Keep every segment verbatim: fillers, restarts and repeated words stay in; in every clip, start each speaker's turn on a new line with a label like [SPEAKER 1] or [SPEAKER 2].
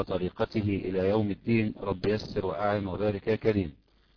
[SPEAKER 1] طريقته إلى يوم الدين. رب يسر وأعن وذلك يا كريم.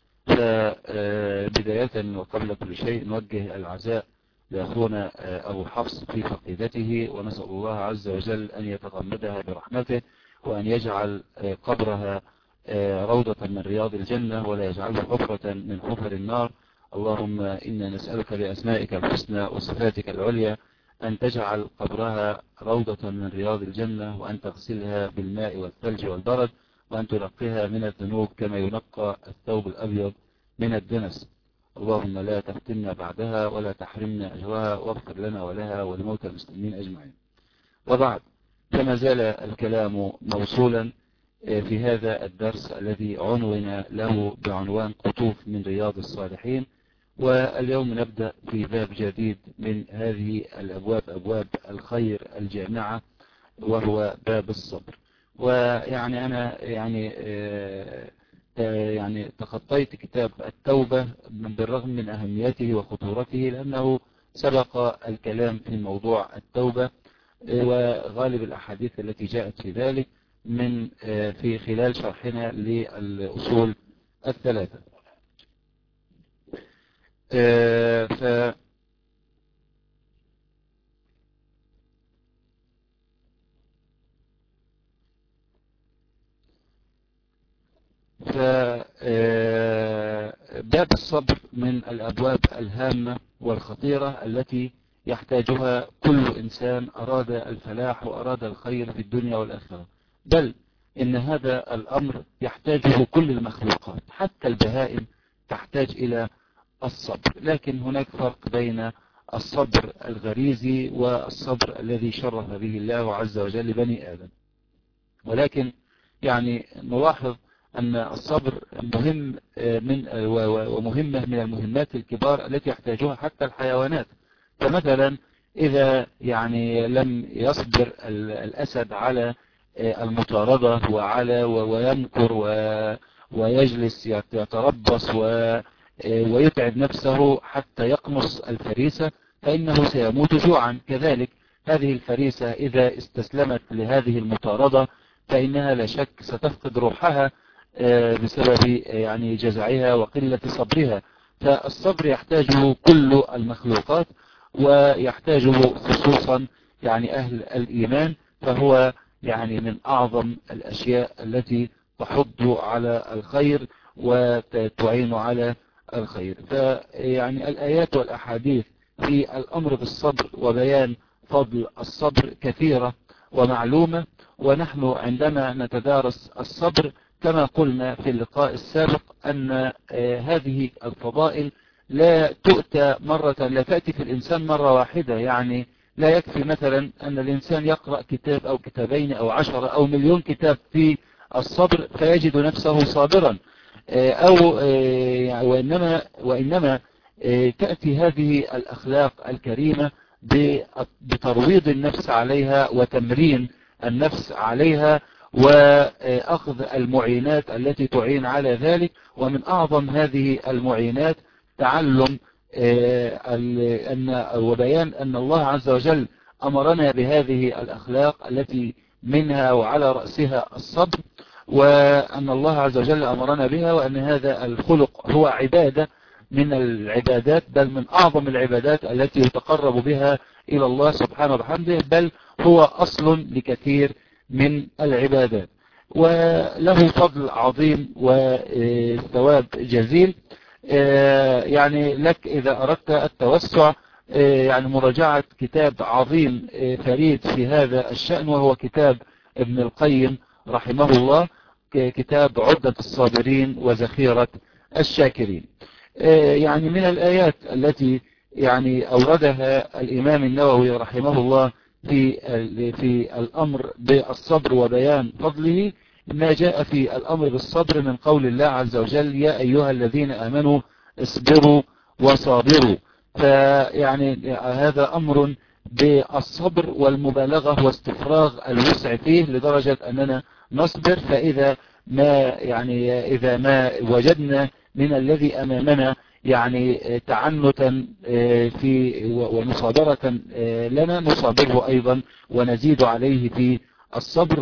[SPEAKER 1] فبداية وقبل كل شيء نوجه العزاء لأخونا أبو حفص في فقيدته، ونسأل الله عز وجل أن يتغمدها برحمته، وأن يجعل قبرها روضة من رياض الجنة، ولا يجعله حفرة من حفر النار. اللهم إنا نسألك بأسمائك الحسنى وصفاتك العليا أن تجعل قبرها روضة من رياض الجنة، وأن تغسلها بالماء والثلج والبرد، وأن تنقها من الذنوب كما ينقى الثوب الأبيض من الدنس. اللهم لا تفتنا بعدها ولا تحرمنا أجرها، واغفر لنا ولها ولموتى المسلمين أجمعين. وبعد، كما زال الكلام موصولا في هذا الدرس الذي عنون له بعنوان قطوف من رياض الصالحين، واليوم نبدأ في باب جديد من هذه الأبواب، أبواب الخير الجامعة، وهو باب الصبر. ويعني أنا يعني يعني تخطيت كتاب التوبة بالرغم من أهميته وخطورته، لأنه سبق الكلام في موضوع التوبة وغالب الأحاديث التي جاءت في ذلك من في خلال شرحنا للأصول الثلاثة. ف فباب الصبر من الأبواب الهامة والخطيرة التي يحتاجها كل إنسان أراد الفلاح وأراد الخير في الدنيا والآخرة، بل إن هذا الأمر يحتاجه كل المخلوقات، حتى البهائم تحتاج إلى الصبر. لكن هناك فرق بين الصبر الغريزي والصبر الذي شرف به الله عز وجل بني آدم. ولكن يعني نلاحظ أن الصبر مهم من ومهمة من المهمات الكبار التي يحتاجها حتى الحيوانات. فمثلا إذا يعني لم يصبر الأسد على المطاردة وعلى ويمكر ويجلس يتربص ويتعب نفسه حتى يقمص الفريسة، فإنه سيموت جوعا. كذلك هذه الفريسة إذا استسلمت لهذه المطاردة فإنها لا شك ستفقد روحها بسبب يعني جزعها وقلة صبرها. فالصبر يحتاجه كل المخلوقات، ويحتاجه خصوصا يعني أهل الإيمان، فهو يعني من أعظم الأشياء التي تحض على الخير وتعين على الخير. فيعني الآيات والأحاديث في الأمر بالصبر وبيان فضل الصبر كثيرة ومعلومة، ونحن عندما نتدارس الصبر كما قلنا في اللقاء السابق أن هذه الفضائل لا تؤتى مرة، لا تأتي في الإنسان مرة واحدة. يعني لا يكفي مثلا أن الإنسان يقرأ كتاب أو كتابين أو عشرة أو مليون كتاب في الصبر فيجد نفسه صابرا، أو وإنما, وإنما تأتي هذه الأخلاق الكريمة بترويض النفس عليها وتمرين النفس عليها وأخذ المعينات التي تعين على ذلك. ومن أعظم هذه المعينات تعلم أن وبيان أن الله عز وجل أمرنا بهذه الأخلاق التي منها وعلى رأسها الصبر، وأن الله عز وجل أمرنا بها، وأن هذا الخلق هو عبادة من العبادات، بل من أعظم العبادات التي يتقرب بها إلى الله سبحانه وبحمده، بل هو أصل لكثير من العبادات، وله فضل عظيم وثواب جزيل. يعني لك إذا أردت التوسع يعني مراجعة كتاب عظيم فريد في هذا الشأن، وهو كتاب ابن القيم رحمه الله، كتاب عدة الصابرين وذخيرة الشاكرين. يعني من الآيات التي يعني أوردها الإمام النووي رحمه الله في في الأمر بالصبر وبيان فضله ما جاء في الأمر بالصبر من قول الله عز وجل: يا أيها الذين آمنوا اصبروا وصابروا. فيعني هذا أمر بالصبر والمبالغة واستفراغ الوسع فيه لدرجة أننا نصبر، فإذا ما يعني إذا ما وجدنا من الذي أمامنا يعني تعنتا في ومصابرة لنا نصابره أيضا ونزيد عليه في الصبر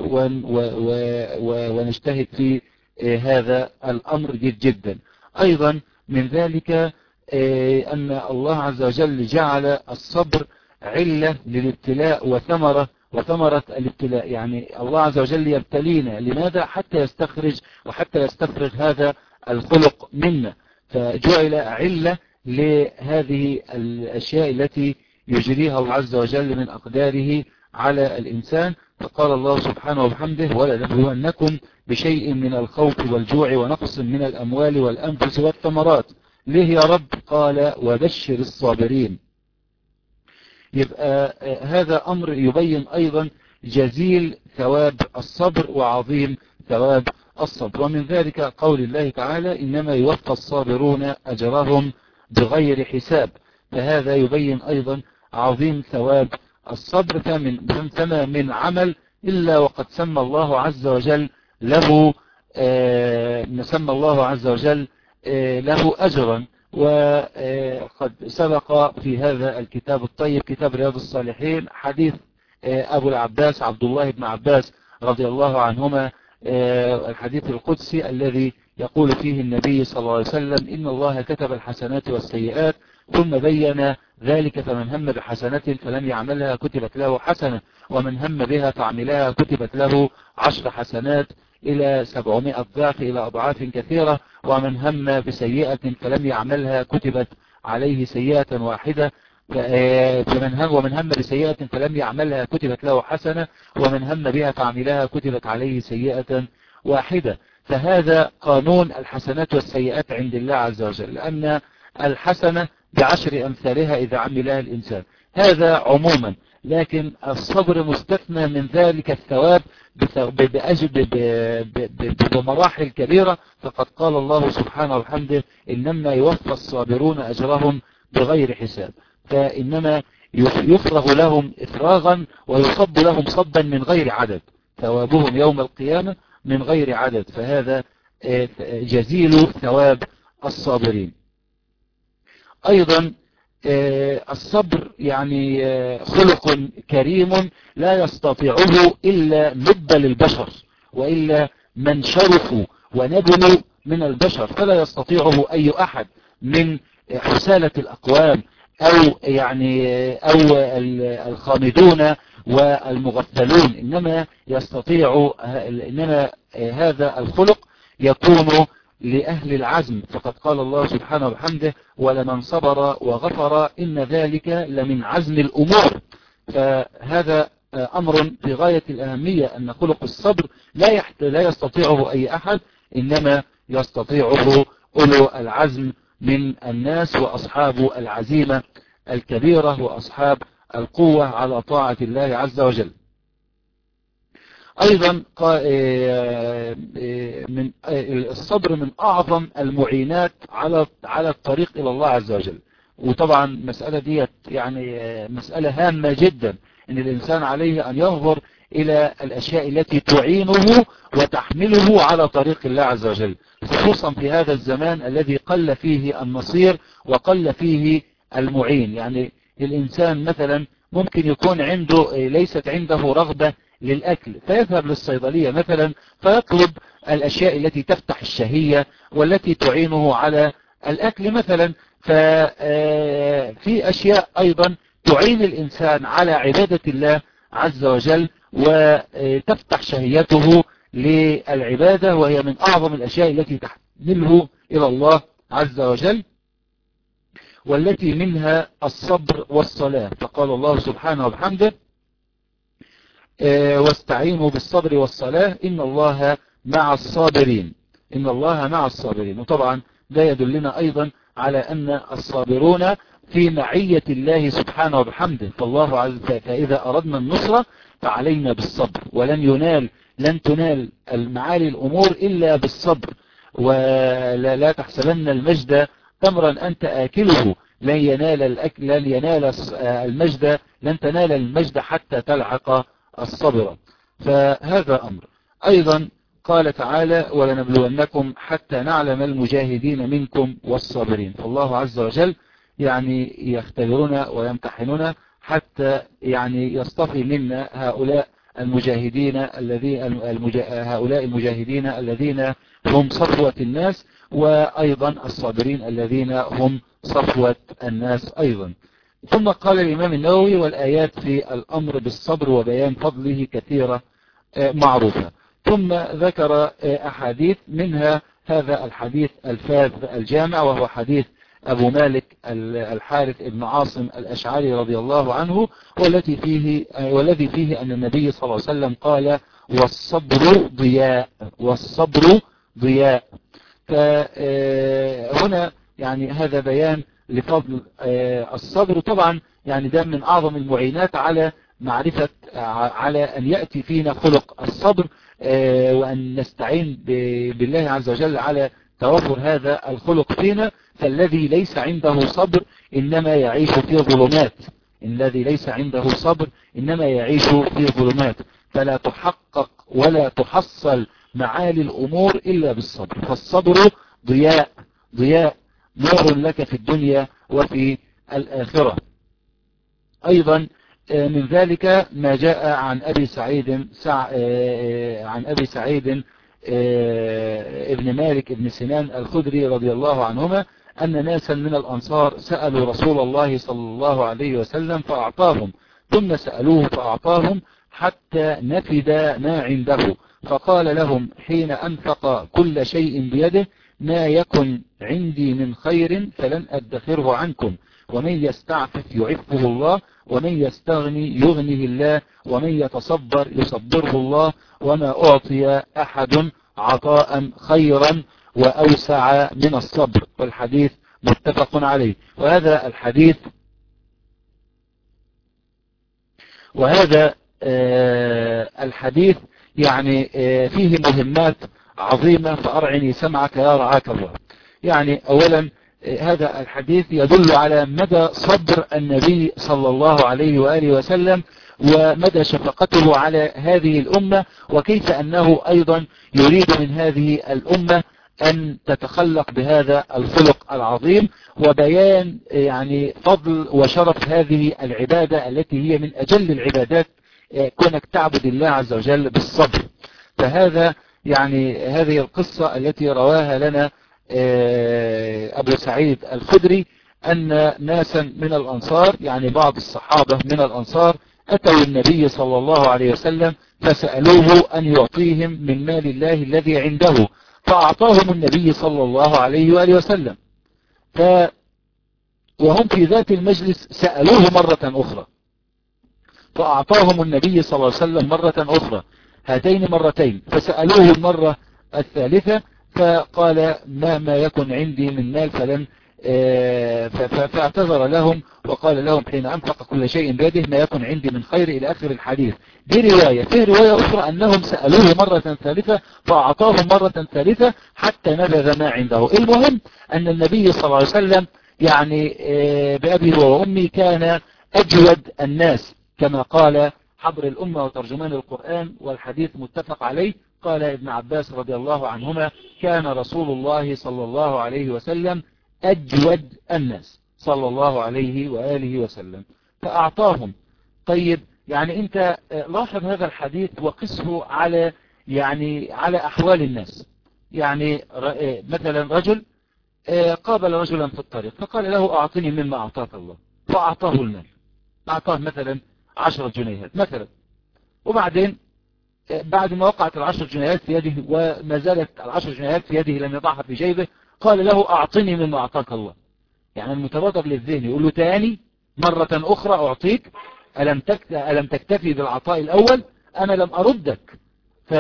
[SPEAKER 1] ونجتهد في هذا الأمر جد جدا. أيضا من ذلك أن الله عز وجل جعل الصبر علة للابتلاء وثمرة وثمرة الابتلاء. يعني الله عز وجل يبتلينا لماذا؟ حتى يستخرج وحتى يستفرغ هذا الخلق منا، فجعل علة لهذه الأشياء التي يجريها الله عز وجل من أقداره على الإنسان. فقال الله سبحانه وبحمده: ولنبلونكم بشيء من الخوف والجوع ونقص من الأموال والأنفس والثمرات. ليه يا رب؟ قال: وبشر الصابرين. يبقى هذا أمر يبين أيضا جزيل ثواب الصبر وعظيم ثواب الصبر. ومن ذلك قول الله تعالى: إنما يوفى الصابرون أجرهم بغير حساب. فهذا يبين أيضا عظيم ثواب الصبر. فمن, فما من عمل إلا وقد سمى الله عز وجل له آه سمى الله عز وجل آه له أجرا. وقد سبق في هذا الكتاب الطيب كتاب رياض الصالحين حديث آه أبو العباس عبد الله بن عباس رضي الله عنهما، آه الحديث القدسي الذي يقول فيه النبي صلى الله عليه وسلم: إن الله كتب الحسنات والسيئات ثم بين ذلك، فمن هم بحسنة فلم يعملها كتبت له حسنة، ومن هم بها فعملها كتبت له عشر حسنات إلى سبعمائة ضعف إلى أضعاف كثيرة، ومن هم بسيئة فلم يعملها كتبت عليه سيئة واحدة، فمن هم ومن هم بسيئة فلم يعملها كتبت له حسنة، ومن هم بها فعملها كتبت عليه سيئة واحدة. فهذا قانون الحسنات والسيئات عند الله عز وجل، لأن الحسنة بعشر أمثالها إذا عملها الإنسان، هذا عموما. لكن الصبر مستثنى من ذلك الثواب بمراحل كبيرة. فقد قال الله سبحانه وبحمده: إنما يوفى الصابرون أجرهم بغير حساب. فإنما يفرغ لهم إفراغا ويصب لهم صبا من غير عدد، ثوابهم يوم القيامة من غير عدد. فهذا جزيل ثواب الصابرين. أيضا الصبر يعني خلق كريم لا يستطيعه إلا نبل البشر، وإلا من شرفوا ونبلوا من البشر، فلا يستطيعه أي أحد من حسالة الأقوام أو يعني أو الخامدون والمغفلون، إنما يستطيع إنما هذا الخلق يكون لأهل العزم. فقد قال الله سبحانه وبحمده: ولمن صبر وغفر إن ذلك لمن عزم الأمور. فهذا أمر في غاية الأهمية، أن خلق الصبر لا لا يستطيعه أي أحد، إنما يستطيعه أولو العزم من الناس وأصحاب العزيمة الكبيرة وأصحاب القوة على طاعة الله عز وجل. أيضا من الصبر من أعظم المعينات على على الطريق إلى الله عز وجل. وطبعا مسألة دي يعني مسألة هامة جدا، إن الإنسان عليه أن ينظر إلى الأشياء التي تعينه وتحمله على طريق الله عز وجل، خصوصا في هذا الزمان الذي قل فيه النصير وقل فيه المعين. يعني الإنسان مثلا ممكن يكون عنده ليست عنده رغبة للأكل، فيذهب للصيدلية مثلا فيطلب الأشياء التي تفتح الشهية والتي تعينه على الأكل مثلا. ففي أشياء أيضا تعين الإنسان على عبادة الله عز وجل وتفتح شهيته للعبادة، وهي من أعظم الأشياء التي تحمله إلى الله عز وجل، والتي منها الصبر والصلاة. فقال الله سبحانه وبحمده: واستعينوا بالصبر والصلاة إن الله مع الصابرين. إن الله مع الصابرين. وطبعا ده يدلنا أيضا على أن الصابرون في معية الله سبحانه وبحمده. فالله عز وجل فإذا أردنا النصرة فعلينا بالصبر، ولن ينال لن تنال المعالي الأمور إلا بالصبر. ولا لا تحسبن المجد تمرا أنت آكله، لن ينال الأكل لن ينال المجد لن تنال المجد حتى تلحق الصبر. فهذا أمر. أيضا قال تعالى: ولنبلونكم حتى نعلم المجاهدين منكم والصابرين. فالله عز وجل يعني يختبرنا ويمتحننا حتى يعني يصطفي منا هؤلاء المجاهدين الذين المجا... هؤلاء المجاهدين الذين هم صفوة الناس، وأيضا الصابرين الذين هم صفوة الناس أيضا. ثم قال الإمام النووي: والآيات في الأمر بالصبر وبيان فضله كثيرة معروفة. ثم ذكر أحاديث، منها هذا الحديث الفاذ الجامع، وهو حديث أبو مالك الحارث بن عاصم الأشعري رضي الله عنه، والتي فيه والذي فيه أن النبي صلى الله عليه وسلم قال: والصبر ضياء، والصبر ضياء. فهنا يعني هذا بيان لفضل الصبر. طبعا يعني ده من أعظم المعينات على معرفة على أن يأتي فينا خلق الصبر، وأن نستعين بالله عز وجل على توفر هذا الخلق فينا. فالذي ليس عنده صبر إنما يعيش في ظلمات، الذي ليس عنده صبر إنما يعيش في ظلمات، فلا تحقق ولا تحصل معالي الأمور إلا بالصبر. فالصبر ضياء، ضياء نور لك في الدنيا وفي الآخرة. أيضا من ذلك ما جاء عن أبي سعيد سع... عن أبي سعيد ابن مالك ابن سنان الخدري رضي الله عنهما أن ناسا من الأنصار سألوا رسول الله صلى الله عليه وسلم فأعطاهم، ثم سألوه فأعطاهم حتى نفد ما عنده، فقال لهم: حين أنفق كل شيء بيده ما يكن عندي من خير فلن أدخره عنكم، ومن يستعفف يعفه الله، ومن يستغني يغنيه الله، ومن يتصبر يصبره الله، وما أعطي أحد عطاء خيرا وأوسع من الصبر. والحديث متفق عليه. وهذا الحديث وهذا آه الحديث يعني آه فيه مهمات عظيمة، فأرعني سمعك يا رعاك الله. يعني أولا آه هذا الحديث يدل على مدى صبر النبي صلى الله عليه وآله وسلم، ومدى شفقته على هذه الأمة، وكيف أنه أيضا يريد من هذه الأمة أن تتخلق بهذا الخلق العظيم، وبيان يعني فضل وشرف هذه العبادة التي هي من أجل العبادات، كونك تعبد الله عز وجل بالصبر. فهذا يعني هذه القصة التي رواها لنا أبو سعيد الخدري، أن ناسا من الأنصار يعني بعض الصحابة من الأنصار أتوا النبي صلى الله عليه وسلم فسألوه أن يعطيهم من مال الله الذي عنده، فأعطاهم النبي صلى الله عليه وآله وسلم. ف وهم في ذات المجلس سألوه مرة أخرى فأعطاهم النبي صلى الله عليه وسلم مرة أخرى، هاتين مرتين. فسألوه المرة الثالثة فقال: ما ما يكن عندي من مال فلن فاعتذر لهم وقال لهم: حين أنفق كل شيء بيده ما يكن عندي من خير، إلى آخر الحديث. دي رواية. في رواية أخرى أنهم سألوه مرة ثالثة فأعطاهم مرة ثالثة حتى نبذ ما عنده. المهم أن النبي صلى الله عليه وسلم يعني بأبي وأمي كان أجود الناس، كما قال حبر الأمة وترجمان القرآن، والحديث متفق عليه. قال ابن عباس رضي الله عنهما: كان رسول الله صلى الله عليه وسلم أجود الناس صلى الله عليه وآله وسلم، فأعطاهم. طيب يعني أنت لاحظ هذا الحديث وقسه على يعني على أحوال الناس. يعني مثلا رجل قابل رجلا في الطريق فقال له: أعطني مما أعطاك الله، فأعطاه المال، أعطاه مثلا عشرة جنيهات مثلا، وبعدين بعد ما وقعت العشر جنيهات في يده وما زالت العشر جنيهات في يده لم يضعها في جيبه، قال له: أعطني مما أعطاك الله. يعني المتبادر للذهن يقول له: تاني مرة أخرى أعطيك، ألم, تكت... ألم تكتفي بالعطاء الأول؟ أنا لم أردك. ف...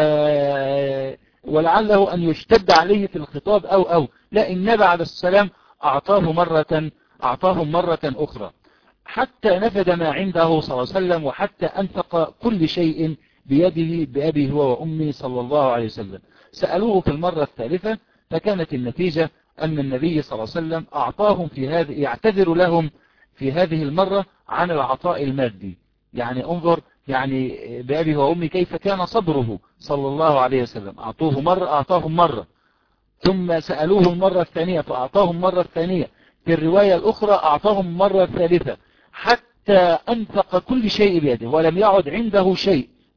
[SPEAKER 1] ولعله أن يشتد عليه في الخطاب أو أو لا، النبي عليه السلام أعطاه مرة أعطاه مرة أخرى حتى نفد ما عنده صلى الله عليه وسلم، وحتى أنفق كل شيء بيده بأبي هو وأمي صلى الله عليه وسلم. سألوه في المرة الثالثة فكانت النتيجة أن النبي صلى الله عليه وسلم أعطاهم في هذه، يعتذر لهم في هذه المرة عن العطاء المادي. يعني انظر يعني بأبي وأمي كيف كان صبره صلى الله عليه وسلم. أعطوه مرة أعطاهم مرة، ثم سألوه المرة الثانية فأعطاهم مرة الثانية، في الرواية الأخرى أعطاهم مرة ثالثة، حتى أنفق كل شيء بيده ولم يعد عنده شيء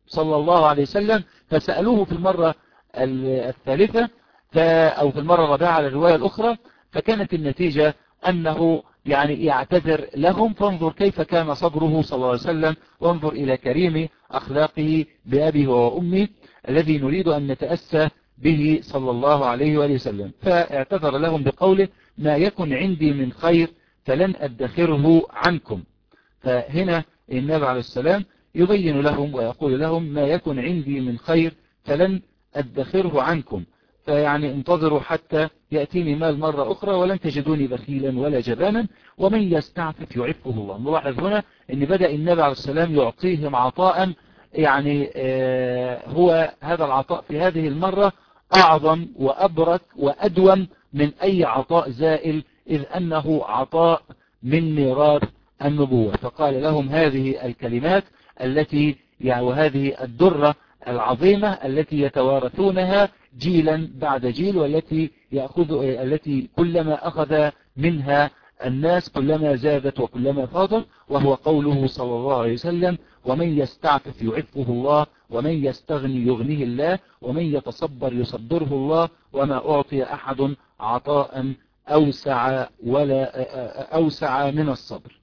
[SPEAKER 1] صلى الله عليه وسلم، فسألوه في المرة الثالثة أو في المرة الرابعة على الرواية الأخرى، فكانت النتيجة أنه يعني يعتذر لهم. فانظر كيف كان صبره صلى الله عليه وسلم، وانظر إلى كريم أخلاقه بأبيه وأمي الذي نريد أن نتأسى به صلى الله عليه وآله وسلم. فاعتذر لهم بقوله: ما يكن عندي من خير فلن أدخره عنكم. فهنا النبي عليه السلام يبين لهم ويقول لهم: ما يكن عندي من خير فلن أدخره عنكم، فيعني انتظروا حتى يأتيني مال مرة أخرى ولن تجدوني بخيلا ولا جبانا، ومن يستعفف يعفه الله. نلاحظ هنا أن بدأ النبي عليه السلام يعطيهم عطاء، يعني آه هو هذا العطاء في هذه المرة أعظم وأبرك وأدوم من أي عطاء زائل، إذ أنه عطاء من ميراث النبوة. فقال لهم هذه الكلمات التي يعني وهذه الدرة العظيمة التي يتوارثونها جيلا بعد جيل، والتي يأخذ التي كلما أخذ منها الناس كلما زادت وكلما فاضت، وهو قوله صلى الله عليه وسلم: ومن يستعفف يعفه الله، ومن يستغني يغنيه الله، ومن يتصبر يصبره الله، وما أعطي أحد عطاء أوسع ولا أوسع من الصبر.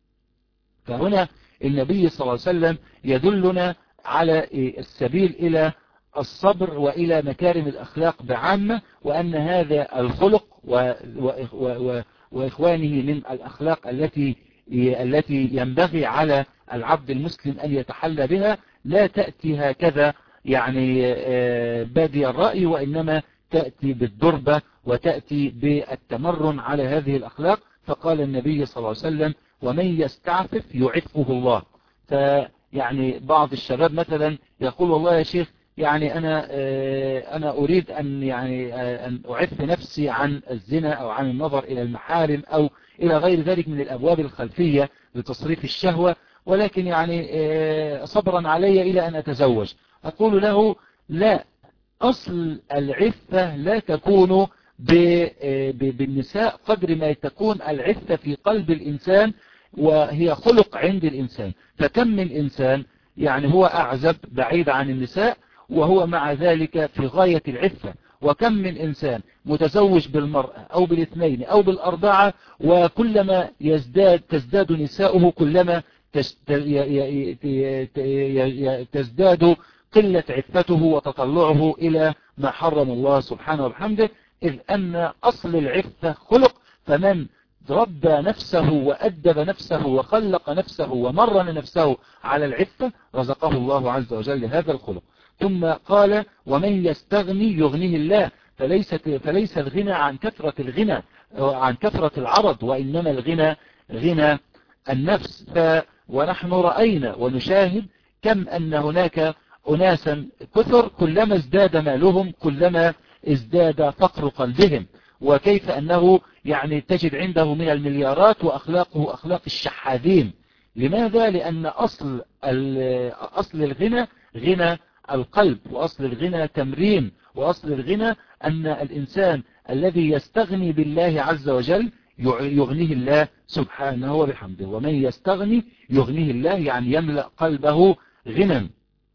[SPEAKER 1] فهنا النبي صلى الله عليه وسلم يدلنا على السبيل إلى الصبر وإلى مكارم الأخلاق بعامة، وأن هذا الخلق و و و وإخوانه من الأخلاق التي التي ينبغي على العبد المسلم أن يتحلى بها، لا تأتي هكذا يعني بادي الرأي، وإنما تأتي بالدربة وتأتي بالتمرن على هذه الأخلاق. فقال النبي صلى الله عليه وسلم: ومن يستعفف يعفه الله. فيعني بعض الشباب مثلا يقول: والله يا شيخ يعني أنا أنا أريد أن يعني أن أعف نفسي عن الزنا أو عن النظر إلى المحارم أو إلى غير ذلك من الأبواب الخلفية لتصريف الشهوة، ولكن يعني صبرا علي إلى أن أتزوج. أقول له: لا، أصل العفة لا تكون بالنساء قدر ما تكون العفة في قلب الإنسان، وهي خلق عند الإنسان. فكم من إنسان يعني هو أعزب بعيد عن النساء وهو مع ذلك في غاية العفة، وكم من إنسان متزوج بالمرأة أو بالاثنين أو بالأربعة، وكلما يزداد تزداد نساؤه كلما تزداد قلة عفته وتطلعه إلى ما حرم الله سبحانه وبحمده، إذ أن أصل العفة خلق. فمن ربى نفسه وأدب نفسه وخلق نفسه ومرن نفسه على العفة رزقه الله عز وجل هذا الخلق. ثم قال: ومن يستغني يغنيه الله. فليست فليس الغنى عن كثرة الغنى عن كثرة العرض، وإنما الغنى غنى النفس. ف ونحن رأينا ونشاهد كم أن هناك أناسا كثر كلما ازداد مالهم كلما ازداد فقر قلبهم، وكيف أنه يعني تجد عنده من المليارات وأخلاقه أخلاق الشحاذين. لماذا؟ لأن أصل أصل الغنى غنى القلب، وأصل الغنى تمرين، وأصل الغنى أن الإنسان الذي يستغني بالله عز وجل يغنيه الله سبحانه وبحمده. ومن يستغني يغنيه الله يعني يملأ قلبه غنى.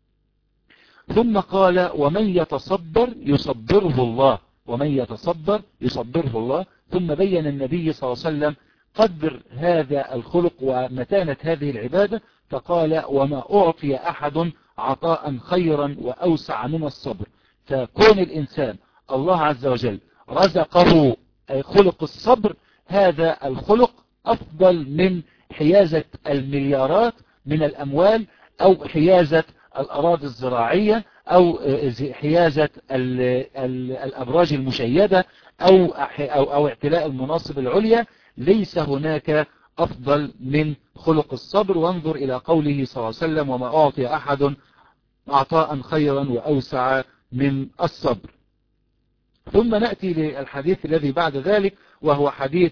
[SPEAKER 1] ثم قال: ومن يتصبر يصبره الله، ومن يتصبر يصبره الله. ثم بين النبي صلى الله عليه وسلم قدر هذا الخلق ومتانة هذه العبادة، فقال: وما أعطي أحد عطاء خيرا وأوسع من الصبر. فكون الإنسان الله عز وجل رزقه خلق الصبر، هذا الخلق أفضل من حيازة المليارات من الأموال، أو حيازة الأراضي الزراعية، أو حيازة الأبراج المشيدة، أو أو أو اعتلاء المناصب العليا. ليس هناك أفضل من خلق الصبر. وانظر إلى قوله صلى الله عليه وسلم: وما أعطي أحد عطاء خيرا وأوسع من الصبر. ثم نأتي للحديث الذي بعد ذلك، وهو حديث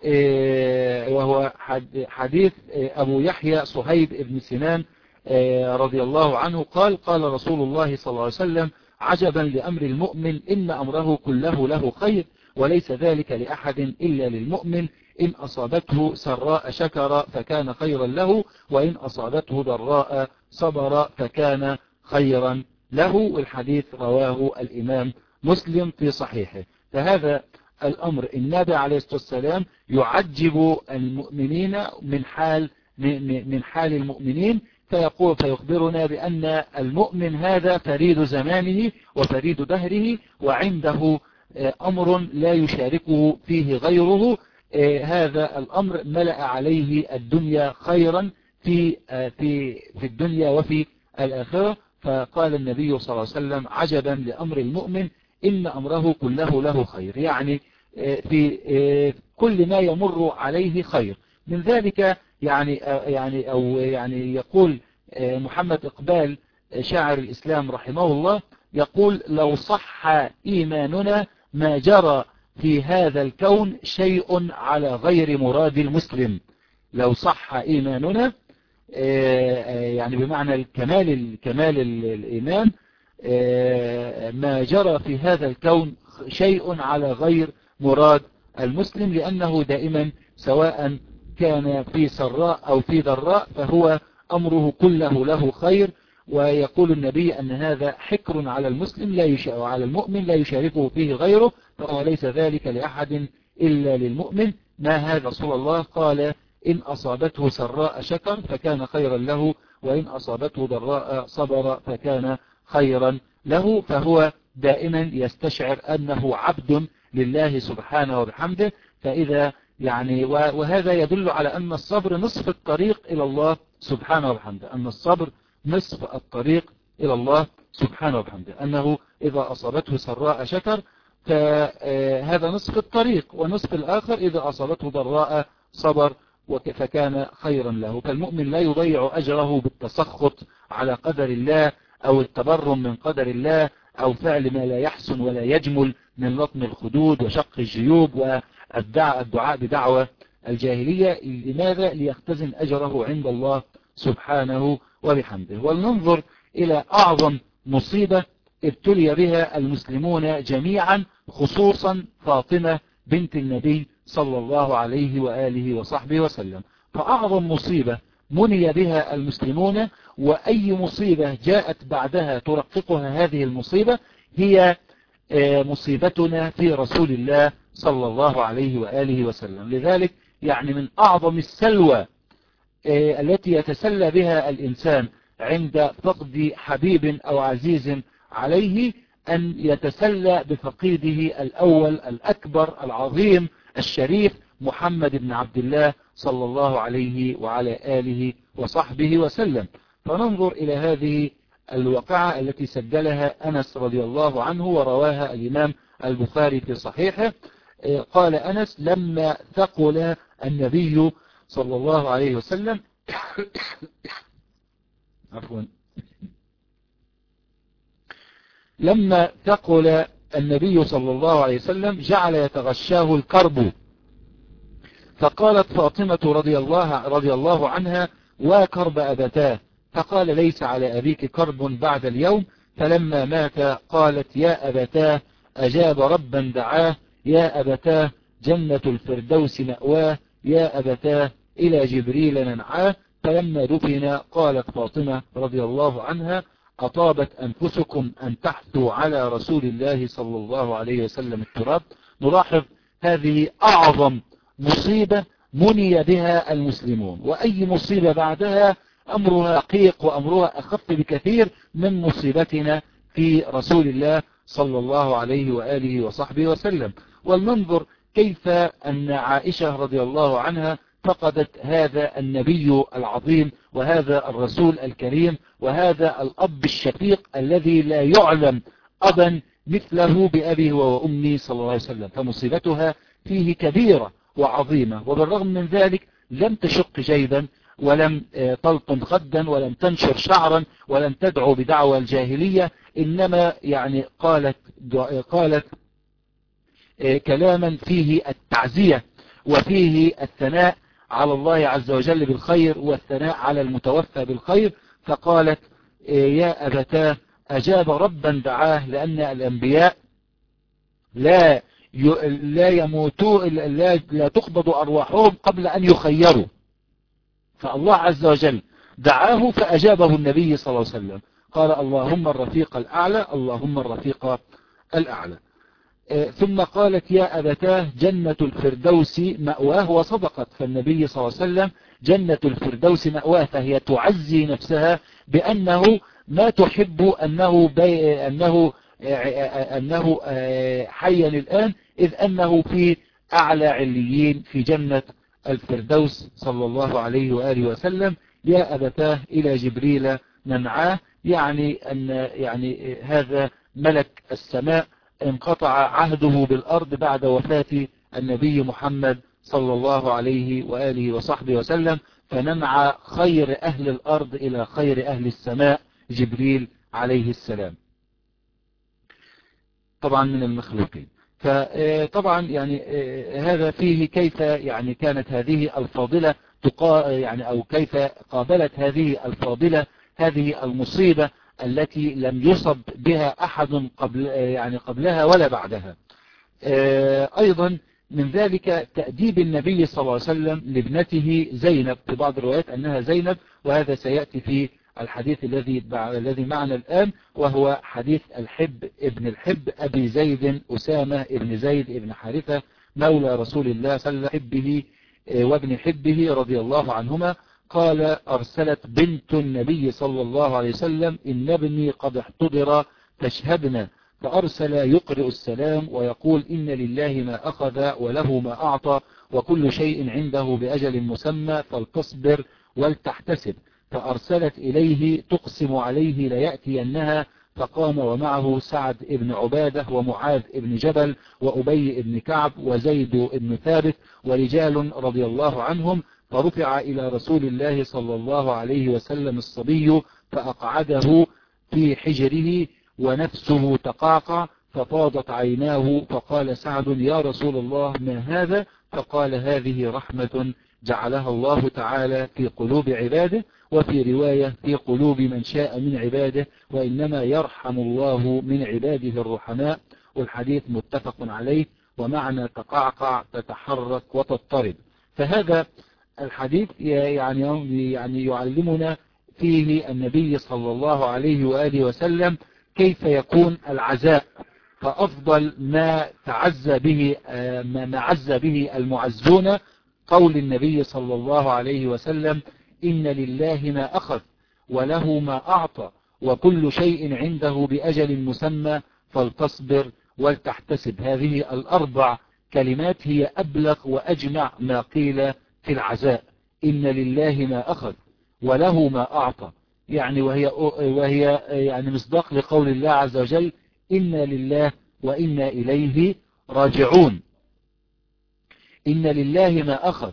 [SPEAKER 1] وهو حديث أبو يحيى صهيب بن سنان رضي الله عنه قال: قال رسول الله صلى الله عليه وسلم: عجبا لأمر المؤمن، إن أمره كله له خير، وليس ذلك لأحد إلا للمؤمن، إن أصابته سراء شكر فكان خيرا له، وإن أصابته ضراء صبر فكان خيرا له. والحديث رواه الإمام مسلم في صحيحه. فهذا الأمر النبي عليه الصلاة والسلام يعجب المؤمنين من حال من حال المؤمنين، فيقول فيخبرنا بأن المؤمن هذا فريد زمانه وفريد دهره، وعنده أمر لا يشاركه فيه غيره. هذا الأمر ملأ عليه الدنيا خيرا في في في الدنيا وفي الآخرة. فقال النبي صلى الله عليه وسلم عجبا لأمر المؤمن إن أمره كله له خير، يعني في كل ما يمر عليه خير. من ذلك يعني يعني أو يعني يقول محمد إقبال شاعر الإسلام رحمه الله، يقول لو صح إيماننا ما جرى في هذا الكون شيء على غير مراد المسلم. لو صح إيماننا يعني بمعنى الكمال الكمال الإيمان، ما جرى في هذا الكون شيء على غير مراد المسلم، لأنه دائما سواء كان في سراء أو في ضراء فهو أمره كله له خير. ويقول النبي أن هذا حكر على المسلم لا يشاء على المؤمن لا يشاركه فيه غيره، فهو ليس ذلك لأحد إلا للمؤمن. ما هذا رسول الله؟ قال إن أصابته سراء شكر فكان خيرا له، وإن أصابته ضراء صبر فكان خيرا له. فهو دائما يستشعر أنه عبد لله سبحانه وبحمده. فإذا يعني وهذا يدل على أن الصبر نصف الطريق إلى الله سبحانه وبحمده، أن الصبر نصف الطريق إلى الله سبحانه وبحمده، أنه إذا أصابته سراء شكر فهذا نصف الطريق، ونصف الآخر إذا أصابته ضراء صبر فكان خيرا له. فالمؤمن لا يضيع أجره بالتسخط على قدر الله أو التبرم من قدر الله أو فعل ما لا يحسن ولا يجمل من لطم الخدود وشق الجيوب والدعاء بدعوة الجاهلية. لماذا؟ ليختزن أجره عند الله سبحانه وبحمده. ولننظر إلى أعظم مصيبة ابتلي بها المسلمون جميعا، خصوصا فاطمة بنت النبي صلى الله عليه وآله وصحبه وسلم. فأعظم مصيبة مني بها المسلمون، وأي مصيبة جاءت بعدها ترققها هذه المصيبة، هي مصيبتنا في رسول الله صلى الله عليه وآله وسلم. لذلك يعني من أعظم السلوى التي يتسلى بها الإنسان عند فقد حبيب أو عزيز عليه أن يتسلى بفقيده الأول الأكبر العظيم الشريف محمد بن عبد الله صلى الله عليه وعلى آله وصحبه وسلم. فننظر إلى هذه الواقعة التي سجلها أنس رضي الله عنه ورواها الإمام البخاري في صحيحه. قال أنس لما ثقل النبي صلى الله عليه وسلم عفوا لما ثقل النبي صلى الله عليه وسلم جعل يتغشاه الكرب، فقالت فاطمة رضي الله, رضي الله عنها وكرب أبتاه، فقال ليس على أبيك كرب بعد اليوم. فلما مات قالت يا أبتاه أجاب ربا دعاه، يا أبتاه جنة الفردوس مأواه، يا أبتاه إلى جبريل ننعاه. فلما دفن قالت فاطمة رضي الله عنها أطابت أنفسكم أن تحثوا على رسول الله صلى الله عليه وسلم التراب. نلاحظ هذه أعظم مصيبة مني بها المسلمون، وأي مصيبة بعدها أمرها رقيق وأمرها أخف بكثير من مصيبتنا في رسول الله صلى الله عليه وآله وصحبه وسلم. ولننظر كيف أن عائشة رضي الله عنها فقدت هذا النبي العظيم وهذا الرسول الكريم وهذا الأب الشفيق الذي لا يعلم أبا مثله بأبيه وأمي صلى الله عليه وسلم. فمصيبتها فيه كبيرة وعظيمة، وبالرغم من ذلك لم تشق جيبا ولم تلطم خدا ولم تنشر شعرا ولم تدعو بدعوى الجاهلية، إنما يعني قالت قالت كلاما فيه التعزية وفيه الثناء على الله عز وجل بالخير والثناء على المتوفى بالخير. فقالت يا أبتاه أجاب ربا دعاه، لأن الأنبياء لا لا يموتوا لا, لا تقبض أرواحهم قبل أن يخيروا، فالله عز وجل دعاه فأجابه النبي صلى الله عليه وسلم. قال اللهم الرفيق الأعلى، اللهم الرفيق الأعلى. ثم قالت يا أبتاه جنة الفردوس مأواه، وصدقت، فالنبي صلى الله عليه وسلم جنة الفردوس مأواه، فهي تعزي نفسها بأنه ما تحب أنه, بي أنه, أنه حيا الآن، إذ أنه في أعلى عليين في جنة الفردوس صلى الله عليه وآله وسلم. يا أبتاه إلى جبريل ننعاه، يعني أن يعني هذا ملك السماء انقطع عهده بالأرض بعد وفاة النبي محمد صلى الله عليه وآله وصحبه وسلم، فننعى خير أهل الأرض إلى خير أهل السماء جبريل عليه السلام، طبعا من المخلوقين. فطبعا يعني هذا فيه كيف يعني كانت هذه الفاضلة تقا يعني أو كيف قابلت هذه الفاضلة هذه المصيبة التي لم يصب بها أحد قبل يعني قبلها ولا بعدها. أيضا من ذلك تأديب النبي صلى الله عليه وسلم لابنته زينب، في بعض الروايات أنها زينب، وهذا سيأتي في الحديث الذي الذي معنا الآن، وهو حديث الحب ابن الحب أبي زيد أسامة ابن زيد ابن حارثة مولى رسول الله صلى الله عليه وسلم حبه وابن حبه رضي الله عنهما. قال أرسلت بنت النبي صلى الله عليه وسلم إن ابني قد احتضر فاشهدنا، فأرسل يقرئ السلام ويقول إن لله ما أخذ وله ما أعطى وكل شيء عنده بأجل مسمى فلتصبر ولتحتسب. فأرسلت إليه تقسم عليه ليأتينها، فقام ومعه سعد بن عبادة ومعاذ بن جبل وأبي بن كعب وزيد بن ثابت ورجال رضي الله عنهم، فرفع إلى رسول الله صلى الله عليه وسلم الصبي فأقعده في حجره ونفسه تقاقع ففاضت عيناه، فقال سعد يا رسول الله ما هذا؟ فقال هذه رحمة جعلها الله تعالى في قلوب عباده، وفي رواية في قلوب من شاء من عباده، وإنما يرحم الله من عباده الرحماء، والحديث متفق عليه. ومعنى تقعقع تتحرك وتضطرب. فهذا الحديث يعني يعني يعلمنا فيه النبي صلى الله عليه وآله وسلم كيف يكون العزاء، فأفضل ما تعزى به ما عزى به المعزون قول النبي صلى الله عليه وسلم إن لله ما أخذ وله ما أعطى وكل شيء عنده بأجل مسمى فلتصبر ولتحتسب. هذه الأربع كلمات هي أبلغ وأجمع ما قيل في العزاء، إن لله ما أخذ وله ما أعطى، يعني وهي, وهي يعني مصداق لقول الله عز وجل إنا لله وإنا إليه راجعون. إن لله ما أخذ،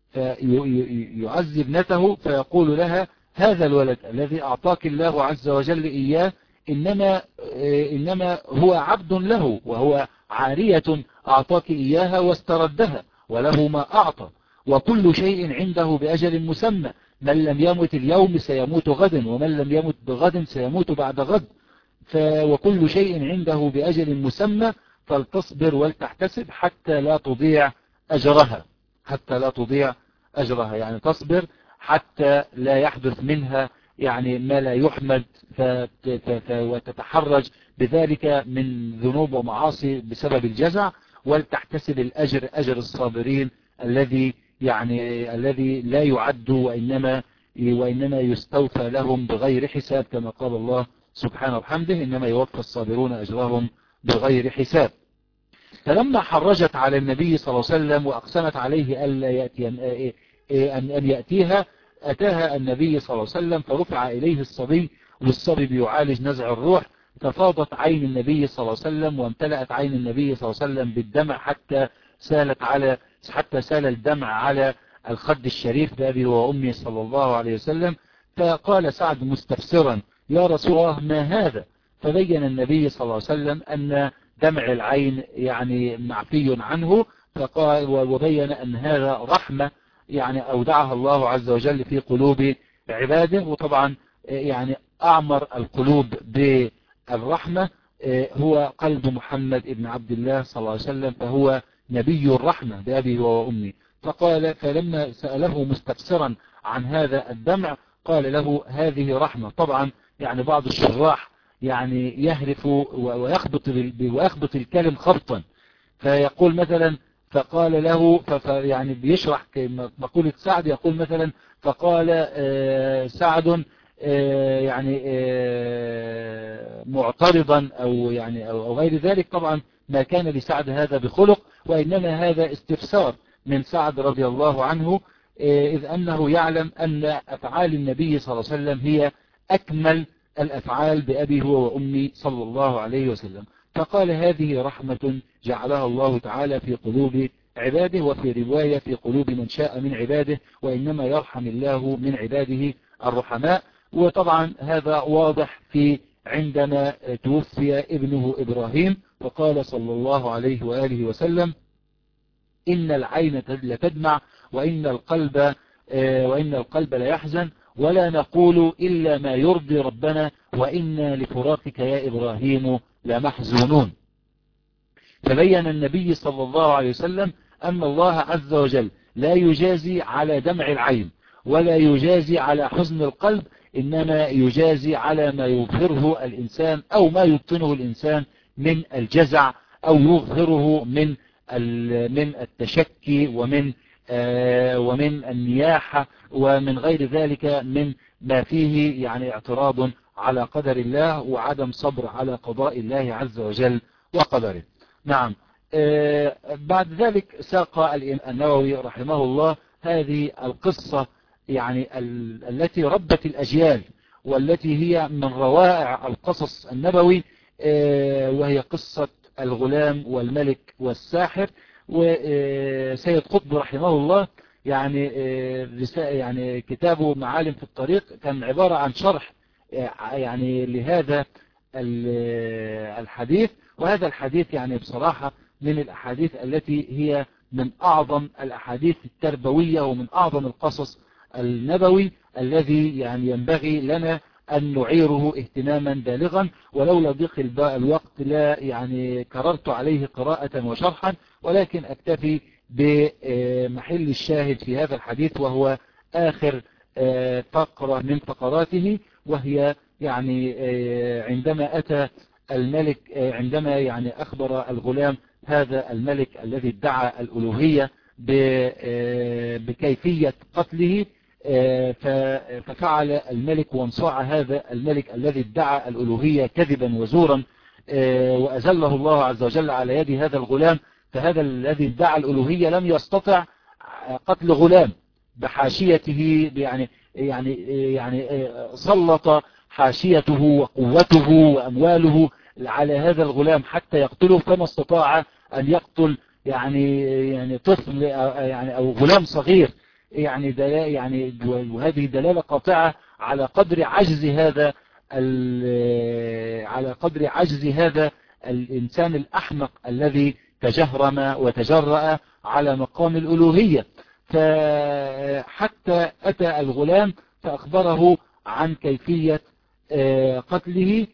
[SPEAKER 1] فيعزي ابنته فيقول لها هذا الولد الذي أعطاك الله عز وجل إياه إنما, إنما هو عبد له، وهو عارية أعطاك إياها واستردها، وله ما أعطى وكل شيء عنده بأجل مسمى، من لم يمت اليوم سيموت غدا، ومن لم يمت بغد سيموت بعد غد، وكل شيء عنده بأجل مسمى فلتصبر ولتحتسب حتى لا تضيع أجرها، حتى لا تضيع أجرها، يعني تصبر حتى لا يحدث منها يعني ما لا يحمد وتتحرج بذلك من ذنوب ومعاصي بسبب الجزع، ولتحتسب الأجر أجر الصابرين الذي يعني الذي لا يعد وإنما وإنما يستوفى لهم بغير حساب، كما قال الله سبحانه وبحمده إنما يوفى الصابرون أجرهم بغير حساب. فلما حرجت على النبي صلى الله عليه وسلم وأقسمت عليه ألا يأتي أن يأتيها أتاها النبي صلى الله عليه وسلم فرفع إليه الصبي، والصبي بيعالج نزع الروح، ففاضت عين النبي صلى الله عليه وسلم وامتلأت عين النبي صلى الله عليه وسلم بالدمع حتى سالت على حتى سال الدمع على الخد الشريف بأبي وأمي صلى الله عليه وسلم. فقال سعد مستفسرا يا رسول الله ما هذا؟ فبين النبي صلى الله عليه وسلم أن دمع العين يعني معفي عنه، فقال وبين أن هذا رحمة يعني أودعها الله عز وجل في قلوب عباده، وطبعا يعني أعمر القلوب بالرحمة هو قلب محمد ابن عبد الله صلى الله عليه وسلم، فهو نبي الرحمة بأبي وأمي. فقال فلما سأله مستفسرا عن هذا الدمع قال له هذه رحمة. طبعا يعني بعض الشراح يعني يهرف ويخبط ويخبط الكلم خبطا، فيقول مثلا فقال له يعني بيشرح مقولة سعد، يقول مثلا فقال سعد يعني معترضا أو يعني أو غير ذلك. طبعا ما كان لسعد هذا بخلق، وإنما هذا استفسار من سعد رضي الله عنه، إذ أنه يعلم أن أفعال النبي صلى الله عليه وسلم هي أكمل الأفعال بأبي هو وأمي صلى الله عليه وسلم. فقال هذه رحمة جعلها الله تعالى في قلوب عباده، وفي رواية في قلوب من شاء من عباده، وإنما يرحم الله من عباده الرحماء. وطبعا هذا واضح في عندما توفي ابنه إبراهيم، وقال صلى الله عليه وآله وسلم إن العين لتدمع وإن القلب وإن القلب ليحزن، ولا نقول إلا ما يرضي ربنا، وإنا لفراقك يا إبراهيم لمحزونون. فبين النبي صلى الله عليه وسلم أن الله عز وجل لا يجازي على دمع العين ولا يجازي على حزن القلب، إنما يجازي على ما يظهره الإنسان أو ما يبطنه الإنسان من الجزع، أو يظهره من من التشكي ومن آه ومن النياحة ومن غير ذلك من ما فيه يعني اعتراض على قدر الله وعدم صبر على قضاء الله عز وجل وقدره. نعم. آه بعد ذلك ساق النووي رحمه الله هذه القصة يعني ال التي ربت الأجيال، والتي هي من روائع القصص النبوي، آه وهي قصة الغلام والملك والساحر. وسيد قطب رحمه الله يعني يعني كتابه معالم في الطريق كان عبارة عن شرح يعني لهذا الحديث. وهذا الحديث يعني بصراحة من الأحاديث التي هي من أعظم الأحاديث التربوية ومن أعظم القصص النبوي الذي يعني ينبغي لنا أن نعيره اهتماما بالغا. ولولا ضيق الوقت لا يعني كررت عليه قراءة وشرحا، ولكن أكتفي بمحل الشاهد في هذا الحديث، وهو آخر فقرة من فقراته، وهي يعني عندما أتى الملك عندما يعني أخبر الغلام هذا الملك الذي ادعى الألوهية بكيفية قتله، ففعل الملك وانصاع هذا الملك الذي ادعى الألوهية كذبا وزورا، وأزله الله عز وجل على يد هذا الغلام. فهذا الذي ادعى الألوهية لم يستطع قتل غلام بحاشيته، يعني يعني يعني سلط حاشيته وقوته وأمواله على هذا الغلام حتى يقتله، فما استطاع أن يقتل يعني يعني طفل يعني أو غلام صغير. يعني دلالة يعني وهذه دلالة قاطعة على قدر عجز هذا على قدر عجز هذا الإنسان الأحمق الذي تجهرم وتجرأ على مقام الألوهية. فحتى أتى الغلام فأخبره عن كيفية قتله،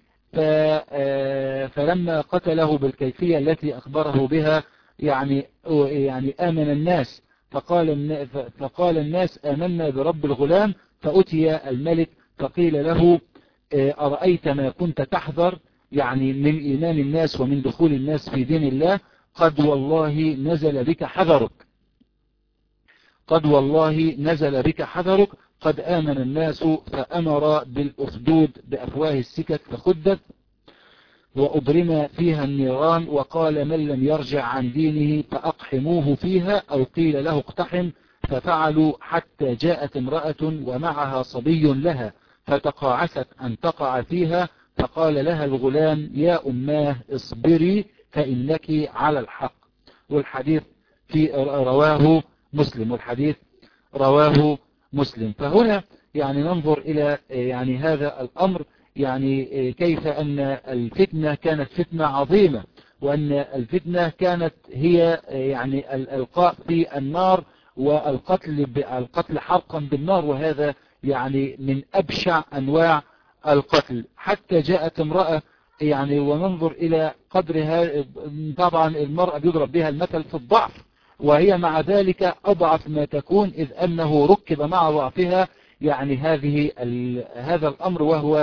[SPEAKER 1] فلما قتله بالكيفية التي أخبره بها يعني يعني آمن الناس، فقال فقال الناس آمنا برب الغلام. فأتي الملك فقيل له أرأيت ما كنت تحذر يعني من إيمان الناس ومن دخول الناس في دين الله؟ قد والله نزل بك حذرك قد والله نزل بك حذرك قد آمن الناس. فأمر بالأخدود بأفواه السكك فخدت وأضرم فيها النيران، وقال من لم يرجع عن دينه فأقحموه فيها، أو قيل له اقتحم. ففعلوا حتى جاءت امرأة ومعها صبي لها فتقاعست أن تقع فيها، فقال لها الغلام يا أماه اصبري فإنك على الحق. والحديث في رواه مسلم والحديث رواه مسلم. فهنا يعني ننظر إلى يعني هذا الأمر، يعني كيف أن الفتنة كانت فتنة عظيمة، وأن الفتنة كانت هي يعني الإلقاء في النار والقتل القتل حرقا بالنار، وهذا يعني من أبشع أنواع القتل. حتى جاءت امرأة يعني وننظر إلى قدرها، طبعا المرأة بيضرب بها المثل في الضعف، وهي مع ذلك أضعف ما تكون، إذ أنه ركب مع ضعفها يعني هذه هذا الأمر، وهو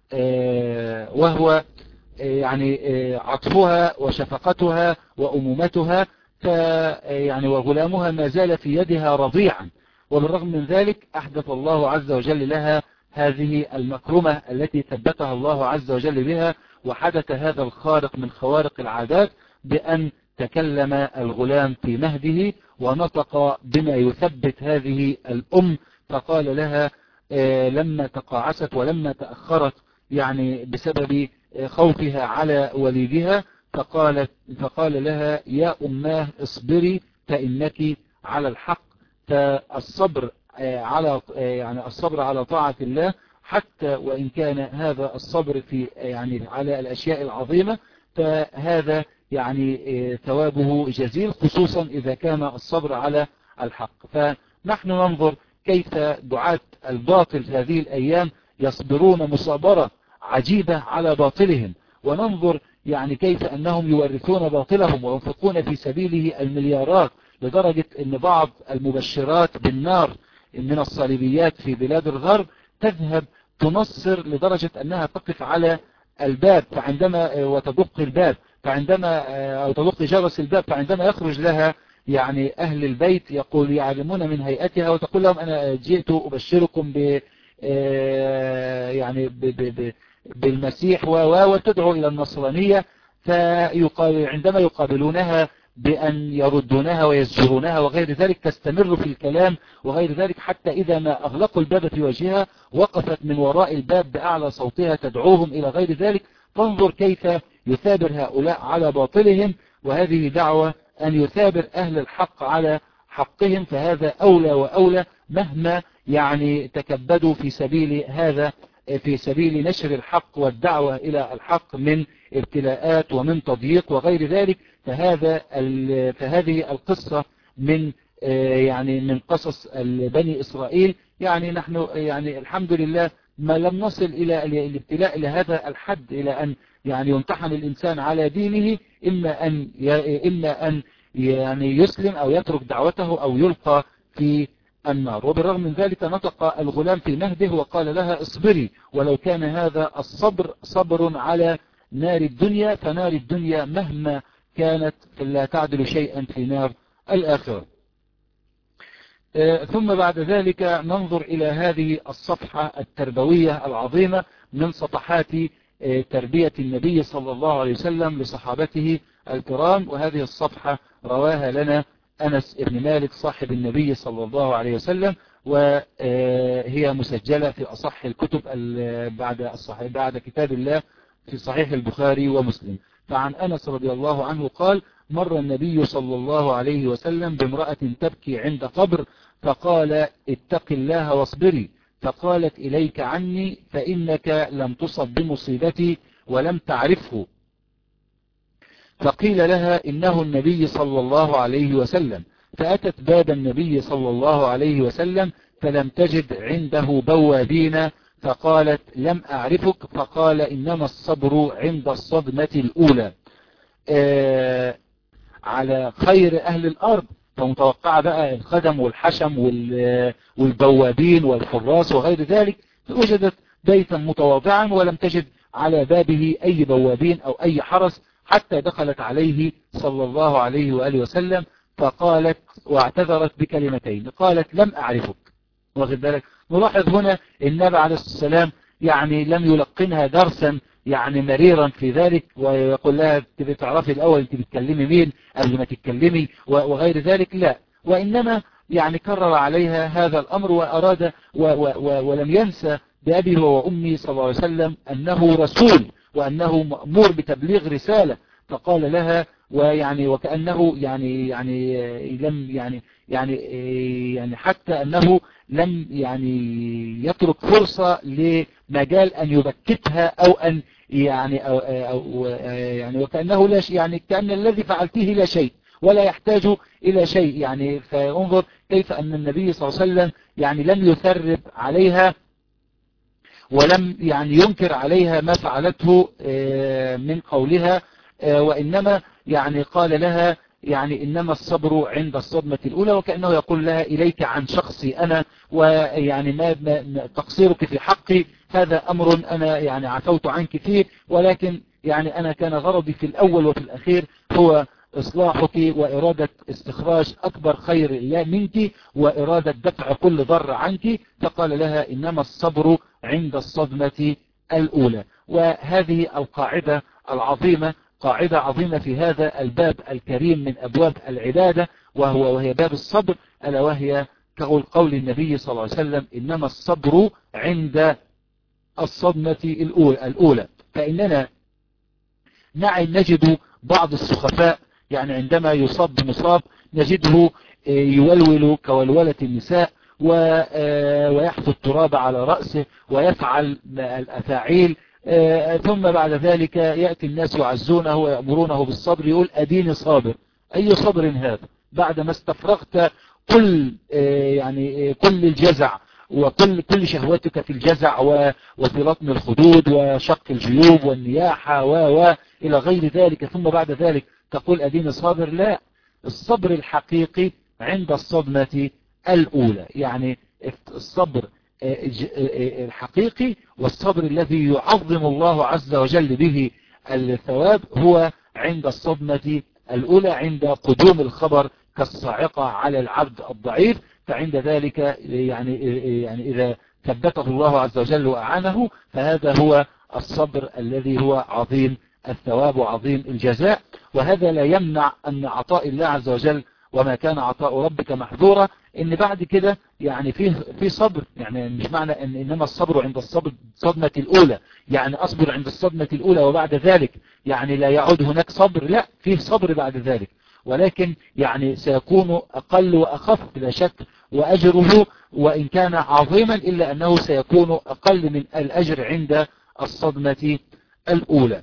[SPEAKER 1] وهو يعني عطفها وشفقتها وأمومتها، يعني وغلامها ما زال في يدها رضيعا، وبالرغم من ذلك أحدث الله عز وجل لها هذه المكرمة التي ثبتها الله عز وجل بها. وحدث هذا الخارق من خوارق العادات بأن تكلم الغلام في مهده ونطق بما يثبت هذه الأم، فقال لها لما تقاعست ولما تأخرت يعني بسبب خوفها على وليدها، فقالت فقال لها يا أماه اصبري فإنك على الحق. فالصبر على يعني الصبر على طاعة الله، حتى وإن كان هذا الصبر في يعني على الأشياء العظيمة، فهذا يعني ثوابه جزيل، خصوصا إذا كان الصبر على الحق. فنحن ننظر كيف دعاة الباطل في هذه الأيام يصبرون مصابرة عجيبة على باطلهم، وننظر يعني كيف أنهم يورثون باطلهم وينفقون في سبيله المليارات، لدرجة أن بعض المبشرات بالنار من الصليبيات في بلاد الغرب تذهب تنصر لدرجة أنها تقف على الباب فعندما وتدق الباب فعندما أو تدق جرس الباب، فعندما يخرج لها يعني أهل البيت يقول يعلمون من هيئتها وتقول لهم أنا جئت أبشركم ب يعني ب ب بالمسيح وتدعو إلى النصرانية، فعندما يقابلونها بأن يردونها ويزجرونها وغير ذلك تستمر في الكلام وغير ذلك، حتى إذا ما أغلقوا الباب في وجهها وقفت من وراء الباب بأعلى صوتها تدعوهم إلى غير ذلك. فانظر كيف يثابر هؤلاء على باطلهم، وهذه دعوة أن يثابر أهل الحق على حقهم، فهذا أولى وأولى مهما يعني تكبدوا في سبيل هذا في سبيل نشر الحق والدعوة إلى الحق من ابتلاءات ومن تضييق وغير ذلك. فهذا فهذه القصة من يعني من قصص بني إسرائيل. يعني نحن يعني الحمد لله ما لم نصل إلى الابتلاء إلى هذا الحد، إلى أن يعني يمتحن الإنسان على دينه، إما أن إما أن يعني يسلم أو يترك دعوته أو يلقى في النار. وبالرغم من ذلك نطق الغلام في مهده وقال لها اصبري، ولو كان هذا الصبر صبر على نار الدنيا، فنار الدنيا مهما كانت لا تعدل شيئا في نار الآخرة. ثم بعد ذلك ننظر إلى هذه الصفحة التربوية العظيمة من صفحات تربية النبي صلى الله عليه وسلم لصحابته الكرام، وهذه الصفحة رواها لنا أنس بن مالك صاحب النبي صلى الله عليه وسلم، وهي مسجلة في أصح الكتب بعد الصحيح بعد كتاب الله في صحيح البخاري ومسلم. فعن أنس رضي الله عنه قال مر النبي صلى الله عليه وسلم بامرأة تبكي عند قبر فقال اتق الله واصبري، فقالت إليك عني فإنك لم تصب بمصيبتي ولم تعرفه. فقيل لها إنه النبي صلى الله عليه وسلم، فأتت باب النبي صلى الله عليه وسلم فلم تجد عنده بوابين، فقالت لم أعرفك، فقال إنما الصبر عند الصدمة الأولى. آه على خير أهل الأرض، فمتوقع بقى الخدم والحشم والبوابين والحراس وغير ذلك، وجدت بيتا متواضعا ولم تجد على بابه أي بوابين أو أي حرس، حتى دخلت عليه صلى الله عليه وآله وسلم فقالت واعتذرت بكلمتين، قالت لم أعرفك. واخد بالك؟ نلاحظ هنا النبي عليه الصلاة والسلام يعني لم يلقنها درسا يعني مريرا في ذلك ويقول لها تبي تعرفي الأول انت بتكلمي مين قبل ما تتكلمي وغير ذلك، لا، وإنما يعني كرر عليها هذا الأمر وأراد و و و ولم ينسى بأبي وأمي صلى الله عليه وسلم أنه رسول وأنه مأمور بتبليغ رسالة، فقال لها ويعني وكأنه يعني يعني لم يعني يعني يعني حتى أنه لم يعني يترك فرصة لمجال أن يبكتها أو أن يعني أو أو يعني وكأنه لا شيء، يعني كأن الذي فعلته لا شيء ولا يحتاج إلى شيء. يعني فانظر كيف أن النبي صلى الله عليه وسلم يعني لم يثرب عليها ولم يعني ينكر عليها ما فعلته من قولها، وإنما يعني قال لها يعني إنما الصبر عند الصدمة الأولى، وكأنه يقول لها إليك عن شخصي أنا، ويعني ما تقصيرك في حقي هذا أمر أنا يعني عفوت عنك فيه، ولكن يعني أنا كان غرضي في الأول وفي الأخير هو إصلاحك وإرادة استخراج أكبر خير الله منك وإرادة دفع كل ضر عنك. فقال لها إنما الصبر عند الصدمة الأولى. وهذه القاعدة العظيمة قاعدة عظيمة في هذا الباب الكريم من أبواب العبادة، وهو وهي باب الصبر، ألا وهي كقول قول النبي صلى الله عليه وسلم إنما الصبر عند الصدمة الأولى. فإننا نجد بعض السخفاء يعني عندما يصاب بمصاب نجده يولول كولولة النساء ويحث التراب على رأسه ويفعل الأفاعيل، ثم بعد ذلك يأتي الناس يعزونه ويأمرونه بالصبر، يقول أديني صابر. أي صبر هذا بعدما استفرغت كل يعني كل الجزع وكل كل شهوتك في الجزع وفي لطم الخدود وشق الجيوب والنياحة و إلى غير ذلك، ثم بعد ذلك تقول أديني صابر؟ لا، الصبر الحقيقي عند الصدمة الأولى، يعني الصبر الحقيقي والصبر الذي يعظم الله عز وجل به الثواب هو عند الصدمة الأولى، عند قدوم الخبر كالصاعقة على العبد الضعيف. فعند ذلك يعني يعني إذا ثبته الله عز وجل وأعانه فهذا هو الصبر الذي هو عظيم الثواب وعظيم الجزاء. وهذا لا يمنع أن عطاء الله عز وجل وما كان عطاء ربك محظورا، ان بعد كده يعني فيه في صبر، يعني مش معنى ان انما الصبر عند الصبر الصدمة الاولى يعني اصبر عند الصدمة الاولى وبعد ذلك يعني لا يعود هناك صبر، لا، فيه صبر بعد ذلك، ولكن يعني سيكون اقل واخف لا شك، واجره وان كان عظيما الا انه سيكون اقل من الاجر عند الصدمة الاولى.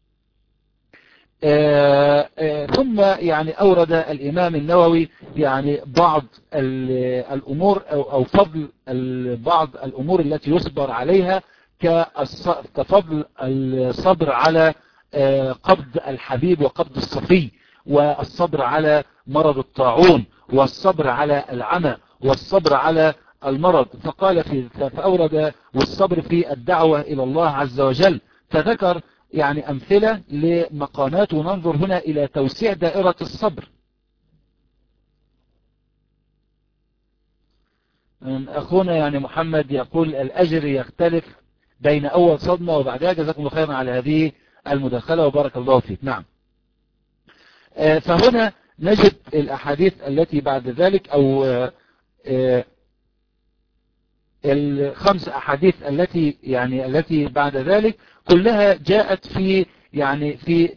[SPEAKER 1] آآ آآ ثم يعني أورد الإمام النووي يعني بعض الأمور أو, أو فضل بعض الأمور التي يصبر عليها كفضل الصبر على قبض الحبيب وقبض الصفي، والصبر على مرض الطاعون، والصبر على العمى، والصبر على المرض. فقال في فأورد والصبر في الدعوة إلى الله عز وجل، فذكر يعني أمثلة لمقامات، وننظر هنا إلى توسيع دائرة الصبر. أخونا يعني محمد يقول الأجر يختلف بين أول صدمة وبعدها. جزاكم الله خيرا على هذه المداخلة وبارك الله فيك. نعم، فهنا نجد الأحاديث التي بعد ذلك أو الخمس أحاديث التي يعني التي بعد ذلك كلها جاءت في يعني في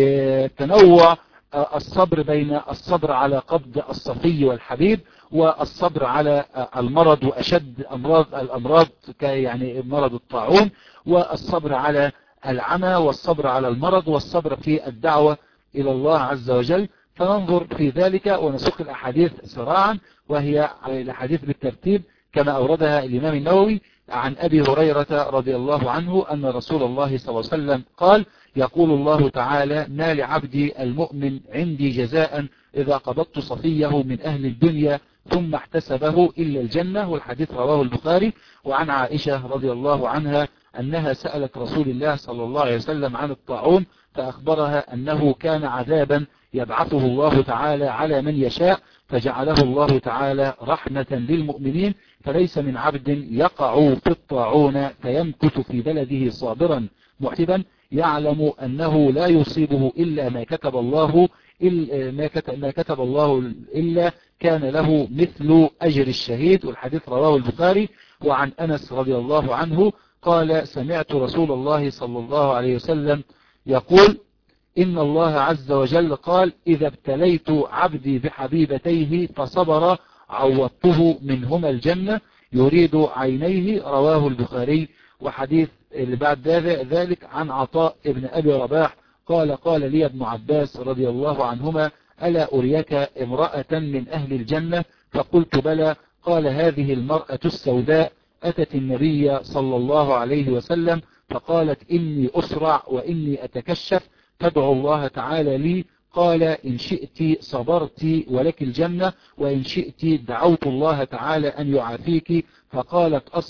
[SPEAKER 1] تنوع الصبر بين الصبر على قبض الصفي والحبيب والصبر على المرض وأشد أمراض الأمراض يعني مرض الطاعون، والصبر على العمى، والصبر على المرض، والصبر في الدعوة إلى الله عز وجل. فننظر في ذلك ونسوق الأحاديث سراعا، وهي الأحاديث بالترتيب كما أوردها الإمام النووي عن أبي هريرة رضي الله عنه أن رسول الله صلى الله عليه وسلم قال: يقول الله تعالى: ما لعبدي المؤمن عندي جزاء إذا قبضت صفيه من أهل الدنيا ثم احتسبه إلا الجنة. والحديث رواه البخاري. وعن عائشة رضي الله عنها أنها سألت رسول الله صلى الله عليه وسلم عن الطاعون فأخبرها أنه كان عذابا يبعثه الله تعالى على من يشاء، فجعله الله تعالى رحمة للمؤمنين، فليس من عبد يقع في الطاعون فيمكث في بلده صابرا محتبا يعلم أنه لا يصيبه إلا ما كتب الله إلا ما كتب, ما كتب الله إلا كان له مثل أجر الشهيد. والحديث رواه البخاري. وعن أنس رضي الله عنه قال: سمعت رسول الله صلى الله عليه وسلم يقول: إن الله عز وجل قال: إذا ابتليت عبدي بحبيبتيه فصبر عوضته منهما الجنة يريد عينيه. رواه البخاري. وحديث اللي بعد ذلك عن عطاء ابن أبي رباح قال: قال لي ابن عباس رضي الله عنهما: ألا أريك امرأة من أهل الجنة؟ فقلت: بلى. قال: هذه المرأة السوداء أتت النبي صلى الله عليه وسلم فقالت: إني أسرع وإني أتكشف فادعوا الله تعالى لي. قال: إن شئت صبرت ولك الجنة، وإن شئت دعوت الله تعالى أن يعافيك. فقالت: أصبر.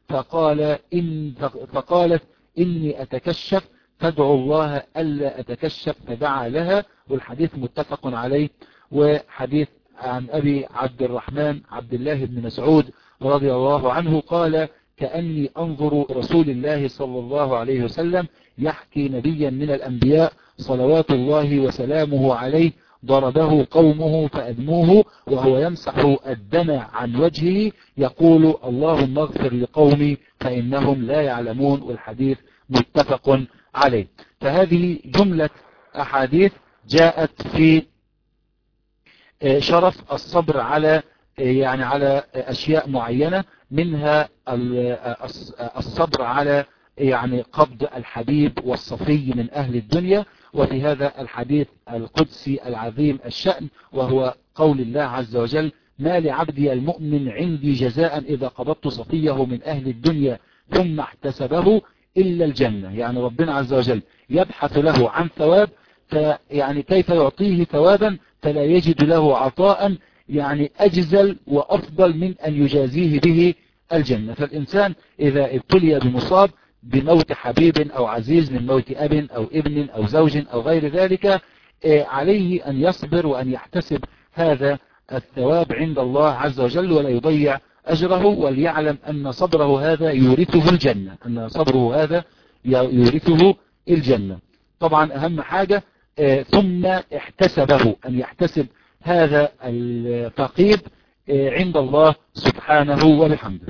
[SPEAKER 1] فقال إن فقالت إني أتكشف فادعوا الله ألا أتكشف، فدعا لها. والحديث متفق عليه. وحديث عن أبي عبد الرحمن عبد الله بن مسعود رضي الله عنه قال كأني أنظر رسول الله صلى الله عليه وسلم يحكي نبيا من الأنبياء صلوات الله وسلامه عليه ضربه قومه فأدموه وهو يمسح الدم عن وجهه يقول اللهم اغفر لقومي فإنهم لا يعلمون. والحديث متفق عليه. فهذه جملة أحاديث جاءت في شرف الصبر على يعني على أشياء معينة، منها الصبر على يعني قبض الحبيب والصفي من أهل الدنيا. وفي هذا الحديث القدسي العظيم الشأن وهو قول الله عز وجل ما لعبدي المؤمن عندي جزاء إذا قبضت صفيه من أهل الدنيا ثم احتسبه إلا الجنة. يعني ربنا عز وجل يبحث له عن ثواب، فيعني كيف يعطيه ثوابا فلا يجد له عطاء يعني أجزل وأفضل من أن يجازيه به الجنة. فالإنسان إذا ابتلي بمصاب بموت حبيب أو عزيز من موت أب أو ابن أو زوج أو غير ذلك عليه أن يصبر وأن يحتسب هذا الثواب عند الله عز وجل ولا يضيع أجره، وليعلم أن صبره هذا يورثه الجنة، أن صبره هذا يورثه الجنة. طبعا أهم حاجة ثم احتسبه، أن يحتسب هذا الفقيد عند الله سبحانه وبحمده.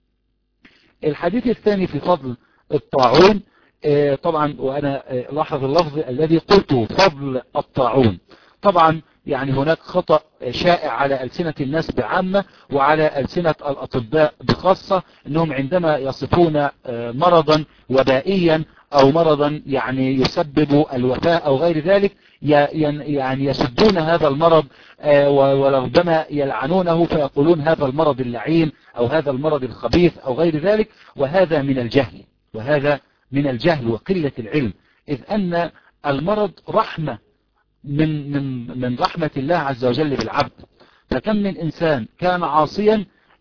[SPEAKER 1] الحديث الثاني في فضل الطاعون، طبعا وأنا لاحظ اللفظ الذي قلته فضل الطاعون. طبعا يعني هناك خطأ شائع على ألسنة الناس بعامة وعلى ألسنة الأطباء بخاصة، أنهم عندما يصفون مرضا وبائيا أو مرضا يعني يسبب الوفاة أو غير ذلك يعني يسدون هذا المرض وربما يلعنونه فيقولون هذا المرض اللعين أو هذا المرض الخبيث أو غير ذلك. وهذا من الجهل، وهذا من الجهل وقلة العلم، إذ أن المرض رحمة من من من رحمة الله عز وجل بالعبد. فكم من إنسان كان عاصيا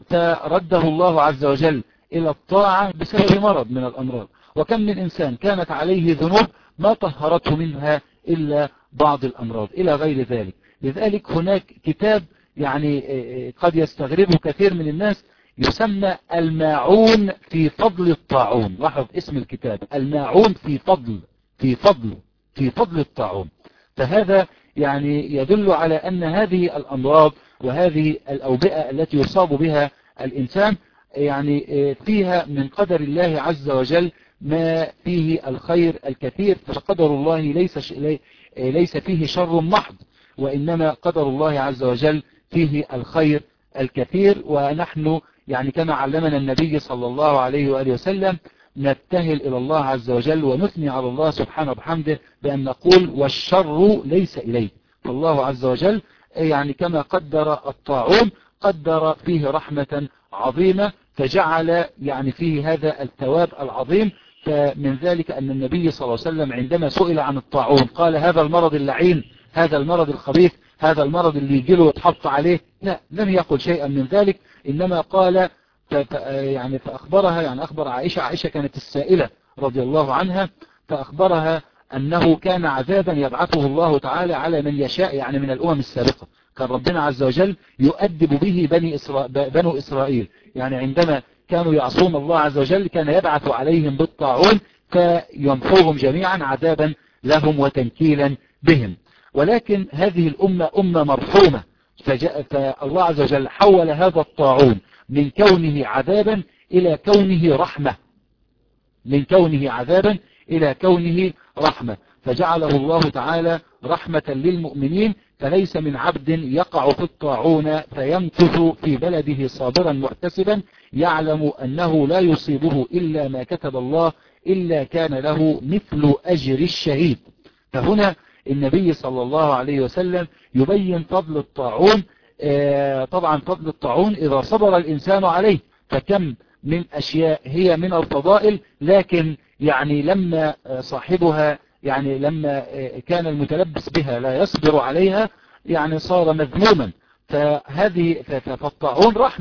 [SPEAKER 1] فرده الله عز وجل إلى الطاعة بسبب مرض من الأمراض، وكم من إنسان كانت عليه ذنوب ما طهرته منها إلا بعض الأمراض إلى غير ذلك. لذلك هناك كتاب يعني قد يستغربه كثير من الناس يسمى الماعون في فضل الطاعون. لاحظ اسم الكتاب الماعون في فضل في فضل في فضل الطاعون. فهذا يعني يدل على أن هذه الأمراض وهذه الأوبئة التي يصاب بها الإنسان يعني فيها من قدر الله عز وجل ما فيه الخير الكثير. فقدر الله ليس ليس فيه شر محض، وإنما قدر الله عز وجل فيه الخير الكثير. ونحن يعني كما علمنا النبي صلى الله عليه وآله وسلم نبتهل إلى الله عز وجل ونثني على الله سبحانه وبحمده بأن نقول والشر ليس إليه. فالله عز وجل يعني كما قدر الطاعون قدر فيه رحمة عظيمة فجعل يعني فيه هذا الثواب العظيم. فمن ذلك أن النبي صلى الله عليه وسلم عندما سئل عن الطاعون قال هذا المرض اللعين، هذا المرض الخبيث، هذا المرض اللي يجيله وتحط عليه، لا، لم يقل شيئا من ذلك، إنما قال يعني فأخبرها يعني أخبر عائشة عائشة كانت السائلة رضي الله عنها، فأخبرها أنه كان عذابا يبعثه الله تعالى على من يشاء يعني من الأمم السابقة. كان ربنا عز وجل يؤدب به بني إسرا... بنو إسرائيل، يعني عندما كانوا يعصون الله عز وجل كان يبعث عليهم بالطاعون فيمحوهم جميعا عذابا لهم وتنكيلا بهم. ولكن هذه الأمة أمة مرحومة، فجاء فالله عز وجل حول هذا الطاعون من كونه عذابا إلى كونه رحمة، من كونه عذابا إلى كونه رحمة، فجعله الله تعالى رحمة للمؤمنين. فليس من عبد يقع في الطاعون فيمكث في بلده صابرا محتسبا يعلم أنه لا يصيبه إلا ما كتب الله إلا كان له مثل أجر الشهيد. فهنا النبي صلى الله عليه وسلم يبين فضل الطاعون. طبعا فضل الطاعون إذا صبر الإنسان عليه، فكم من أشياء هي من الفضائل لكن يعني لما صاحبها يعني لما كان المتلبس بها لا يصبر عليها يعني صار مذموما. فهذه فالطاعون رحمة،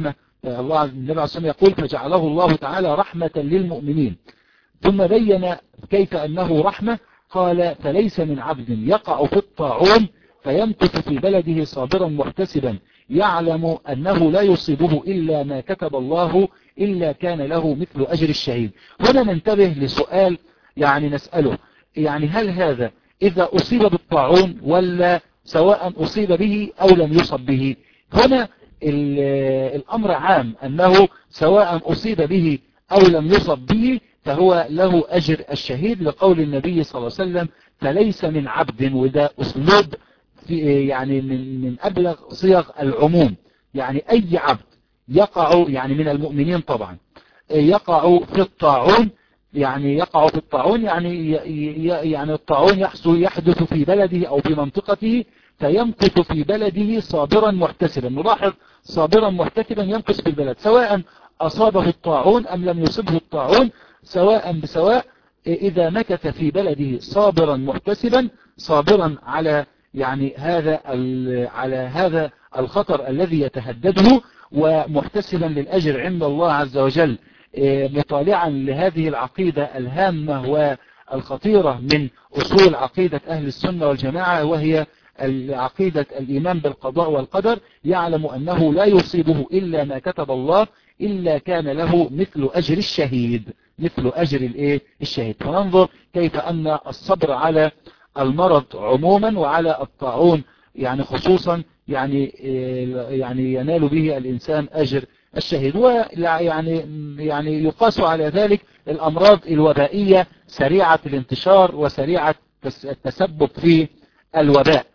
[SPEAKER 1] الله النبي عليه الصلاة والسلام يقول فجعله الله تعالى رحمة للمؤمنين، ثم بين كيف أنه رحمة، قال فليس من عبد يقع في الطاعون فيمكث في بلده صابرا محتسبا يعلم أنه لا يصيبه إلا ما كتب الله إلا كان له مثل أجر الشهيد. هنا ننتبه لسؤال يعني نسأله، يعني هل هذا إذا أصيب بالطاعون ولا سواء أصيب به أو لم يصب به؟ هنا الأمر عام أنه سواء أصيب به أو لم يصب به فهو له أجر الشهيد، لقول النبي صلى الله عليه وسلم فليس من عبد، وده أسلوب في يعني من من أبلغ صيغ العموم، يعني أي عبد يقع يعني من المؤمنين طبعا يقع في الطاعون، يعني يقع في الطاعون يعني يعني الطاعون يحصل يحدث في بلده أو في منطقته، فيمكث في بلده صابرا محتسبا. نلاحظ صابرا محتسبا يمكث في البلد، سواء أصابه الطاعون أم لم يصبه الطاعون سواء بسواء، إذا مكث في بلده صابرا محتسبا، صابرا على يعني هذا على هذا الخطر الذي يتهدده، ومحتسبا للأجر عند الله عز وجل، مطالعا لهذه العقيدة الهامة والخطيرة من أصول عقيدة أهل السنة والجماعة، وهي عقيدة الإيمان بالقضاء والقدر، يعلم أنه لا يصيبه إلا ما كتب الله إلا كان له مثل أجر الشهيد، مثل أجر الإيه الشهيد. فننظر كيف أن الصبر على المرض عموما وعلى الطاعون يعني خصوصا يعني يعني ينال به الإنسان أجر الشهيد. ويعني يعني يقاس على ذلك الأمراض الوبائية سريعة الانتشار وسريعة التسبب في الوباء.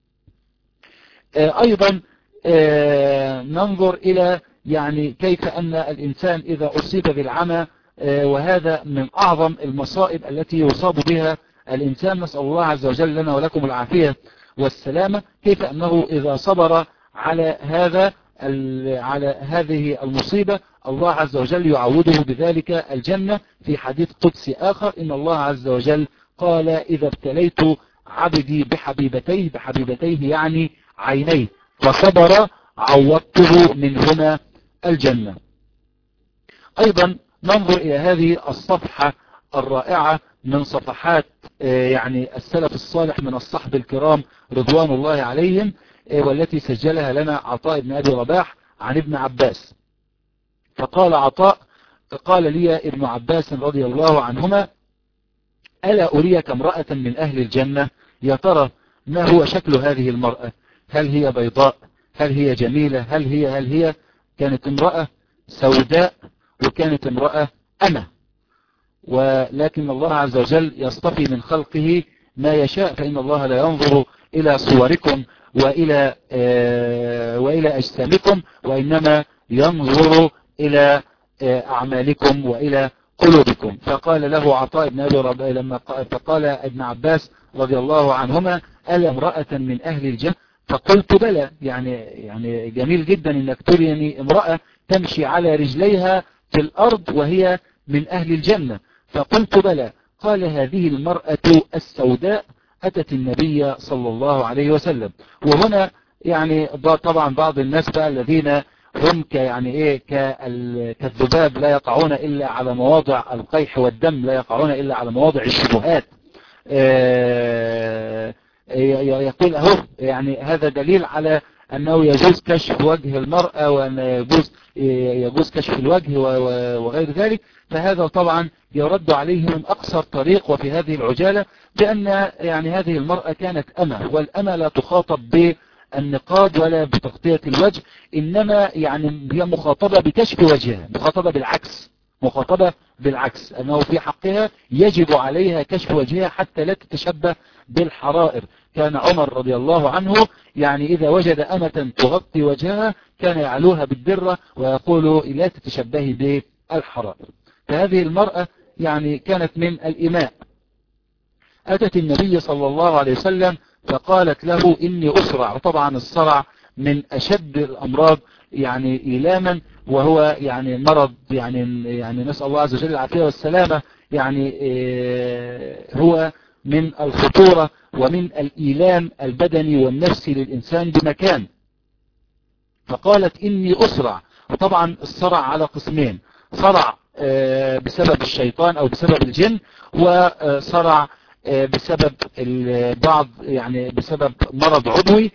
[SPEAKER 1] أيضا ننظر إلى يعني كيف أن الإنسان إذا أصيب بالعمى، وهذا من أعظم المصائب التي يصاب بها الإنسان، نسأل الله عز وجل لنا ولكم العافية والسلامة، كيف أنه إذا صبر على هذا على هذه المصيبة الله عز وجل يعوده بذلك الجنة. في حديث قدسي آخر إن الله عز وجل قال إذا ابتليت عبدي بحبيبتيه، بحبيبتيه يعني عينيه، فصبر عوضته منهما الجنة. أيضا ننظر إلى هذه الصفحة الرائعة من صفحات يعني السلف الصالح من الصحب الكرام رضوان الله عليهم، والتي سجلها لنا عطاء بن أبي رباح عن ابن عباس. فقال عطاء قال لي ابن عباس رضي الله عنهما ألا أريك امرأة من أهل الجنة؟ يا ترى ما هو شكل هذه المرأة؟ هل هي بيضاء؟ هل هي جميلة؟ هل هي هل هي كانت امرأة سوداء، وكانت امرأة أمة، ولكن الله عز وجل يصطفي من خلقه ما يشاء، فإن الله لا ينظر إلى صوركم وإلى آه وإلى أجسامكم، وإنما ينظر إلى آه أعمالكم وإلى قلوبكم. فقال له عطاء بن أبي رباح لما فقال ابن عباس رضي الله عنهما ألا امرأة من أهل الجنة؟ فقلت بلى، يعني يعني جميل جدا انك تريني امرأة تمشي على رجليها في الأرض وهي من أهل الجنة. فقلت بلى. قال هذه المرأة السوداء أتت النبي صلى الله عليه وسلم. وهنا يعني طبعا بعض الناس بقى الذين هم يعني ايه كالذباب لا يقعون إلا على مواضع القيح والدم، لا يقعون إلا على مواضع الشبهات، يقول اهو يعني هذا دليل على أنه يجوز كشف وجه المرأة، وأن يجوز يجوز كشف الوجه وغير ذلك. فهذا طبعا يرد عليه من أقصر طريق وفي هذه العجالة، بأن يعني هذه المرأة كانت أمة، والأمة لا تخاطب بالنقاب ولا بتغطية الوجه، إنما يعني هي مخاطبة بكشف وجهها، مخاطبة بالعكس، مخاطبة بالعكس أنه في حقها يجب عليها كشف وجهها حتى لا تتشبه بالحرائر. كان عمر رضي الله عنه يعني إذا وجد أمة تغطي وجهها كان يعلوها بالدرة ويقول لا تتشبهي بالحرائر. فهذه المرأة يعني كانت من الإماء. أتت النبي صلى الله عليه وسلم فقالت له إني أسرع. وطبعا الصرع من أشد الأمراض يعني إيلاما، وهو يعني مرض يعني يعني نسأل الله عز وجل العافية والسلامة، يعني هو من الخطورة ومن الإيلام البدني والنفسي للإنسان بمكان. فقالت إني أسرع. وطبعا الصرع على قسمين، صرع بسبب الشيطان أو بسبب الجن، وصرع بسبب بعض يعني بسبب مرض عضوي.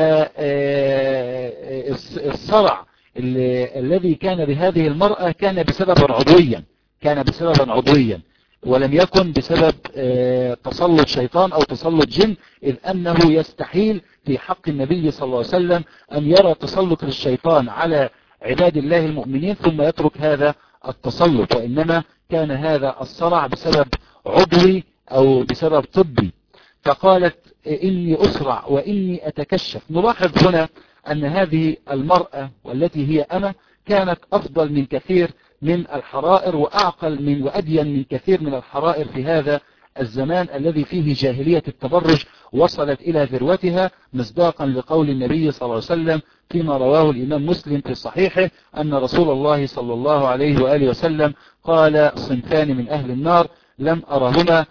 [SPEAKER 1] فالصرع الذي كان بهذه المرأة كان بسببا عضويا، كان بسببا عضويا ولم يكن بسبب تسلط شيطان أو تسلط جن، إذ أنه يستحيل في حق النبي صلى الله عليه وسلم أن يرى تسلط الشيطان على عباد الله المؤمنين ثم يترك هذا التسلط، وإنما كان هذا الصرع بسبب عضوي أو بسبب طبي. فقالت إني أسرع وإني أتكشف. نلاحظ هنا أن هذه المرأة والتي هي أمة كانت أفضل من كثير من الحرائر وأعقل من وأدين من كثير من الحرائر في هذا الزمان الذي فيه جاهلية التبرج وصلت إلى ذروتها، مصداقا لقول النبي صلى الله عليه وسلم فيما رواه الإمام مسلم في صحيحه أن رسول الله صلى الله عليه وآله وسلم قال صنفان من أهل النار لم أرهما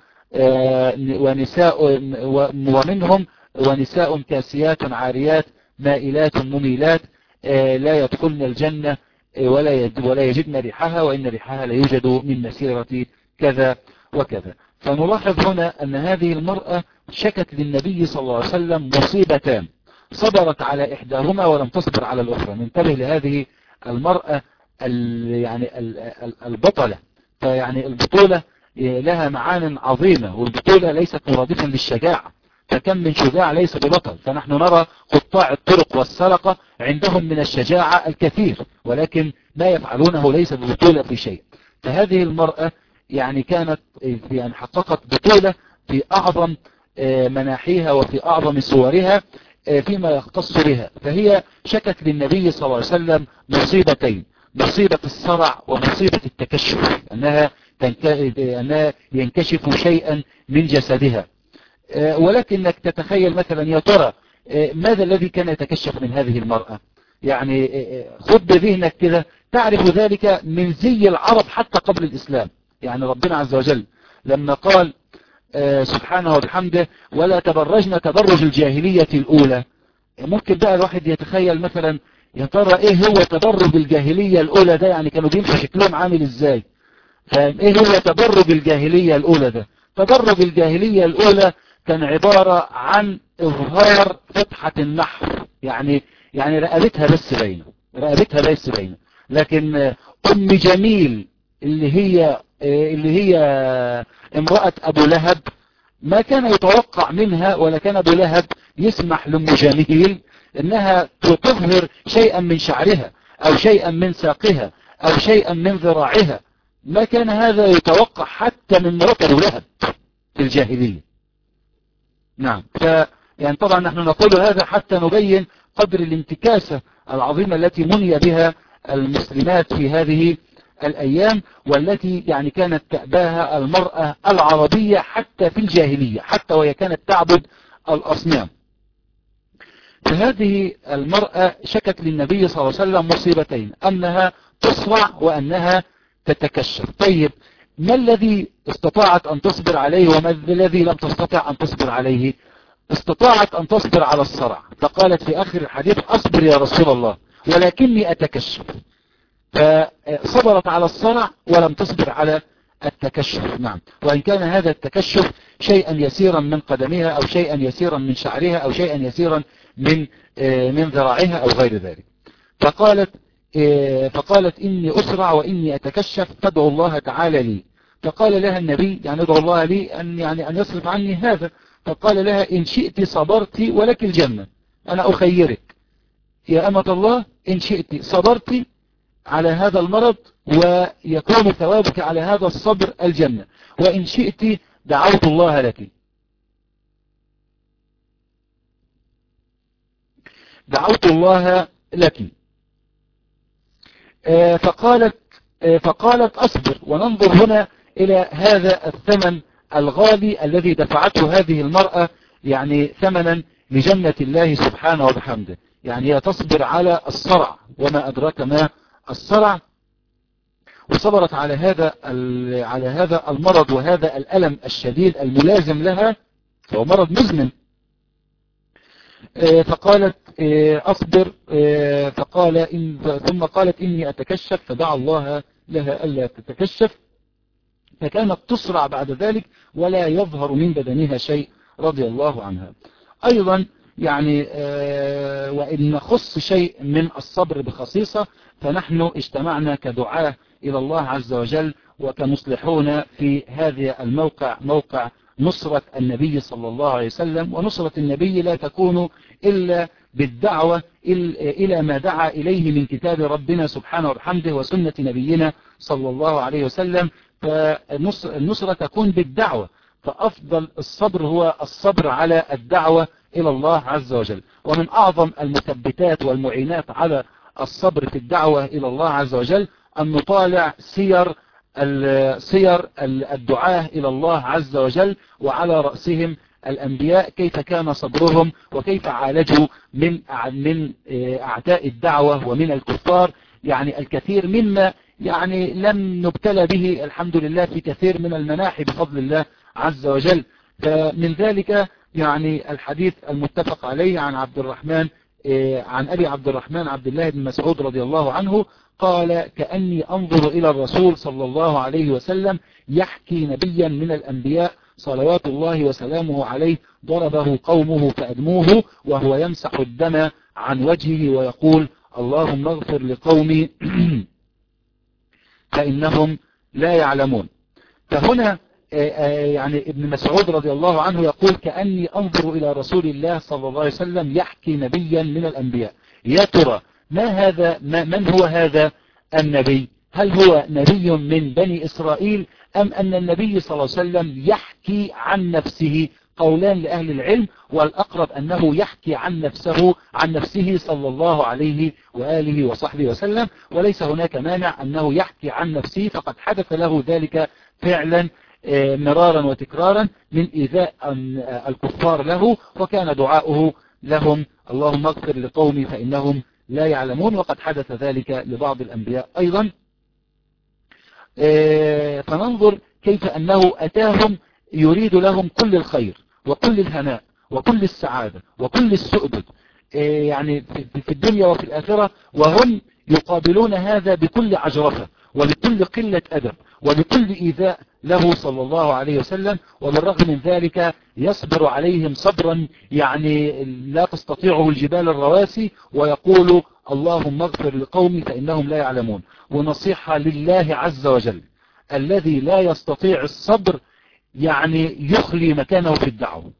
[SPEAKER 1] ونساء ومنهم ونساء كاسيات عاريات مائلات مميلات لا يدخلن الجنة ولا ولا يجدن ريحها وإن ريحها لا يوجد من مسيرة كذا وكذا. فنلاحظ هنا أن هذه المرأة شكت للنبي صلى الله عليه وسلم مصيبتان، صبرت على إحداهما ولم تصبر على الأخرى. ننتبه لهذه المرأة يعني البطلة، فيعني البطولة لها معان عظيمة، والبطولة ليست مرادفا للشجاعة، فكم من شجاع ليس ببطل. فنحن نرى قطاع الطرق والسرقة عندهم من الشجاعة الكثير، ولكن ما يفعلونه ليس ببطولة في شيء. فهذه المرأة يعني كانت يعني حققت بطولة في أعظم مناحيها وفي أعظم صورها فيما يختص بها. فهي شكت للنبي صلى الله عليه وسلم مصيبتين، مصيبة الصرع ومصيبة التكشف، أنها أنها ينكشف شيئا من جسدها. ولكنك تتخيل مثلا يا ترى ماذا الذي كان يتكشف من هذه المرأة؟ يعني خذ بذهنك كده تعرف ذلك من زي العرب حتى قبل الإسلام. يعني ربنا عز وجل لما قال سبحانه وبحمده ولا تبرجن تبرج الجاهلية الأولى، ممكن بقى الواحد يتخيل مثلا يا ترى ايه هو تبرج الجاهلية الأولى ده، يعني كانوا بيمشوا شكلهم عامل ازاي؟ فايه هو تبرج الجاهلية الأولى ده؟ تبرج الجاهلية الأولى كان عبارة عن إظهار فتحة النحر، يعني يعني رقبتها بس باينة، رقبتها بس باينة. لكن أم جميل اللي هي اللي هي امرأة أبو لهب ما كان يتوقع منها ولا كان أبو لهب يسمح لأم جميل انها تظهر شيئا من شعرها او شيئا من ساقها او شيئا من ذراعها. ما كان هذا يتوقع حتى من مرات أبو لهب في الجاهلية. نعم. ف يعني طبعا نحن نقول هذا حتى نبين قدر الانتكاسة العظيمة التي مني بها المسلمات في هذه الأيام، والتي يعني كانت تأباها المرأة العربية حتى في الجاهلية، حتى وهي كانت تعبد الأصنام. فهذه المرأة شكت للنبي صلى الله عليه وسلم مصيبتين، أنها تصرع وأنها تتكشف. طيب ما الذي استطاعت أن تصبر عليه وما الذي لم تستطع أن تصبر عليه؟ استطاعت أن تصبر على الصرع، فقالت في آخر الحديث أصبر يا رسول الله ولكني أتكشف. فصبرت على الصرع ولم تصبر على التكشف. نعم. وإن كان هذا التكشف شيئا يسيرا من قدمها أو شيئا يسيرا من شعرها أو شيئا يسيرا من من ذراعها أو غير ذلك. فقالت فقالت إني أسرع وإني أتكشف فادعو الله تعالى لي. فقال لها النبي يعني ادعو الله لي أن يعني أن يصرف عني هذا. فقال لها إن شئت صبرت ولك الجنة، أنا أخيرك يا أمة الله، إن شئت صبرت على هذا المرض ويكون ثوابك على هذا الصبر الجنة، وإن شئت دعوت الله لك دعوت الله لك. فقالت فقالت أصبر. وننظر هنا إلى هذا الثمن الغالي الذي دفعته هذه المرأة، يعني ثمنا لجنة الله سبحانه وبحمده. يعني هي تصبر على الصرع، وما أدراك ما الصرع، وصبرت على هذا على هذا المرض وهذا الألم الشديد الملازم لها، هو مرض مزمن. فقالت أصبر. فقال إن ثم قالت إني أتكشف، فدعا الله لها ألا تتكشف، فكانت تصرع بعد ذلك ولا يظهر من بدنها شيء رضي الله عنها. أيضا يعني وإن نخص شيء من الصبر بخصيصة، فنحن اجتمعنا كدعاة إلى الله عز وجل وكمصلحون في هذا الموقع، موقع نصرة النبي صلى الله عليه وسلم. ونصرة النبي لا تكون إلا بالدعوة إلى ما دعا إليه من كتاب ربنا سبحانه وبحمده وسنة نبينا صلى الله عليه وسلم. فالنصرة تكون بالدعوة، فأفضل الصبر هو الصبر على الدعوة إلى الله عز وجل. ومن أعظم المثبتات والمعينات على الصبر في الدعوة إلى الله عز وجل أن نطالع سير سير الدعاة إلى الله عز وجل، وعلى رأسهم الأنبياء، كيف كان صبرهم وكيف عالجوا من من أعداء الدعوة ومن الكفار. يعني الكثير مما يعني لم نبتلى به الحمد لله في كثير من المناحي بفضل الله عز وجل. فمن ذلك يعني الحديث المتفق عليه عن عبد الرحمن عن أبي عبد الرحمن عبد الله بن مسعود رضي الله عنه قال: كأني أنظر إلى الرسول صلى الله عليه وسلم يحكي نبيا من الأنبياء صلوات الله وسلامه عليه ضربه قومه فأدموه وهو يمسح الدم عن وجهه ويقول: اللهم اغفر لقومي فإنهم لا يعلمون. فهنا يعني ابن مسعود رضي الله عنه يقول: كأني أنظر إلى رسول الله صلى الله عليه وسلم يحكي نبيا من الأنبياء. يا ترى ما هذا ما من هو هذا النبي؟ هل هو نبي من بني إسرائيل أم أن النبي صلى الله عليه وسلم يحكي عن نفسه؟ قولان لأهل العلم، والأقرب أنه يحكي عن نفسه عن نفسه صلى الله عليه وآله وصحبه وسلم، وليس هناك مانع أنه يحكي عن نفسه، فقد حدث له ذلك فعلا مرارا وتكرارا من إيذاء الكفار له، وكان دعاؤه لهم: اللهم اغفر لقومي فإنهم لا يعلمون. وقد حدث ذلك لبعض الأنبياء أيضا. فننظر كيف أنه أتاهم يريد لهم كل الخير وكل الهناء وكل السعادة وكل السؤدد يعني في الدنيا وفي الآخرة، وهم يقابلون هذا بكل عجرفة وبكل قلة أدب وبكل إيذاء له صلى الله عليه وسلم. وبالرغم من ذلك يصبر عليهم صبرا يعني لا تستطيعه الجبال الرواسي، ويقول: اللهم اغفر لقومي فإنهم لا يعلمون. ونصيحة لله عز وجل الذي لا يستطيع الصبر يعني يخلي مكانه في الدعوة.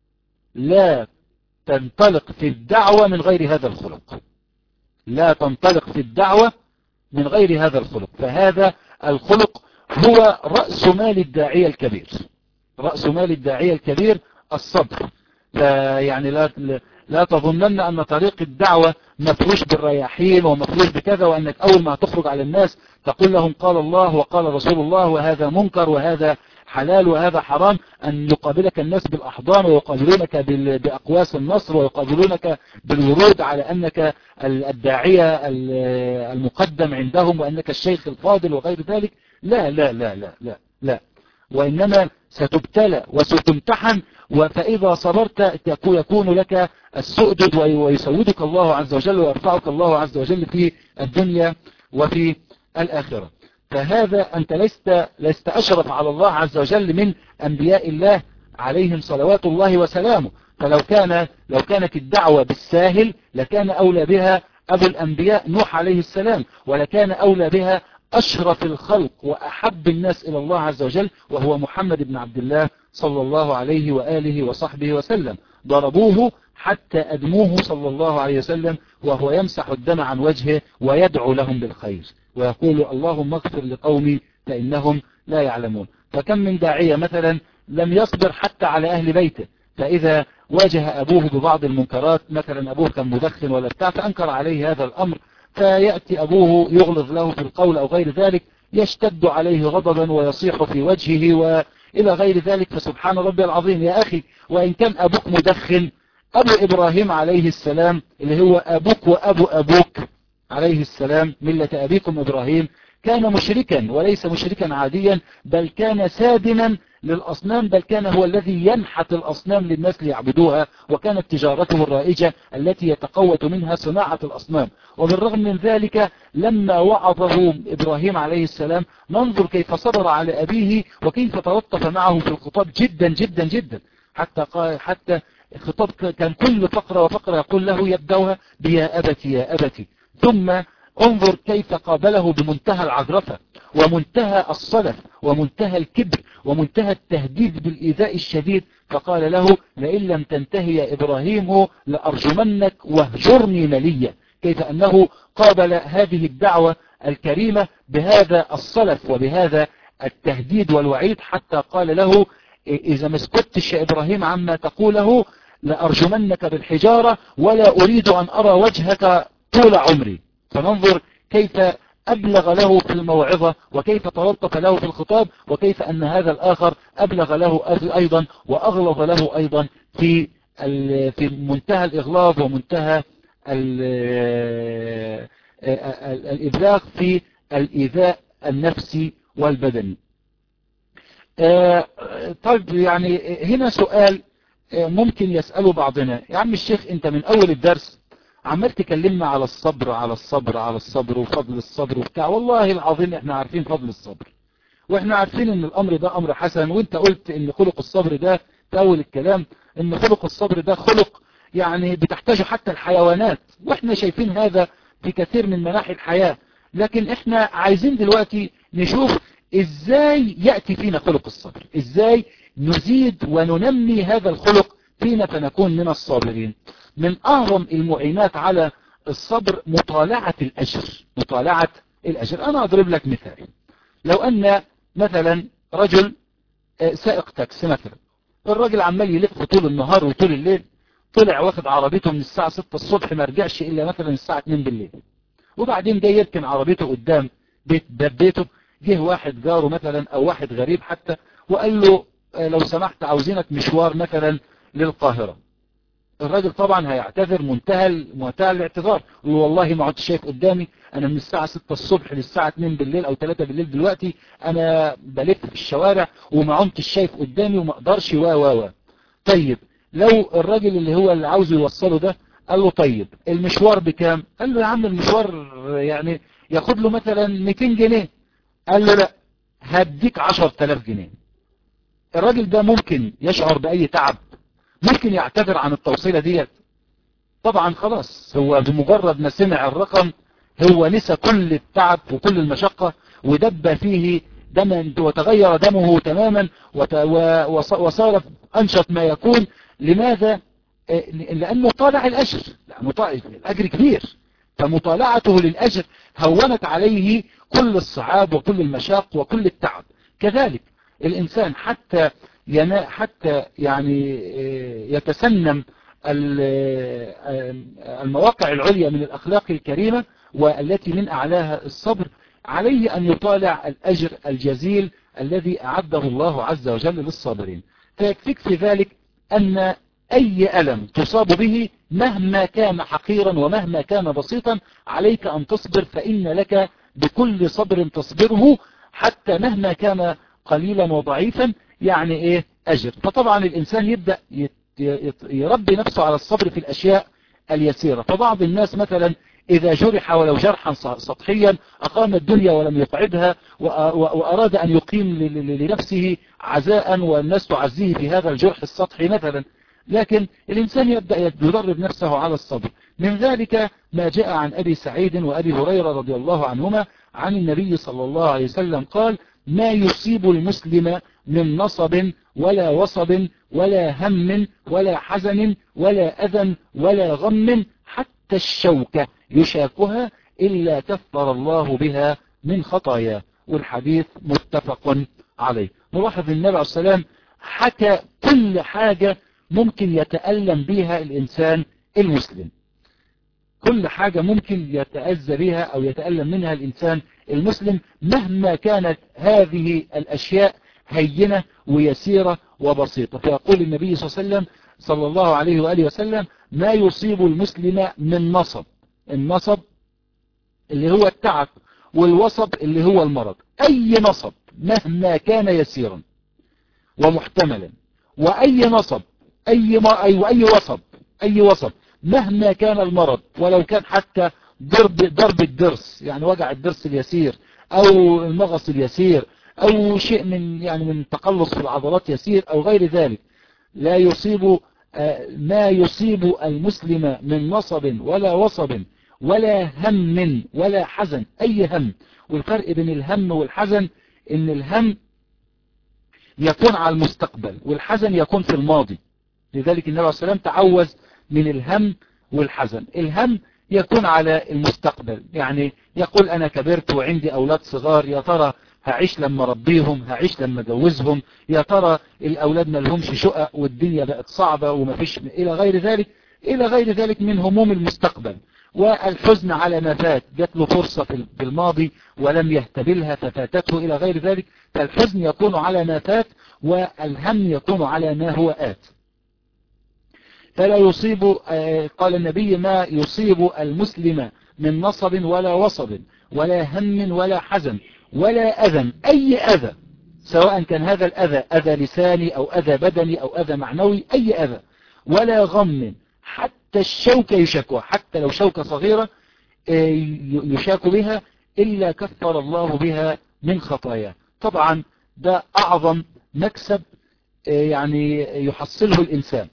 [SPEAKER 1] لا تنطلق في الدعوة من غير هذا الخلق، لا تنطلق في الدعوة من غير هذا الخلق. فهذا الخلق هو رأس مال الداعية الكبير، رأس مال الداعية الكبير الصبر. فيعني لا لا تظنن أن طريق الدعوة مفروش بالرياحين ومفروش بكذا، وأنك أول ما تخرج على الناس تقول لهم قال الله وقال رسول الله وهذا منكر وهذا حلال وهذا حرام، أن يقابلك الناس بالأحضان ويقابلونك بأقواس النصر ويقابلونك بالورود على أنك الداعية المقدم عندهم وأنك الشيخ الفاضل وغير ذلك. لا لا لا لا لا لا، وإنما ستبتلى وستمتحن، فإذا صبرت يكون لك السؤدد ويسودك الله عز وجل ويرفعك الله عز وجل في الدنيا وفي الآخرة. فهذا أنت لست, لست أشرف على الله عز وجل من أنبياء الله عليهم صلوات الله وسلامه. فلو كان لو كانت الدعوة بالساهل لكان أولى بها أبو الأنبياء نوح عليه السلام، ولكان أولى بها أشرف الخلق وأحب الناس إلى الله عز وجل وهو محمد بن عبد الله صلى الله عليه وآله وصحبه وسلم. ضربوه حتى أدموه صلى الله عليه وسلم وهو يمسح الدم عن وجهه ويدعو لهم بالخير ويقول: اللهم اغفر لقومي فإنهم لا يعلمون. فكم من داعية مثلا لم يصبر حتى على أهل بيته، فإذا واجه أبوه ببعض المنكرات، مثلا أبوه كان مدخن ولا بتاع فأنكر عليه هذا الأمر، فيأتي أبوه يغلظ له في القول أو غير ذلك، يشتد عليه غضبا ويصيح في وجهه وإلى غير ذلك. فسبحان ربي العظيم يا أخي، وإن كان أبوك مدخن، أبو إبراهيم عليه السلام اللي هو أبوك وأبو أبوك عليه السلام ملة أبيكم إبراهيم، كان مشركا وليس مشركا عاديا، بل كان سادنا للأصنام، بل كان هو الذي ينحت الأصنام للناس ليعبدوها، وكانت تجارته الرائجة التي يتقوت منها صناعة الأصنام. وبالرغم من ذلك لما وعظه إبراهيم عليه السلام ننظر كيف صبر على أبيه وكيف تلطف معه في الخطاب جدا جدا جدا، حتى قال حتى خطاب كان كل فقرة وفقرة يقول له يبدأها بيا أبتي يا أبتي، ثم انظر كيف قابله بمنتهى العجرفة ومنتهى الصلف ومنتهى الكبر ومنتهى التهديد بالإيذاء الشديد، فقال له لئن لم تنتهي يا إبراهيم لأرجمنك واهجرني مليا. كيف أنه قابل هذه الدعوة الكريمة بهذا الصلف وبهذا التهديد والوعيد، حتى قال له إذا ما سكتش يا إبراهيم عما تقوله لأرجمنك بالحجارة ولا أريد أن أرى وجهك طول عمري. فننظر كيف أبلغ له في الموعظة وكيف تلطف له في الخطاب، وكيف أن هذا الآخر أبلغ له أيضا وأغلظ له أيضا في في منتهى الإغلاظ ومنتهى الإبلاغ في الإيذاء النفسي والبدني. طيب يعني هنا سؤال ممكن يسأله بعضنا، يا عم الشيخ انت من اول الدرس عمال تكلمنا على الصبر على الصبر على الصبر وفضل الصبر وبتاع، والله العظيم احنا عارفين فضل الصبر واحنا عارفين ان الامر ده امر حسن، وانت قلت ان خلق الصبر ده في اول الكلام ان خلق الصبر ده خلق يعني بتحتاجه حتى الحيوانات، واحنا شايفين هذا في كثير من مناحي الحياة. لكن احنا عايزين دلوقتي نشوف ازاي يأتي فينا خلق الصبر، ازاي نزيد وننمي هذا الخلق فينا فنكون من الصابرين. من أعظم المعينات على الصبر مطالعة الأجر، مطالعة الأجر. أنا أضرب لك مثال، لو أن مثلا رجل سائق تاكسي مثلا، الراجل عمال يلف طول النهار وطول الليل، طلع واخد عربيته من الساعة ستة الصبح ما رجعش إلا مثلا الساعة اتنين بالليل، وبعدين جاي يركن عربيته قدام بيت باب بيته، جه واحد جاره مثلا أو واحد غريب حتى وقال له لو سمحت عاوزينك مشوار مثلا للقاهرة. الراجل طبعا هيعتذر منتهى منتهى الاعتذار، والله ما عدتش شايف قدامي، انا من الساعة ستة الصبح للساعة اتنين بالليل او تلاتة بالليل دلوقتي انا بلف في الشوارع وما عدتش شايف قدامي وما اقدرش و و و طيب لو الراجل اللي هو اللي عاوزه يوصله ده قال له طيب المشوار بكام؟ قال له يا عم المشوار يعني ياخد له مثلا ميتين جنيه. قال له لا هديك عشرة آلاف جنيه. الراجل ده ممكن يشعر بأي تعب؟ ممكن يعتذر عن التوصيلة ديت؟ طبعا خلاص، هو بمجرد ما سمع الرقم هو نسى كل التعب وكل المشقة ودب فيه دما وتغير دمه تماما وصار أنشط ما يكون. لماذا؟ لأنه طالع الأجر، لأنه طالع الأجر كبير، فمطالعته للأجر هونت عليه كل الصعاب وكل المشاق وكل التعب. كذلك الإنسان حتى ينا حتى يعني يتسنم المواقع العليا من الأخلاق الكريمة والتي من أعلاها الصبر، عليه أن يطالع الأجر الجزيل الذي أعده الله عز وجل للصابرين. فيكفيك في ذلك أن أي ألم تصاب به مهما كان حقيرا ومهما كان بسيطا عليك أن تصبر، فإن لك بكل صبر تصبره حتى مهما كان قليلا وضعيفا يعني إيه أجر. فطبعا الإنسان يبدأ يربي نفسه على الصبر في الأشياء اليسيرة. فبعض الناس مثلا إذا جرح ولو جرحا سطحيا أقام الدنيا ولم يقعدها وأراد أن يقيم لنفسه عزاء والناس تعزيه في هذا الجرح السطحي مثلا. لكن الإنسان يبدأ يدرب نفسه على الصبر. من ذلك ما جاء عن أبي سعيد وأبي هريرة رضي الله عنهما عن النبي صلى الله عليه وسلم قال: ما يصيب المسلم من نصب ولا وصب ولا هم ولا حزن ولا أذى ولا غم حتى الشوكة يشاكها إلا كفر الله بها من خطاياه. والحديث متفق عليه. نلاحظ النبي عليه السلام حكى كل حاجة ممكن يتألم بها الإنسان المسلم، كل حاجة ممكن يتأذى بها أو يتألم منها الإنسان المسلم مهما كانت هذه الأشياء هينة ويسيرة وبسيطة. فيقول النبي صلى الله عليه وسلم صلى الله عليه وآله وسلم: ما يصيب المسلم من نصب، النصب اللي هو التعب والوصب اللي هو المرض، أي نصب مهما كان يسيرا ومحتملا. وأي نصب أي, ما أي, وأي وصب أي وصب مهما كان المرض، ولو كان حتى ضرب ضرب الضرس، يعني وجع الضرس اليسير أو المغص اليسير أو شيء من يعني من تقلص في العضلات يسير أو غير ذلك، لا يصيب ما يصيب المسلم من نصب ولا وصب ولا هم ولا حزن. أي هم، والفرق بين الهم والحزن إن الهم يكون على المستقبل والحزن يكون في الماضي. لذلك النبي عليه الصلاة والسلام تعوذ من الهم والحزن. الهم يكون على المستقبل، يعني يقول أنا كبرت وعندي أولاد صغار، يا ترى هعيش لما ربيهم، هعيش لما جوزهم، يا ترى الأولاد ما لهمش شقق والدنيا بقت صعبة وما فيش إلى غير ذلك إلى غير ذلك من هموم المستقبل. والحزن على ما فات، جات له فرصة في الماضي ولم يهتبلها ففاتته إلى غير ذلك. فالحزن يكون على ما فات والهم يكون على ما هو آت. فلا يصيب، قال النبي، ما يصيب المسلم من نصب ولا وصب ولا هم ولا حزن ولا أذى، أي أذى، سواء كان هذا الأذى أذى لساني أو أذى بدني أو أذى معنوي، أي أذى، ولا غم، حتى الشوكة يشكوها، حتى لو شوكة صغيرة يشاك بها، إلا كفر الله بها من خطاياه. طبعا ده أعظم مكسب يعني يحصله الإنسان.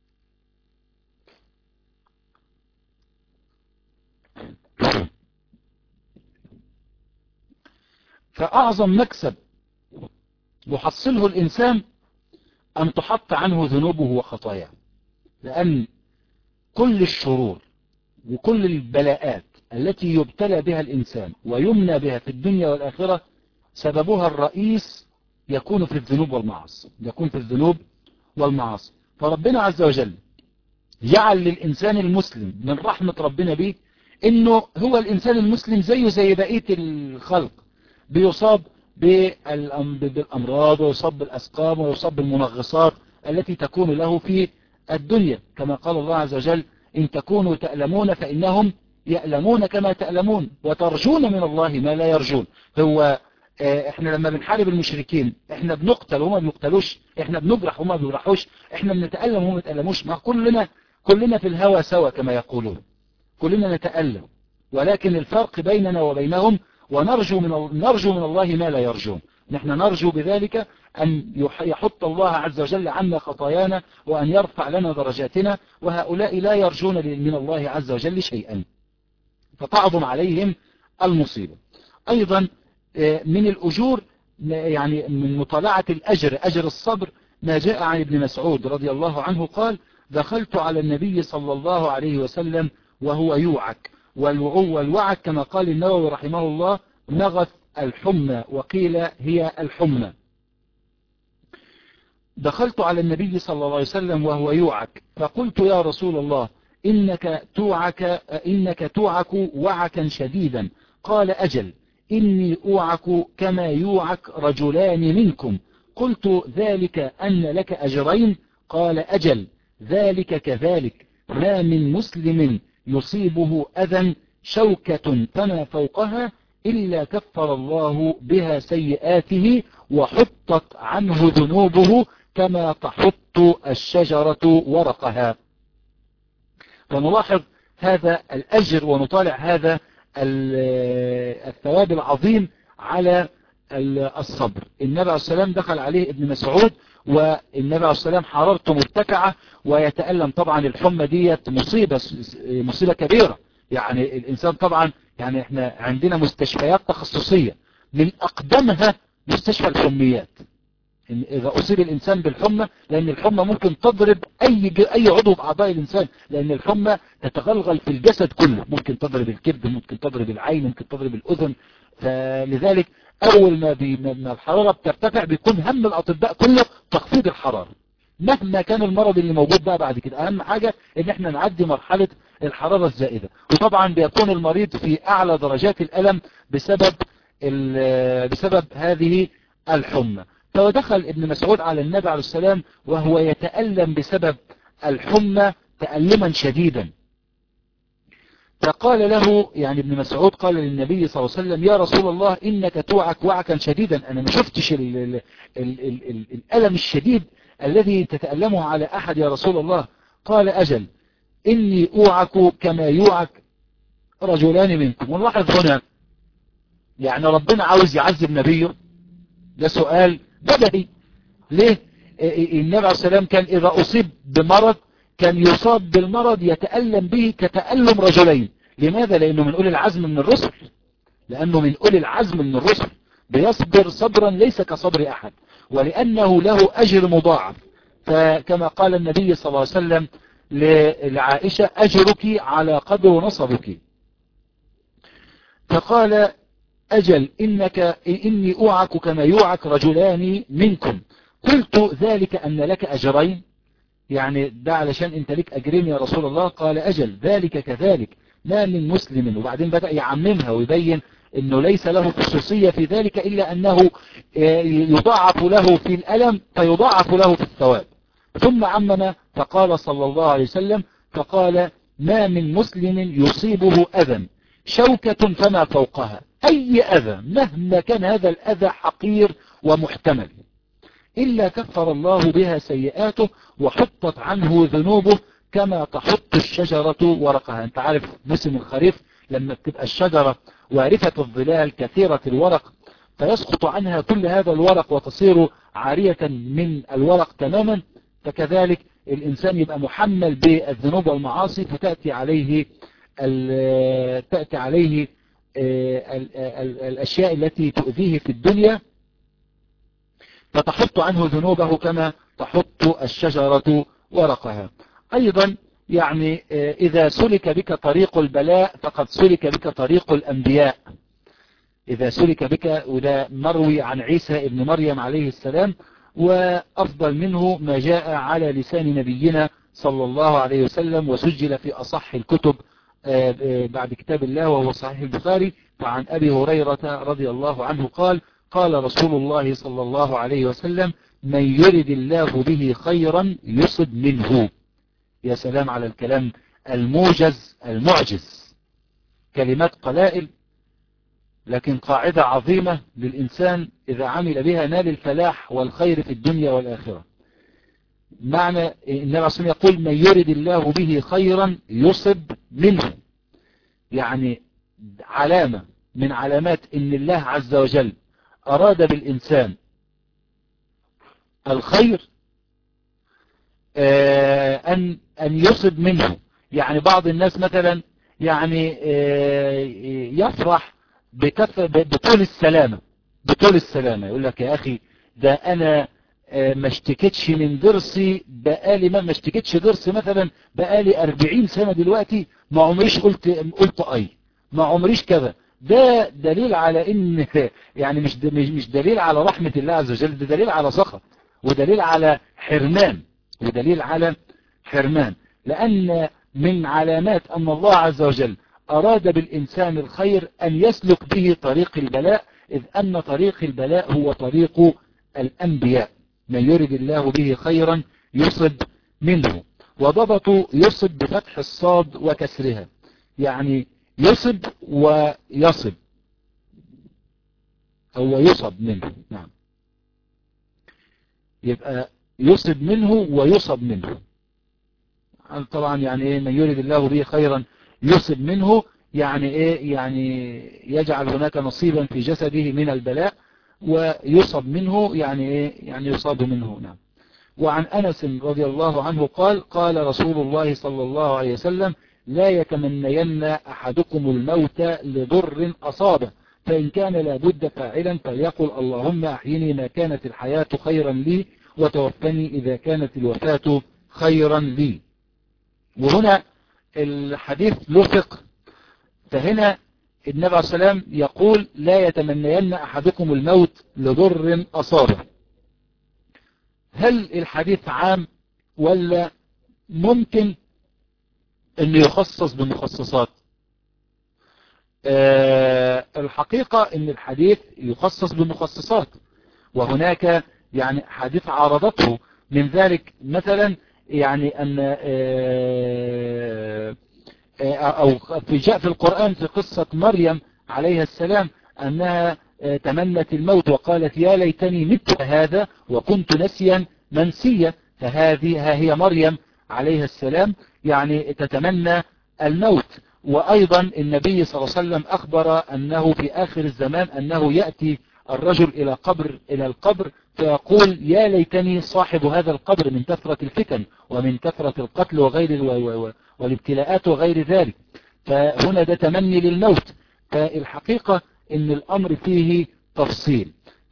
[SPEAKER 1] فأعظم مكسب يحصله الإنسان أن تحط عنه ذنوبه وخطاياه، لأن كل الشرور وكل البلاءات التي يبتلى بها الإنسان ويمنى بها في الدنيا والآخرة سببها الرئيس يكون في الذنوب والمعاصي، يكون في الذنوب والمعاصي. فربنا عز وجل جعل للإنسان المسلم من رحمة ربنا به إنه هو الإنسان المسلم زيه زي بقية الخلق، بيصاب بالأمراض ويصاب بالأسقام ويصاب بالمنغصات التي تكون له في الدنيا، كما قال الله عز وجل إن تكونوا تألمون فإنهم يألمون كما تألمون وترجون من الله ما لا يرجون. هو احنا لما بنحارب المشركين احنا بنقتل وهم ما بيقتلوش، احنا بنجرح وهم ما بيجرحوش، احنا بنتألم وهم ما يتألموش، ما كلنا كلنا في الهوى سوا كما يقولون، كلنا نتألم، ولكن الفرق بيننا وبينهم ونرجو من نرجو من الله ما لا يرجون. نحن نرجو بذلك أن يحط الله عز وجل عنا خطايانا وأن يرفع لنا درجاتنا، وهؤلاء لا يرجون من الله عز وجل شيئا، فتعظم عليهم المصيبة. أيضا من الأجور يعني من مطالعة الأجر، أجر الصبر، ما جاء عن ابن مسعود رضي الله عنه قال دخلت على النبي صلى الله عليه وسلم وهو يوعك، والوعك كما قال النووي رحمه الله نغث الحمى، وقيل هي الحمى. دخلت على النبي صلى الله عليه وسلم وهو يوعك فقلت يا رسول الله إنك توعك, إنك توعك وعكا شديدا. قال أجل إني أوعك كما يوعك رجلان منكم. قلت ذلك أن لك أجرين؟ قال أجل ذلك كذلك، ما من مسلم يصيبه أذى شوكة فما فوقها إلا كفر الله بها سيئاته وحطت عنه ذنوبه كما تحط الشجرة ورقها. فنلاحظ هذا الأجر ونطالع هذا الثواب العظيم على الصبر. النبي عليه السلام دخل عليه ابن مسعود والنبي عليه السلام حرارته مرتفعة ويتألم. طبعا الحمى ديت مصيبة مصيبة كبيرة، يعني الإنسان طبعا يعني احنا عندنا مستشفيات تخصصية من أقدمها مستشفى الحميات. إذا أصيب الإنسان بالحمى، لأن الحمى ممكن تضرب أي أي عضو في أعضاء الإنسان، لأن الحمى تتغلغل في الجسد كله، ممكن تضرب الكبد، ممكن تضرب العين، ممكن تضرب الأذن. فلذلك أول ما, ما الحرارة بترتفع بيكون هم الأطباء كله تخفيض الحرارة مهما كان المرض اللي موجود بقى بعد كده. أهم حاجة إن احنا نعدي مرحلة الحرارة الزائدة. وطبعا بيكون المريض في أعلى درجات الألم بسبب بسبب هذه الحمى. فدخل ابن مسعود على النبي عليه السلام وهو يتألم بسبب الحمى تألما شديدا. ف فقال له يعني ابن مسعود قال للنبي صلى الله عليه وسلم يا رسول الله إنك توعك وعكا شديدا، أنا ما شفتش ال ال ال ال ال الألم الشديد الذي تتألمه على أحد يا رسول الله. قال أجل إني أوعك كما يوعك رجلان منكم. ونلاحظ هنا يعني ربنا عاوز يعذب نبيه، ده سؤال بدهي. ليه؟ النبي عليه السلام كان إذا أصيب بمرض كان يصاب بالمرض يتألم به كتألم رجلين. لماذا؟ لأنه من أولي العزم من الرسل، لأنه من أولي العزم من الرسل بيصبر صبرا ليس كصبر أحد، ولأنه له أجر مضاعف. فكما قال النبي صلى الله عليه وسلم لعائشة أجرك على قدر نصبك. فقال أجل إنك إني أوعك كما يوعك رجلان منكم. قلت ذلك أن لك أجرين، يعني ده علشان انت لك أجرين يا رسول الله. قال أجل ذلك كذلك ما من مسلم. وبعدين بدأ يعممها ويبين أنه ليس له خصوصية في ذلك إلا أنه يضاعف له في الألم فيضاعف له في الثواب. ثم عمم فقال صلى الله عليه وسلم فقال ما من مسلم يصيبه أذى شوكة فما فوقها، أي أذى مهما كان هذا الأذى حقير ومحتمل، إلا كفر الله بها سيئاته وحطت عنه ذنوبه كما تحط الشجرة ورقها. انت عارف موسم الخريف لما بتبقى الشجرة وارفة الظلال كثيرة الورق فيسقط عنها كل هذا الورق وتصير عارية من الورق تماما، فكذلك الإنسان يبقى محمل بالذنوب والمعاصي فتأتي عليه تأتي عليه الأشياء التي تؤذيه في الدنيا فتحط عنه ذنوبه كما تحط الشجرة ورقها. أيضا يعني إذا سلك بك طريق البلاء فقد سلك بك طريق الأنبياء. إذا سلك بك، وده مروي عن عيسى ابن مريم عليه السلام، وأفضل منه ما جاء على لسان نبينا صلى الله عليه وسلم وسجل في أصح الكتب بعد كتاب الله وهو صحيح البخاري. فعن أبي هريرة رضي الله عنه قال قال رسول الله صلى الله عليه وسلم من يرد الله به خيرا يصب منه. يا سلام على الكلام الموجز المعجز، كلمات قلائل لكن قاعدة عظيمة للإنسان إذا عمل بها نال الفلاح والخير في الدنيا والآخرة. معنى النبي عليه الصلاة يقول من يرد الله به خيرا يصب منه، يعني علامة من علامات إن الله عز وجل أراد بالإنسان الخير أن أن يصب منه. يعني بعض الناس مثلا يعني يفرح بطول السلامة، بطول السلامة يقول لك يا أخي ده أنا ما اشتكتش من ضرسي بقالي ما ما اشتكتش ضرسي مثلا بقالي أربعين سنة دلوقتي، ما عمريش قلت قلت أي، ما عمريش كذا. ده دليل على ان يعني مش مش دليل على رحمة الله عز وجل، ده دليل على سخط ودليل على حرمان ودليل على حرمان. لأن من علامات أن الله عز وجل أراد بالإنسان الخير أن يسلك به طريق البلاء، إذ أن طريق البلاء هو طريق الأنبياء. من يرد الله به خيرا يصب منه. وضبط يصب بفتح الصاد وكسرها، يعني يصب ويصب أو يصب منه. نعم، يبقى يصب منه ويصب منه. طبعا يعني ايه من يريد الله به خيرا يصب منه، يعني ايه يعني يجعل هناك نصيبا في جسده من البلاء، ويصب منه يعني ايه يعني يصاب منه. نعم. وعن أنس رضي الله عنه قال قال رسول الله صلى الله عليه وسلم لا يتمنين أحدكم الموت لضر أصابه، فإن كان لابد فاعلا فليقل اللهم أحيني ما كانت الحياة خيرا لي وتوفني إذا كانت الوفاة خيرا لي. وهنا الحديث له فقه. فهنا النبي عليه الصلاة والسلام يقول لا يتمنين أحدكم الموت لضر أصابه. هل الحديث عام ولا ممكن انه يخصص بمخصصات؟ أه الحقيقة ان الحديث يخصص بمخصصات، وهناك يعني حديث عارضته من ذلك، مثلا يعني ان أه أو في جاء في القرآن في قصة مريم عليها السلام أنها تمنت الموت وقالت يا ليتني مت هذا وكنت نسيا منسيا. فهذه ها هي مريم عليها السلام يعني تتمنى الموت. وأيضا النبي صلى الله عليه وسلم أخبر أنه في آخر الزمان أنه يأتي الرجل إلى قبر إلى القبر فيقول يا ليتني صاحب هذا القبر من كثرة الفتن ومن كثرة القتل وغير والابتلاءات وغير ذلك. فهنا ده تمني للموت. فالحقيقة ان الامر فيه تفصيل.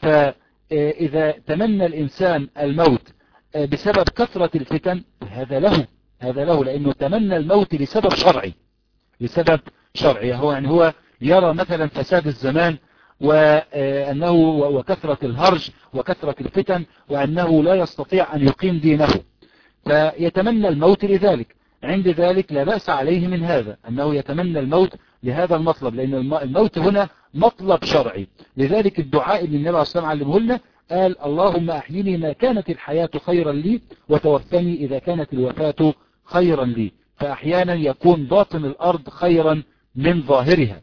[SPEAKER 1] فاذا تمنى الانسان الموت بسبب كثرة الفتن هذا له هذا له لانه تمنى الموت لسبب شرعي لسبب شرعي. هو يعني هو يرى مثلا فساد الزمان وأنه وكثرة الهرج وكثرة الفتن وأنه لا يستطيع أن يقيم دينه فيتمنى الموت لذلك. عند ذلك لا بأس عليه من هذا أنه يتمنى الموت لهذا المطلب لأن الموت هنا مطلب شرعي. لذلك الدعاء اللي النبي عليه الصلاة والسلام علمه لنا قال اللهم أحيني ما كانت الحياة خيرا لي وتوفني إذا كانت الوفاة خيرا لي. فأحيانا يكون باطن الأرض خيرا من ظاهرها.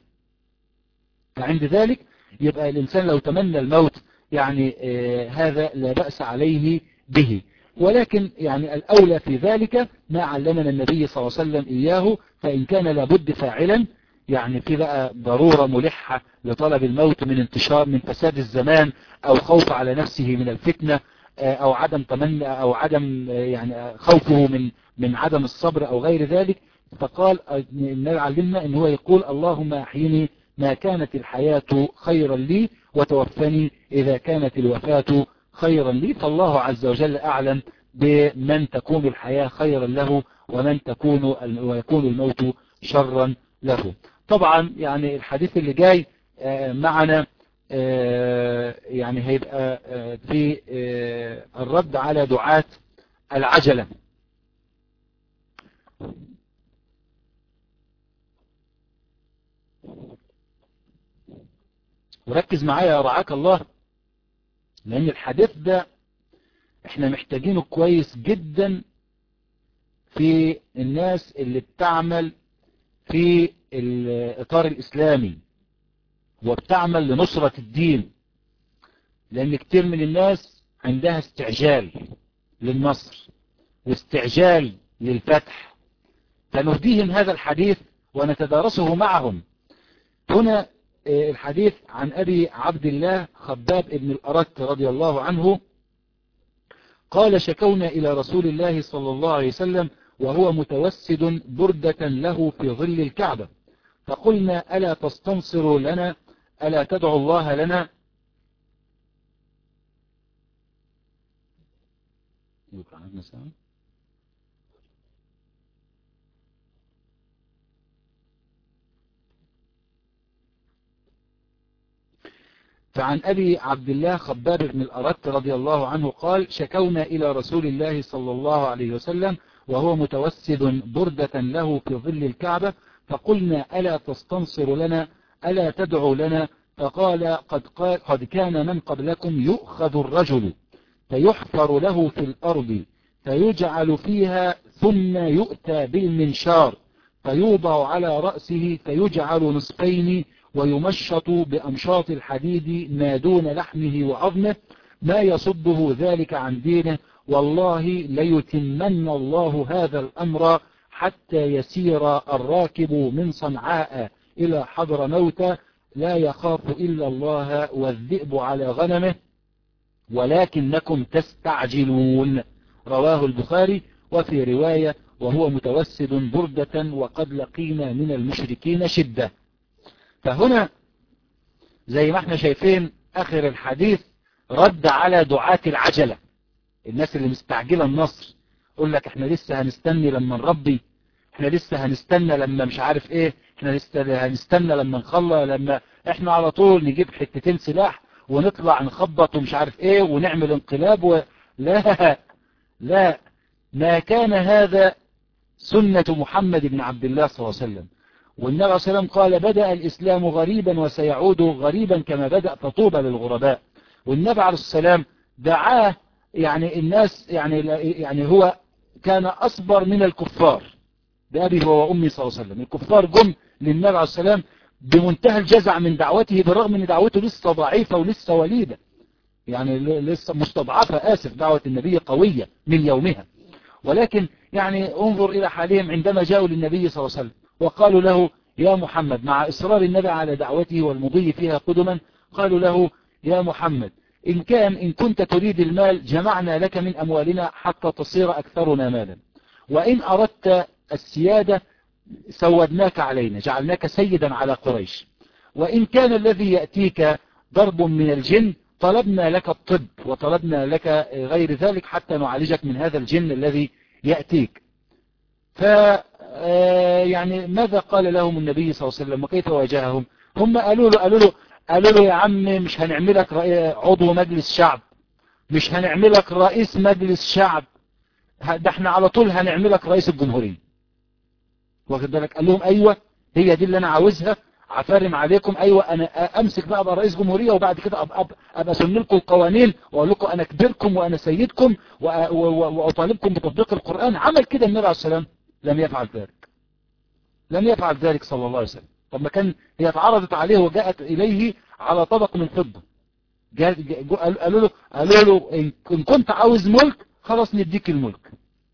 [SPEAKER 1] فعند ذلك يبقى الإنسان لو تمنى الموت يعني آه هذا لا بأس عليه به. ولكن يعني الأولى في ذلك ما علمنا النبي صلى الله عليه وسلم إياه. فإن كان لابد فاعلا يعني في بقى ضرورة ملحة لطلب الموت من انتشار من فساد الزمان أو خوف على نفسه من الفتنة أو عدم تمنى أو عدم يعني خوفه من من عدم الصبر أو غير ذلك. فقال النبي علمنا إن هو يقول اللهم أحيني ما كانت الحياة خيرا لي وتوفني إذا كانت الوفاة خيرا لي. فالله عز وجل أعلم بمن تكون الحياة خيرا له ومن تكون ويكون الموت شرا له. طبعا يعني الحديث اللي جاي معنا يعني هيبقى في الرد على دعاة العجلة. وركز معايا رعاك الله لأن الحديث ده احنا محتاجينه كويس جدا في الناس اللي بتعمل في الإطار الإسلامي وبتعمل لنصرة الدين. لأن كتير من الناس عندها استعجال للنصر واستعجال للفتح فنهديهم هذا الحديث ونتدارسه معهم. هنا الحديث عن أبي عبد الله خباب بن الأرت رضي الله عنه قال شكونا إلى رسول الله صلى الله عليه وسلم وهو متوسد بردة له في ظل الكعبة فقلنا ألا تستنصر لنا ألا تدعو الله لنا. فعن أبي عبد الله خباب بن الأرت رضي الله عنه قال شكونا إلى رسول الله صلى الله عليه وسلم وهو متوسد بردة له في ظل الكعبة فقلنا ألا تستنصر لنا ألا تدعو لنا. فقال قد, قال قد كان من قبلكم يؤخذ الرجل فيحفر له في الأرض فيجعل فيها ثم يؤتى بالمنشار فيوضع على رأسه فيجعل نصفين ويمشط بأمشاط الحديد ما دون لحمه وعظمه ما يصده ذلك عن دينه والله ليتمن الله هذا الأمر حتى يسير الراكب من صنعاء إلى حضر موت لا يخاف إلا الله والذئب على غنمه ولكنكم تستعجلون. رواه البخاري. وفي رواية وهو متوسد بردة وقد لقينا من المشركين شدة. فهنا زي ما احنا شايفين آخر الحديث رد على دعاة العجلة الناس اللي مستعجلة النصر. يقول لك احنا لسه هنستني لما نربي احنا لسه هنستنى لما مش عارف ايه احنا لسه هنستنى لما نخلى لما احنا على طول نجيب حتتين سلاح ونطلع نخبط ومش عارف ايه ونعمل انقلاب و... لا لا ما كان هذا سنة محمد بن عبد الله صلى الله عليه وسلم. والنبي عليه الصلاة والسلام قال بدأ الإسلام غريبا وسيعود غريبا كما بدأ فطوبى للغرباء. والنبي عليه السلام دعاه يعني الناس يعني يعني هو كان أصبر من الكفار بأبي هو وأمي صلى الله عليه وسلم. الكفار جم للنبي عليه السلام بمنتهى الجزع من دعوته، بالرغم ان دعوته لسه ضعيفة ولسه وليدة، يعني لسه مستضعفة، آسف، دعوة النبي قوية من يومها. ولكن يعني انظر إلى حالهم عندما جاءوا للنبي صلى الله عليه وسلم وقالوا له يا محمد، مع إصرار النبي على دعوته والمضي فيها قدما، قالوا له يا محمد إن كان إن كنت تريد المال جمعنا لك من أموالنا حتى تصير أكثرنا مالا، وإن أردت السيادة سودناك علينا، جعلناك سيدا على قريش، وإن كان الذي يأتيك ضرب من الجن طلبنا لك الطب وطلبنا لك غير ذلك حتى نعالجك من هذا الجن الذي يأتيك. ف يعني ماذا قال لهم النبي صلى الله عليه وسلم وكيف واجههم؟ هم قالوا له قالوا له قالوا له يا عم مش هنعملك عضو مجلس شعب، مش هنعملك رئيس مجلس شعب، ده احنا على طول هنعملك رئيس الجمهورية. واخد بالك؟ قال لهم ايوه هي دي اللي انا عاوزها، عفارم عليكم، ايوه انا امسك بقى ابقى رئيس جمهورية، وبعد كده ابقى ابقى اسن لكم القوانين واقول لكم انا كبيركم وانا سيدكم واطالبكم بتطبيق القرآن. عمل كده النبي عليه السلام؟ لم يفعل ذلك، لم يفعل ذلك صلى الله عليه وسلم. طب ما كان هي اتعرضت عليه وجاءت اليه على طبق من فضة، قالوا له قالوا له ان كنت عاوز ملك خلاص نديك الملك.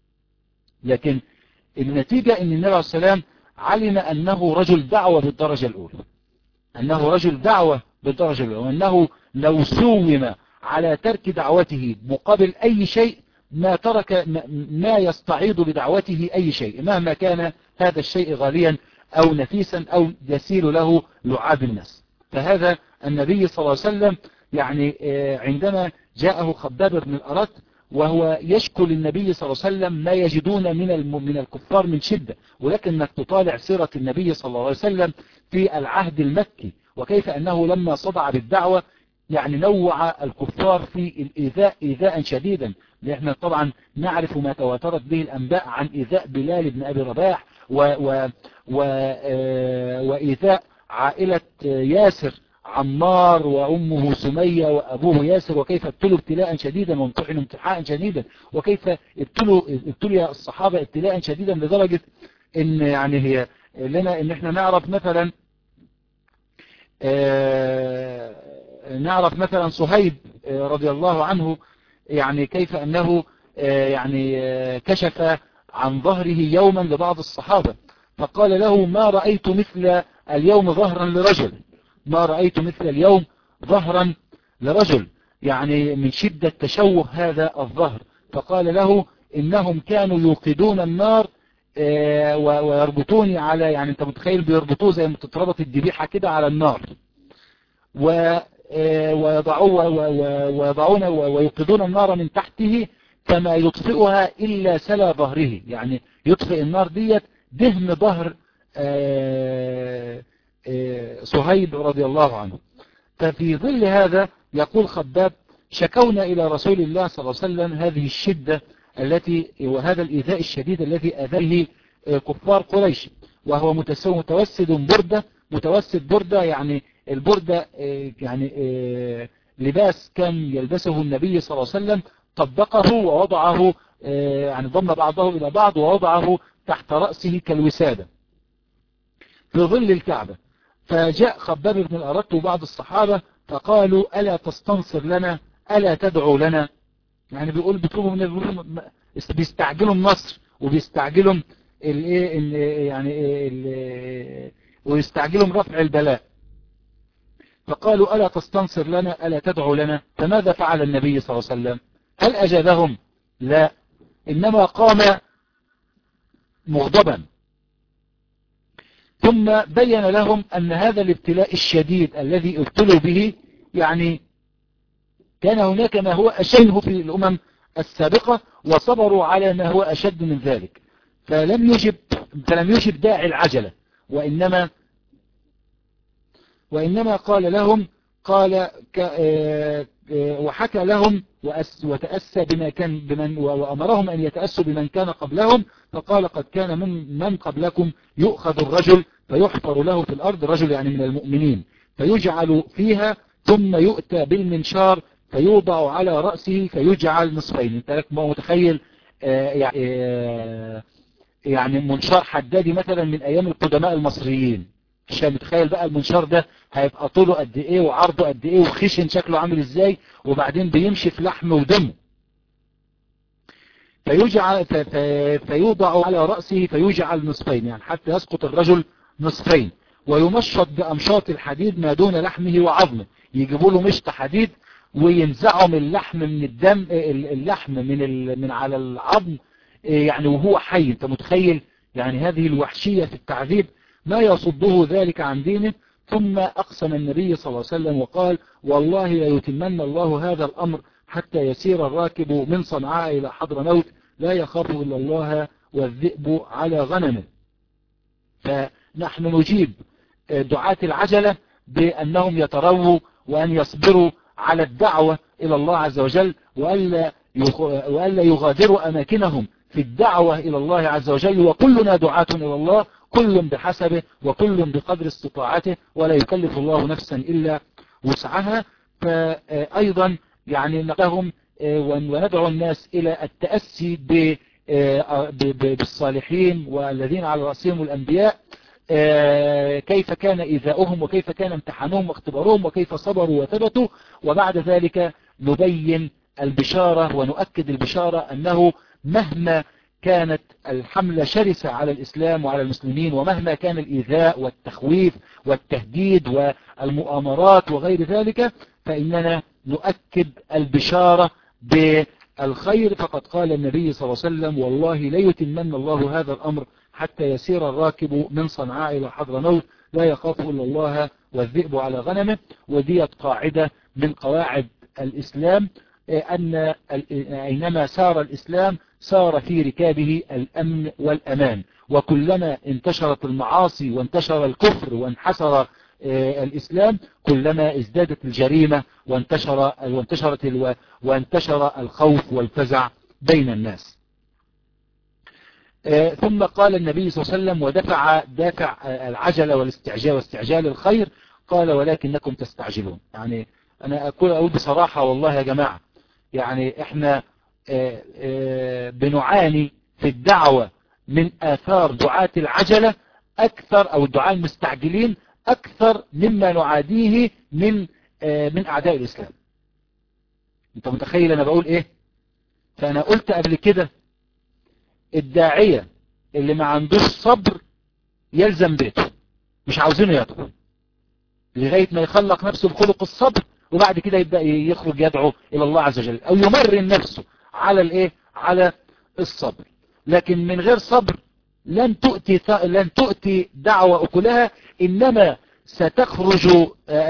[SPEAKER 1] لكن النتيجة ان النبي عليه السلام علم انه رجل دعوة بالدرجة الاولى، انه رجل دعوة بالدرجة الاولى، وانه لو سوم على ترك دعوته مقابل اي شيء ما ترك ما يستعيض بدعوته اي شيء، مهما كان هذا الشيء غاليا او نفيسا او يسيل له لعاب الناس. فهذا النبي صلى الله عليه وسلم يعني عندما جاءه خباب بن الأرت وهو يشكو للنبي صلى الله عليه وسلم ما يجدون من من الكفار من شدة، ولكنك تطالع سيرة النبي صلى الله عليه وسلم في العهد المكي وكيف أنه لما صدع بالدعوة يعني نوع الكفار في الإيذاء إيذاء شديدا. نحن طبعا نعرف ما تواترت به الأنباء عن إيذاء بلال بن أبي رباح و و و وإيذاء عائلة ياسر، عمار وأمه سمية وأبوه ياسر، وكيف ابتلوا ابتلاء شديدا وامتحنوا امتحانا شديدا، وكيف ابتلوا ابتلي الصحابة ابتلاء شديدا لدرجة ان يعني هي لنا ان احنا نعرف مثلا آه نعرف مثلا صهيب آه رضي الله عنه يعني كيف انه آه يعني آه كشف عن ظهره يوما لبعض الصحابة فقال له ما رأيت مثل اليوم ظهرا لرجل، ما رأيت مثل اليوم ظهرا لرجل، يعني من شدة تشوه هذا الظهر. فقال له إنهم كانوا يوقدون النار ويربطوني على، يعني انت متخيل بيربطوه زي ما تتربط الذبيحة كده على النار، ويضعون ويوقدون النار من تحته فما يطفئها إلا سلا ظهره، يعني يطفئ النار ديت دهن ظهر صهيب رضي الله عنه. ففي ظل هذا يقول خباب شكونا إلى رسول الله صلى الله عليه وسلم هذه الشدة التي وهذا الإيذاء الشديد الذي أذاه كفار قريش، وهو متوسد بردة، متوسد بردة يعني البردة يعني لباس كان يلبسه النبي صلى الله عليه وسلم، طبقه ووضعه يعني ضم بعضه إلى بعض ووضعه تحت رأسه كالوسادة في ظل الكعبة. فجاء خباب بن الأرت وبعض الصحابة فقالوا ألا تستنصر لنا، ألا تدعو لنا، يعني بيقول بيطلبوا من بيستعجلوا النصر وبيستعجلوا الايه يعني ال ويستعجلوا رفع البلاء. فقالوا ألا تستنصر لنا ألا تدعو لنا. فماذا فعل النبي صلى الله عليه وسلم؟ هل أجابهم؟ لا، إنما قام مغضبا، ثم بين لهم أن هذا الابتلاء الشديد الذي ابتلوا به يعني كان هناك ما هو أشد في الأمم السابقة وصبروا على ما هو أشد من ذلك، فلم يجب فلم يجب داعي العجلة، وإنما وإنما قال لهم قال وحكى لهم وتأسى بما كان بمن وأمرهم أن يتأسوا بمن كان قبلهم، فقال قد كان من من قبلكم يؤخذ الرجل فيحفر له في الأرض، رجل يعني من المؤمنين، فيجعل فيها ثم يؤتى بالمنشار فيوضع على رأسه فيجعل نصفين. انت متخيل آه يعني آه يعني منشار حدادي مثلا من ايام القدماء المصريين، مش متخيل بقى المنشار ده هيبقى طوله قد ايه وعرضه قد ايه وخشن شكله عامل ازاي، وبعدين بيمشي في لحم ودم. فيجعل فيوضع على رأسه فيجعل نصفين، يعني حتى يسقط الرجل نصفين، ويمشط بأمشاط الحديد ما دون لحمه وعظمه. يجيبوا له مشط حديد وينزعوا من اللحم من الدم اللحم من من على العظم يعني وهو حي. انت متخيل يعني هذه الوحشية في التعذيب؟ ما يصده ذلك عن دينه. ثم أقسم النبي صلى الله عليه وسلم وقال والله لا يتمن الله هذا الأمر حتى يسير الراكب من صنعاء إلى حضرموت لا يخاف إلا الله والذئب على غنمه. فنحن نجيب دعاة العجلة بأنهم يترووا وأن يصبروا على الدعوة إلى الله عز وجل، وألا وألا يغادروا أماكنهم في الدعوة إلى الله عز وجل. وكلنا دعاة إلى الله، كل بحسبه وكل بقدر استطاعته، ولا يكلف الله نفسا إلا وسعها. فأيضا يعني لهم وندعو الناس إلى التأسي بالصالحين والذين على رأسهم الأنبياء، كيف كان إيذاؤهم وكيف كان امتحانهم واختبارهم وكيف صبروا وثبتوا. وبعد ذلك نبين البشارة ونؤكد البشارة أنه مهما كانت الحملة شرسة على الإسلام وعلى المسلمين، ومهما كان الإيذاء والتخويف والتهديد والمؤامرات وغير ذلك، فإننا نؤكد البشارة بالخير. فقد قال النبي صلى الله عليه وسلم والله لا يتمن الله هذا الأمر حتى يسير الراكب من صنعاء إلى حضرموت لا يخاف إلا الله والذئب على غنمه. وديت قاعدة من قواعد الإسلام، أن أينما سار الإسلام سار في ركابه الأمن والأمان. وكلما انتشرت المعاصي وانتشر الكفر وانحسر الإسلام كلما ازدادت الجريمة وانتشر وانتشرت الو... وانتشر الخوف والفزع بين الناس. ثم قال النبي صلى الله عليه وسلم ودفع دافع العجلة والاستعجال واستعجال الخير، قال ولكنكم تستعجلون. يعني أنا أقول أقول بصراحة والله يا جماعة، يعني إحنا بنعاني في الدعوة من آثار دعاة العجلة أكثر، أو الدعاة المستعجلين أكثر مما نعاديه من من أعداء الإسلام. أنت متخيل أنا بقول إيه؟ فأنا قلت قبل كده الداعية اللي ما عندوش صبر يلزم بيته، مش عاوزينه يدعو لغاية ما يخلق نفسه بخلق الصبر، وبعد كده يبدأ يخرج يدعو إلى الله عز وجل أو يمرن نفسه على الإيه؟ على الصبر. لكن من غير صبر لن تؤتي لن تؤتي دعوة أكلها، إنما ستخرج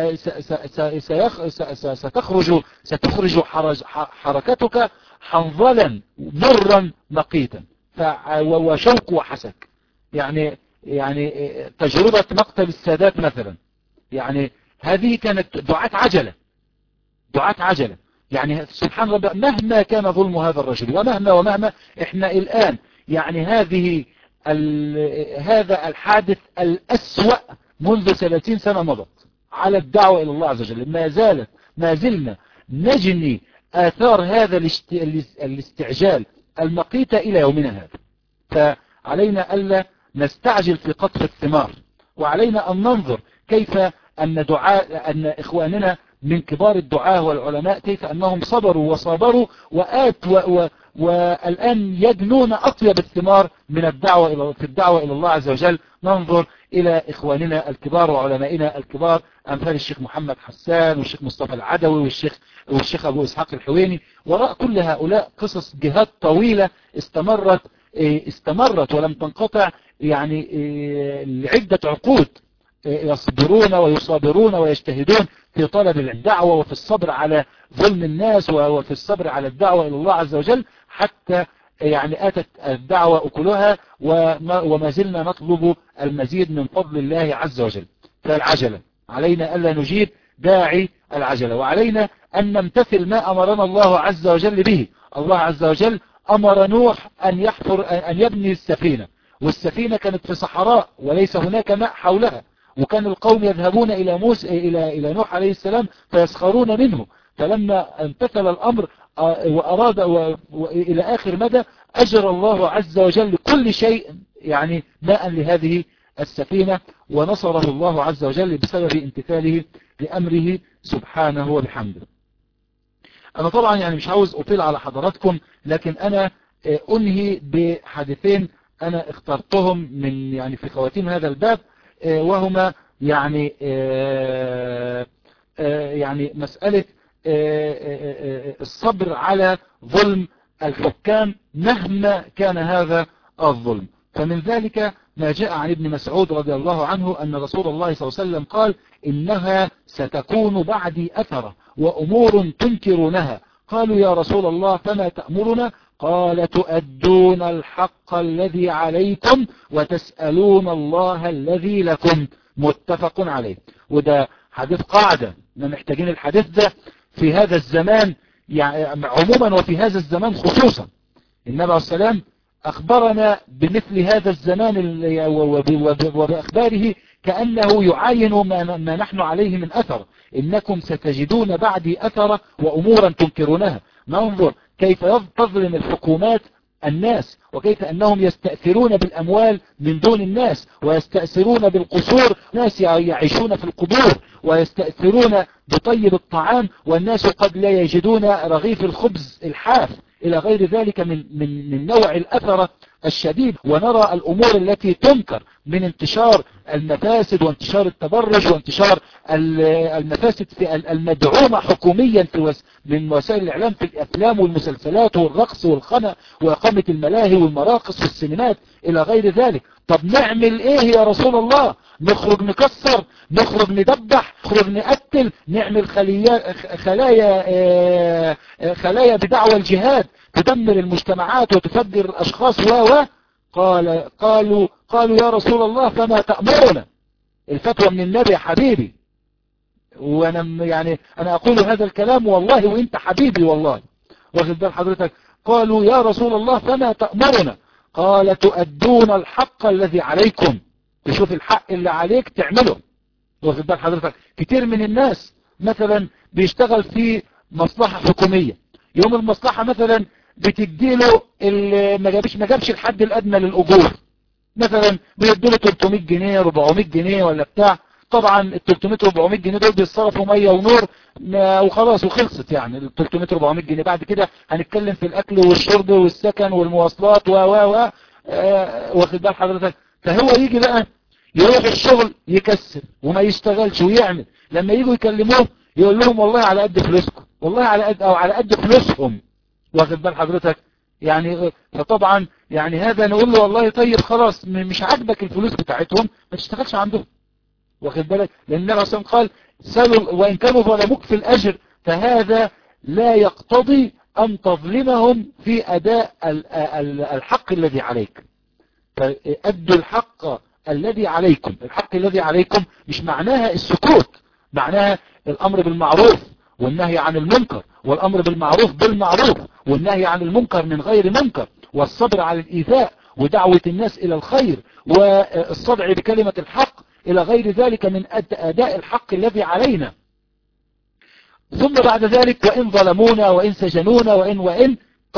[SPEAKER 1] ستخرج ستخرج حركتك حنظلا مرا مقيتا وشوك وحسك. يعني يعني تجربة مقتل السادات مثلا، يعني هذه كانت دعاة عجلة دعاة عجلة يعني سبحان الله، مهما كان ظلم هذا الرجل ومهما ومهما احنا الآن يعني هذه هذا الحادث الأسوأ منذ ثلاثين سنة مضت على الدعوة إلى الله عز وجل، ما زالت ما زلنا نجني آثار هذا الاستعجال المقيت إلى يومنا هذا. فعلينا ألا نستعجل في قطف الثمار، وعلينا أن ننظر كيف أن دعاء أن إخواننا من كبار الدعاة والعلماء كيف أنهم صبروا وصابروا وآت و و والآن يجنون أطيب الثمار من الدعوة إلى في الدعوة إلى الله عز وجل. ننظر إلى إخواننا الكبار وعلمائنا الكبار أمثال الشيخ محمد حسان والشيخ مصطفى العدوي والشيخ والشيخ أبو إسحاق الحويني. وراء كل هؤلاء قصص جهاد طويلة استمرت استمرت ولم تنقطع يعني لعدة عقود، يصبرون ويصابرون ويجتهدون في طلب الدعوة وفي الصبر على ظلم الناس وفي الصبر على الدعوة إلى الله عز وجل، حتى يعني أتت الدعوة أكلها وما زلنا نطلب المزيد من فضل الله عز وجل. فالعجلة علينا ألا نجيب داعي العجلة، وعلينا أن نمتثل ما أمرنا الله عز وجل به. الله عز وجل أمر نوح أن يحفر أن يبني السفينة، والسفينة كانت في صحراء وليس هناك ماء حولها، وكان القوم يذهبون إلى موسى إلى إلى نوح عليه السلام فيسخرون منه. فلما امتثل الأمر وأراد وإلى آخر مدى أجرى الله عز وجل كل شيء يعني ماء لهذه السفينة، ونصره الله عز وجل بسبب امتثاله لأمره سبحانه وبحمده. أنا طبعا يعني مش عاوز أطيل على حضراتكم، لكن أنا أنهي بحديثين أنا اخترتهم من يعني في خواتيم هذا الباب، وهما يعني يعني مسألة الصبر على ظلم الحكام مهما كان هذا الظلم. فمن ذلك ما جاء عن ابن مسعود رضي الله عنه أن رسول الله صلى الله عليه وسلم قال: إنها ستكون بعدي أثرة وأمور تنكرونها. قالوا: يا رسول الله فما تأمرنا؟ قال: تؤدون الحق الذي عليكم وتسألون الله الذي لكم. متفق عليه. وده حديث قاعدة، ما محتاجين الحديث ده في هذا الزمان يعني عموما وفي هذا الزمان خصوصا. النبي عليه السلام أخبرنا بمثل هذا الزمان وبأخباره كأنه يعاين ما نحن عليه من أثر. إنكم ستجدون بعدي أثر وأمورا تنكرونها. ننظر كيف تظلم الحكومات الناس، وكيف أنهم يستأثرون بالأموال من دون الناس، ويستأثرون بالقصور، ناس يعيشون في القبور، ويستأثرون بطيب الطعام والناس قد لا يجدون رغيف الخبز الحاف، إلى غير ذلك من, من, من نوع الأثرة الشديد. ونرى الأمور التي تنكر من انتشار المفاسد وانتشار التبرج وانتشار المفاسد في المدعومة حكوميا في من وسائل الإعلام في الأفلام والمسلسلات والرقص والخنا وإقامة الملاهي والمراقص والسينمات إلى غير ذلك. طب نعمل إيه يا رسول الله؟ نخرج نكسر، نخرج ندبح، نخرج نقتل، نعمل خليا خلايا خلايا بدعوى الجهاد تدمر المجتمعات وتفجر الأشخاص و و قال قالوا قالوا يا رسول الله فما تأمرنا؟ الفتوى من النبي يا حبيبي، وانا يعني انا اقول هذا الكلام والله وانت حبيبي والله، واخد بال حضرتك. قالوا يا رسول الله فما تأمرنا؟ قال: تؤدون الحق الذي عليكم. تشوف الحق اللي عليك تعمله، واخد بال حضرتك. كتير من الناس مثلا بيشتغل في مصلحة حكومية، يوم المصلحة مثلا بتديله ما جابش ما جابش الحد الادنى للاجور، مثلا بيديله ثلاثمائة جنيه أربعمائة جنيه ولا بتاع. طبعا ال ثلاثمائة أربعمائة جنيه دول بيتصرفوا ميه ونور وخلاص وخلصت. يعني ال ثلاثمائة أربعمائة جنيه بعد كده هنتكلم في الاكل والشرب والسكن والمواصلات و و و واخد بال حضرتك. فهو يجي بقى يروح الشغل يكسر وما يشتغلش ويعمل، لما يجوا يكلموه يقول لهم والله على قد فلوسكم، والله على قد او على قد فلوسهم، واخد بال حضرتك. يعني فطبعا يعني هذا نقول له والله طيب خلاص مش عاجبك الفلوس بتاعتهم ما تشتغلش عندهم، واخد بالك. لان النبي صلى الله عليه وسلم قال: سلوا وان كانوا ظلموك في الاجر، فهذا لا يقتضي ان تظلمهم في اداء الحق الذي عليك. فادوا الحق الذي عليكم. الحق الذي عليكم مش معناها السكوت، معناها الامر بالمعروف والنهي عن المنكر، والامر بالمعروف بالمعروف والنهي عن المنكر من غير منكر، والصبر على الايذاء ودعوة الناس الى الخير والصدع بكلمة الحق الى غير ذلك من اداء الحق الذي علينا. ثم بعد ذلك وان ظلمونا وان سجنونا وان وان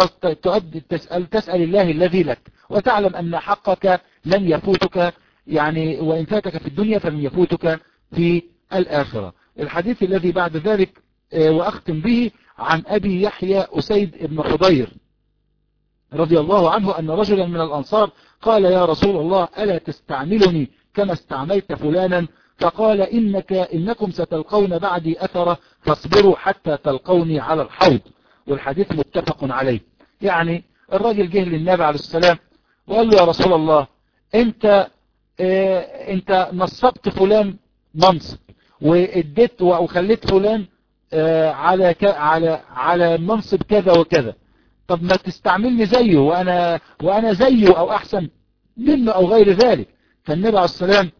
[SPEAKER 1] تسأل, تسأل الله الذي لك، وتعلم ان حقك لن يفوتك، يعني وان فاتك في الدنيا فلن يفوتك في الاخرة. الحديث الذي بعد ذلك وأختم به عن أبي يحيى أسيد بن حضير رضي الله عنه أن رجلا من الأنصار قال: يا رسول الله ألا تستعملني كما استعملت فلانا؟ فقال: إنك إنكم ستلقون بعدي أثرة فاصبروا حتى تلقوني على الحوض. والحديث متفق عليه. يعني الراجل جه للنبي عليه السلام وقال له: يا رسول الله انت اه انت نصبت فلان منصب واديت وخليت فلان على على على منصب كذا وكذا، طب ما تستعملني زيه وانا وانا زيه او احسن منه او غير ذلك. فالنبي عليه السلام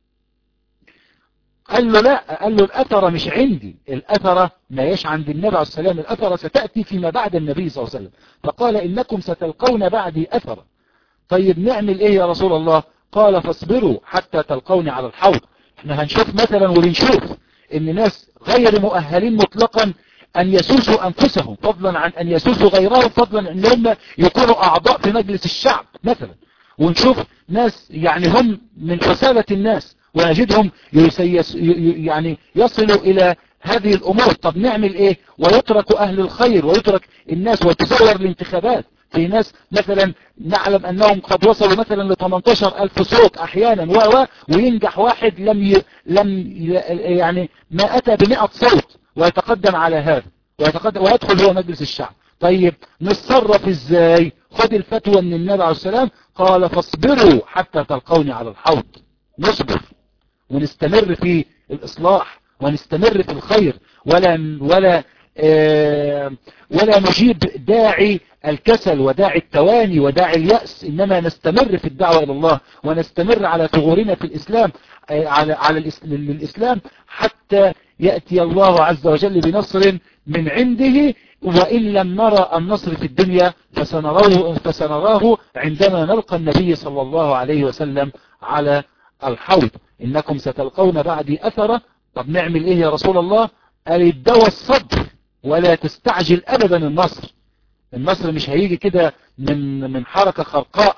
[SPEAKER 1] قال له: لا، قال له: الاثره مش عندي، الاثره ما يش عند النبي عليه السلام، الاثره ستاتي فيما بعد النبي صلى الله عليه وسلم. فقال: انكم ستلقون بعدي اثره. طيب نعمل ايه يا رسول الله؟ قال: فاصبروا حتى تلقوني على الحوض. احنا هنشوف مثلا وبنشوف ان ناس غير مؤهلين مطلقا أن يسوسوا أنفسهم، فضلا عن أن يسوسوا غيرهم، فضلا أن هم يكونوا أعضاء في مجلس الشعب مثلا. ونشوف ناس يعني هم من حسالة الناس ونجدهم يسيس يعني يصلوا إلى هذه الأمور. طب نعمل إيه؟ ويترك أهل الخير ويترك الناس وتزور الانتخابات. في ناس مثلا نعلم أنهم قد وصلوا مثلا ل ثمانية عشر ألف صوت أحيانا و وينجح واحد لم ي... لم ي... يعني ما أتى بمئة صوت ويتقدم على هذا ويتقدم ويدخل هو مجلس الشعب. طيب نتصرف إزاي؟ خد الفتوى من النبي عليه السلام، قال فاصبروا حتى تلقوني على الحوض. نصبر ونستمر في الإصلاح ونستمر في الخير، ولا ولا آه ولا نجيب داعي الكسل وداعي التواني وداعي اليأس، إنما نستمر في الدعوة إلى الله ونستمر على ثغورنا في الإسلام آه على على الإسلام حتى يأتي الله عز وجل بنصر من عنده. وإن لم نرى النصر في الدنيا فسنراه, فسنراه عندما نلقى النبي صلى الله عليه وسلم على الحوض. إنكم ستلقون بعدي أثرة. طب نعمل إيه يا رسول الله؟ قال الدواء الصبر ولا تستعجل أبدا النصر. النصر مش هيجي كده من من حركة خرقاء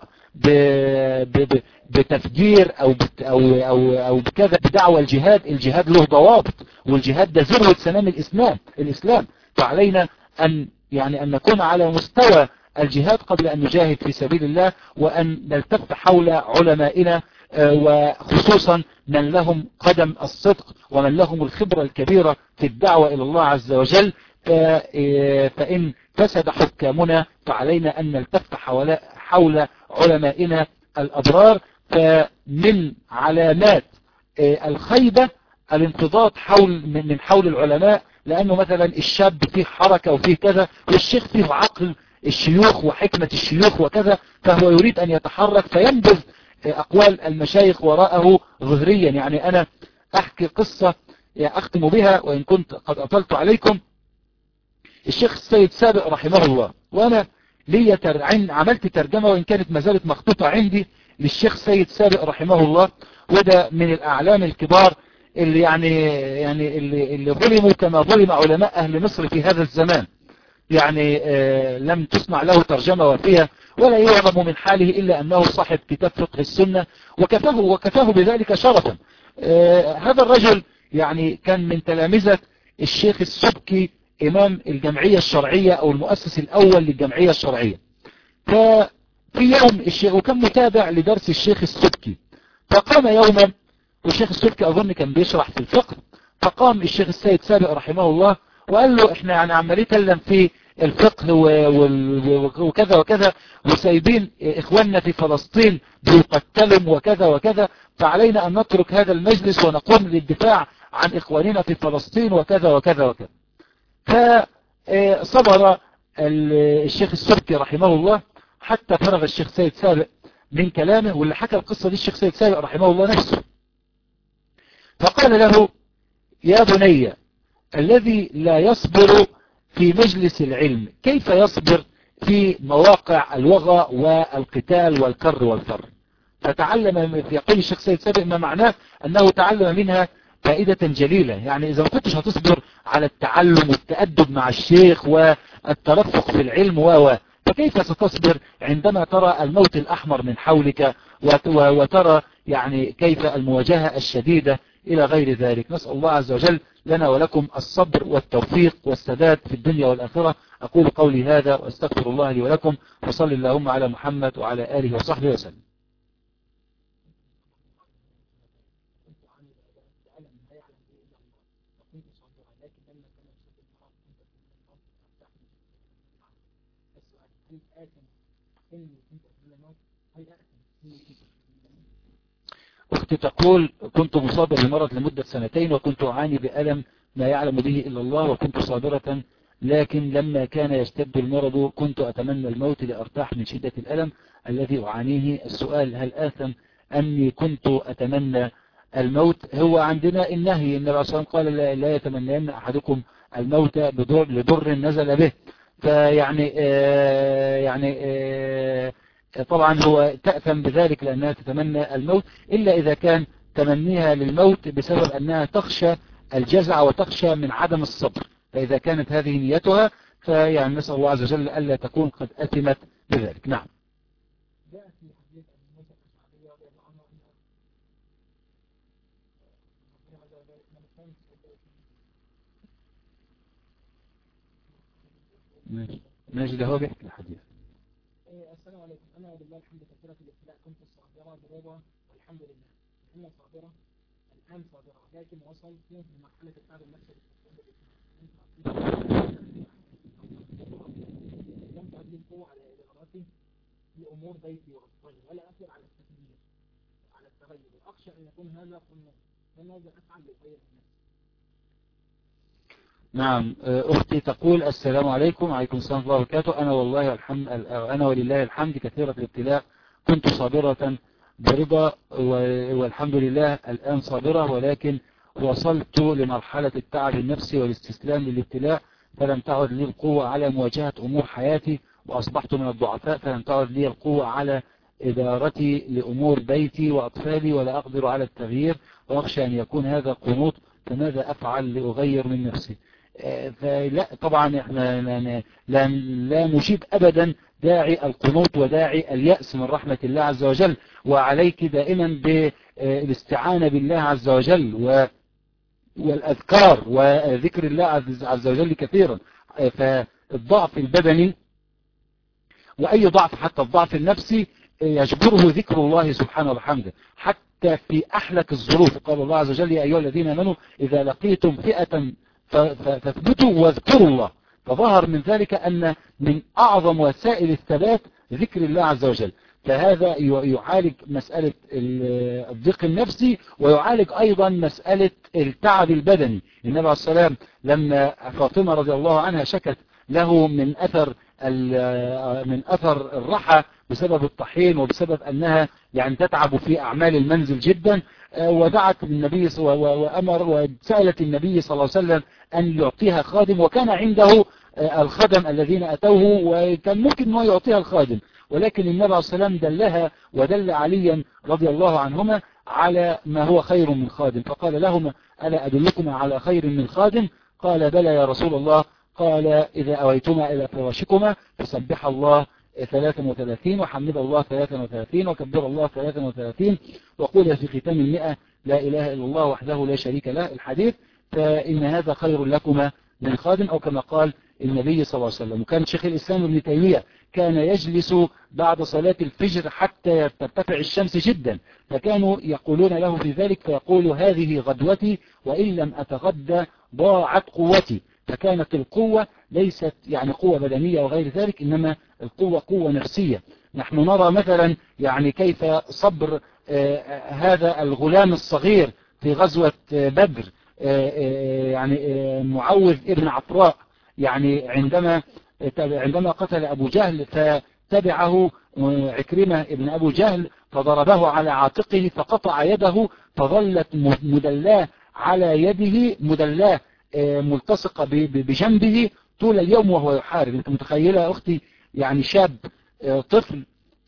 [SPEAKER 1] بتفجير أو أو أو أو بكذا بدعوى الجهاد. الجهاد له ضوابط، والجهاد ده ذروة سنام الإسلام الإسلام فعلينا أن يعني أن نكون على مستوى الجهاد قبل أن نجاهد في سبيل الله، وأن نلتف حول علمائنا وخصوصا من لهم قدم الصدق ومن لهم الخبرة الكبيرة في الدعوة إلى الله عز وجل. فإن فسد حكامنا فعلينا أن نلتف حول حول علمائنا الأبرار. فمن علامات الخيبة الانتضاض حول من حول العلماء، لأنه مثلا الشاب فيه حركة وفيه كذا، والشيخ فيه عقل الشيوخ وحكمة الشيوخ وكذا، فهو يريد أن يتحرك فينبذ أقوال المشايخ وراءه ظهريا. يعني أنا أحكي قصة أختم بها وإن كنت قد أطلت عليكم. الشيخ السيد سابق رحمه الله، وأنا لي تر... عملت ترجمة وإن كانت ما زالت مخطوطة عندي للشيخ السيد سابق رحمه الله، وده من الأعلام الكبار اللي يعني يعني اللي, اللي ظلموا كما ظلم علماء أهل مصر في هذا الزمان. يعني آه لم تسمع له ترجمة وفيها ولا يعلم من حاله إلا أنه صاحب كتاب فقه السنة، وكفاه وكفاه بذلك شرفا. آه هذا الرجل يعني كان من تلامذة الشيخ السبكي إمام الجمعية الشرعية أو المؤسس الأول للجمعية الشرعية. ففي يوم الشيخ وكان متابع لدرس الشيخ السبكي، فقام يوما والشيخ السبكي أظن كان بيشرح في الفقه، فقام الشيخ السيد سابق رحمه الله وقال له احنا يعني عمالين نتكلم في الفقه وكذا وكذا وسايبين اخواننا في فلسطين بيقتلهم وكذا وكذا، فعلينا ان نترك هذا المجلس ونقوم للدفاع عن اخواننا في فلسطين وكذا وكذا وكذا. فصبر الشيخ السبكي رحمه الله حتى فرغ الشيخ سيد سابق من كلامه، واللي حكى القصة دي الشيخ سيد سابق رحمه الله نفسه. فقال له يا بني الذي لا يصبر في مجلس العلم كيف يصبر في مواقع الوغى والقتال والكر والفر؟ فتعلم، يقول الشيخ سيد سابق ما معناه أنه تعلم منها فائدة جليلة. يعني إذا ما كنتش هتصبر على التعلم والتأدب مع الشيخ والترفق في العلم و فكيف ستصبر عندما ترى الموت الأحمر من حولك وترى يعني كيف المواجهة الشديدة إلى غير ذلك. نسأل الله عز وجل لنا ولكم الصبر والتوفيق والسداد في الدنيا والآخرة. أقول قولي هذا وأستغفر الله لي ولكم، وصلي اللهم على محمد وعلى آله وصحبه وسلم. أختي تقول كنت مصابة بمرض لمدة سنتين وكنت أعاني بألم لا يعلم به إلا الله وكنت صابرة، لكن لما كان يشتد المرض كنت أتمنى الموت لأرتاح من شدة الألم الذي أعانيه. السؤال هل آثم أني كنت أتمنى الموت؟ هو عندنا النهي، النبي عليه الصلاة والسلام قال لا يتمنين أحدكم الموت لضر نزل به. فيعني آه يعني آه طبعا هو تأثم بذلك لأنها تتمنى الموت، إلا إذا كان تمنيها للموت بسبب أنها تخشى الجزع وتخشى من عدم الصبر. فإذا كانت هذه نيتها فيعني نسأل الله عز وجل ألا تكون قد أتمت بذلك. نعم.
[SPEAKER 2] جاء في حديث أبي موسى الأشعري رضي الله عنه
[SPEAKER 1] ماشي ماشي، ده هو بيحكي الحديث.
[SPEAKER 2] السلام عليكم. أنا ولله الحمد كثيرة الابتلاء كنت صابرة برضا والحمد لله. أنا صابرة الآن صابرة، لكن وصلت لمرحلة التعب النفسي لم تعد لي القوة على إدارتي لأمور بيتي وأطفالي ولا أقدر على التغيير على التغير، وأخشى أن يكون هذا قنوط. فماذا أفعل لغير الناس؟
[SPEAKER 1] نعم. أختي تقول السلام عليكم. وعليكم السلام ورحمة الله وبركاته. أنا والله الحمد أنا ولله الحمد كثيرة الابتلاء كنت صابرة برضا والحمد لله الآن صابرة، ولكن وصلت لمرحلة التعب النفسي والاستسلام للابتلاء، فلم تعد لي القوة على مواجهة أمور حياتي، وأصبحت من الضعفاء، فلم تعد لي القوة على إدارتي لأمور بيتي وأطفالي، ولا أقدر على التغيير، وأخشى أن يكون هذا قنوط. فماذا أفعل لأغير من نفسي؟ فلا طبعا احنا لا, لا نجيب أبدا داعي القنوط وداعي اليأس من رحمة الله عز وجل، وعليك دائما بالاستعانة بالله عز وجل والأذكار وذكر الله عز وجل كثيرا. فالضعف البدني وأي ضعف حتى الضعف النفسي يجبره ذكر الله سبحانه وبحمده حتى في أحلك الظروف. قال الله عز وجل: يا أيها الذين آمنوا إذا لقيتم فئة فاثبتوا واذكروا الله. فظهر من ذلك أن من أعظم وسائل الثبات ذكر الله عز وجل. فهذا يعالج مسألة الضيق النفسي، ويعالج أيضا مسألة التعب البدني. النبي عليه الصلاة والسلام لما فاطمة رضي الله عنها شكت له من أثر من أثر الرحى بسبب الطحين وبسبب أنها يعني تتعب في أعمال المنزل جدا، ودعت النبي وأمر وسألت النبي صلى الله عليه وسلم أن يعطيها خادم، وكان عنده الخدم الذين أتوه وكان ممكن أنه يعطيها الخادم، ولكن النبي عليه الصلاة والسلام دلها ودل عليا رضي الله عنهما على ما هو خير من خادم، فقال لهما: ألا أدلكما على خير من خادم؟ قال: بلى يا رسول الله. قال: إذا أويتما إلى فراشكما فسبح الله ثلاثا وثلاثين وحمد الله ثلاثا وثلاثين وكبر الله ثلاثا وثلاثين وقول في ختام المئة: لا إله إلا الله وحده لا شريك له. الحديث. فإن هذا خير لكما من خادم، أو كما قال النبي صلى الله عليه وسلم. وكان شيخ الإسلام ابن تيمية كان يجلس بعد صلاة الفجر حتى ترتفع الشمس جدا، فكانوا يقولون له في ذلك فيقول: هذه غدوتي وإن لم أتغدى ضاعت قوتي. فكانت القوة ليست يعني قوة بدنية وغير ذلك، إنما القوة قوة نفسية. نحن نرى مثلا يعني كيف صبر آه هذا الغلام الصغير في غزوة آه بدر، آه يعني آه معوذ ابن عفراء، يعني عندما عندما قتل أبو جهل فتبعه عكرمة ابن أبو جهل فضربه على عاتقه فقطع يده، فظلت مدلاه على يده مدلاه ملتصقة بجنبه طول اليوم وهو يحارب. انت متخيلة يا أختي؟ يعني شاب طفل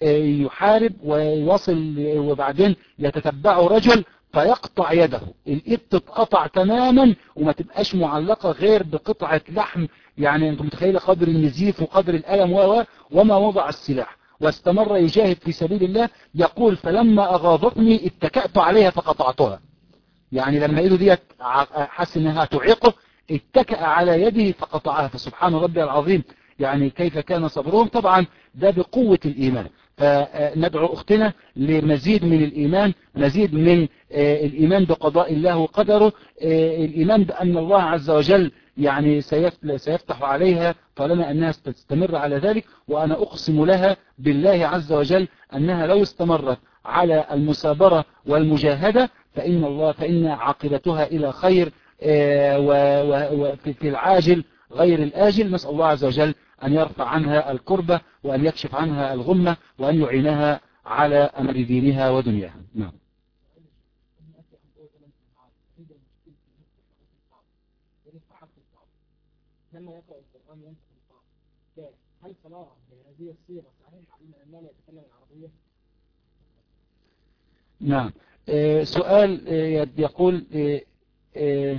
[SPEAKER 1] يحارب ويوصل وبعدين يتتبعه رجل فيقطع يده، الإيد تتقطع تماما وما تبقاش معلقة غير بقطعة لحم. يعني انت متخيلة قدر النزيف وقدر الألم وما وضع السلاح، واستمر يجاهد في سبيل الله. يقول: فلما أغاضتني اتكأت عليها فقطعتها. يعني لما ايده ديت حس انها تعيقه اتكأ على يده فقطعها. فسبحان ربي العظيم، يعني كيف كان صبرهم. طبعا ده بقوة الإيمان. فندعو أختنا لمزيد من الإيمان، مزيد من الإيمان بقضاء الله وقدره، الإيمان بأن الله عز وجل يعني سيفتح عليها طالما أنها تستمر على ذلك. وأنا أقسم لها بالله عز وجل أنها لو استمرت على المثابرة والمجاهدة فإن الله فإن عاقبتها إلى خير وفي العاجل غير الآجل. نسأل الله عز وجل أن يرفع عنها الكربة وأن يكشف عنها الغمة وأن يعينها على أمر دينها ودنياها. نعم.
[SPEAKER 2] لما يقرأ القرآن ينسى القرآن، هل صلاة بهذه الصيغة صحيح علم أن لا يتكلم العربية؟
[SPEAKER 1] نعم. آه سؤال آه يقول آه آه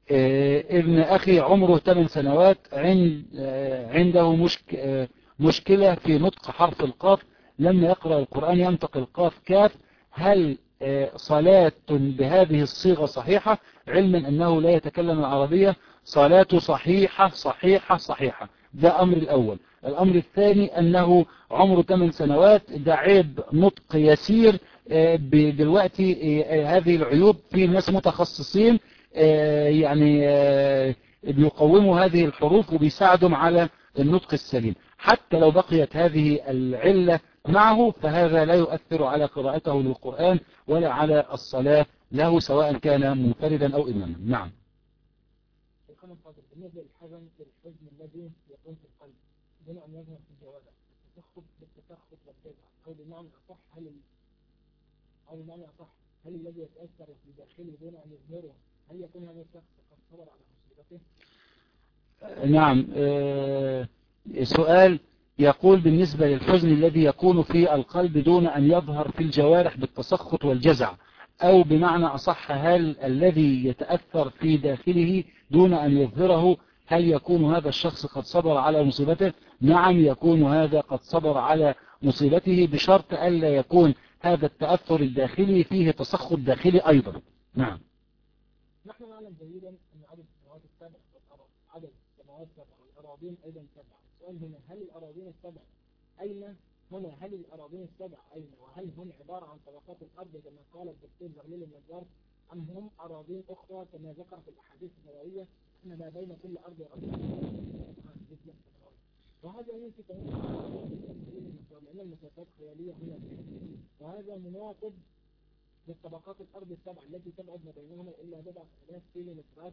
[SPEAKER 1] ابن أخي عمره ثمان سنوات، عند عنده مشك مشكلة في نطق حرف القاف، لما يقرأ القرآن ينطق القاف كاف. هل صلاة بهذه الصيغة صحيحة، علما أنه لا يتكلم العربية؟ صلاته صحيحة صحيحة صحيحة. ده أمر الأول. الأمر الثاني أنه عمره ثمان سنوات، ده عيب نطق يسير. دلوقتي هذه العيوب في ناس متخصصين يعني بيقوموا هذه الحروف وبيساعدهم على النطق السليم. حتى لو بقيت هذه العلة معه فهذا لا يؤثر على قراءته للقرآن ولا على الصلاة له، سواء كان منفردا أو إماما. نعم.
[SPEAKER 2] بالنسبة للحزن الحزن الذي يكون في القلب دون أن يظهر في الجوارح، التسخط بالتسخط والجزع، أو بمعنى أصح هل أو بمعنى أصح هل الذي يتأثر في داخله دون أن يظهره هل يكون هذا الشخص قد صبر على مصيبته؟
[SPEAKER 1] نعم. أه سؤال يقول بالنسبة للحزن الذي يكون في القلب دون أن يظهر في الجوارح بالتسخط والجزع، أو بمعنى أصح هل الذي يتأثر في داخله دون أن يظهره هل يكون هذا الشخص قد صبر على مصيبته؟ نعم، يكون هذا قد صبر على مصيبته، بشرط ألا يكون هذا التأثر الداخلي فيه تسخط داخلي أيضا. نعم.
[SPEAKER 2] نحن نعلم جيدا أن عدد السماوات السبع والأرض عدد السماوات السبع والأراضين أيضا سبع. السؤال هنا هل الأراضين السبع أين هنا هل الأراضين السبع أين، وهل هم عبارة عن طبقات الأرض كما قال الدكتور زغلول النجار، أم هم أراضين أخرى كما ذكر في الأحاديث النبوية أن ما بين كل أرض وأرض؟ وهذا يمكن لأن المسافات خيالية هنا، وهذا مناقض للطبقات الأرض السبع التي تبعد ما بينهما إلا بضعة آلاف كيلومترات.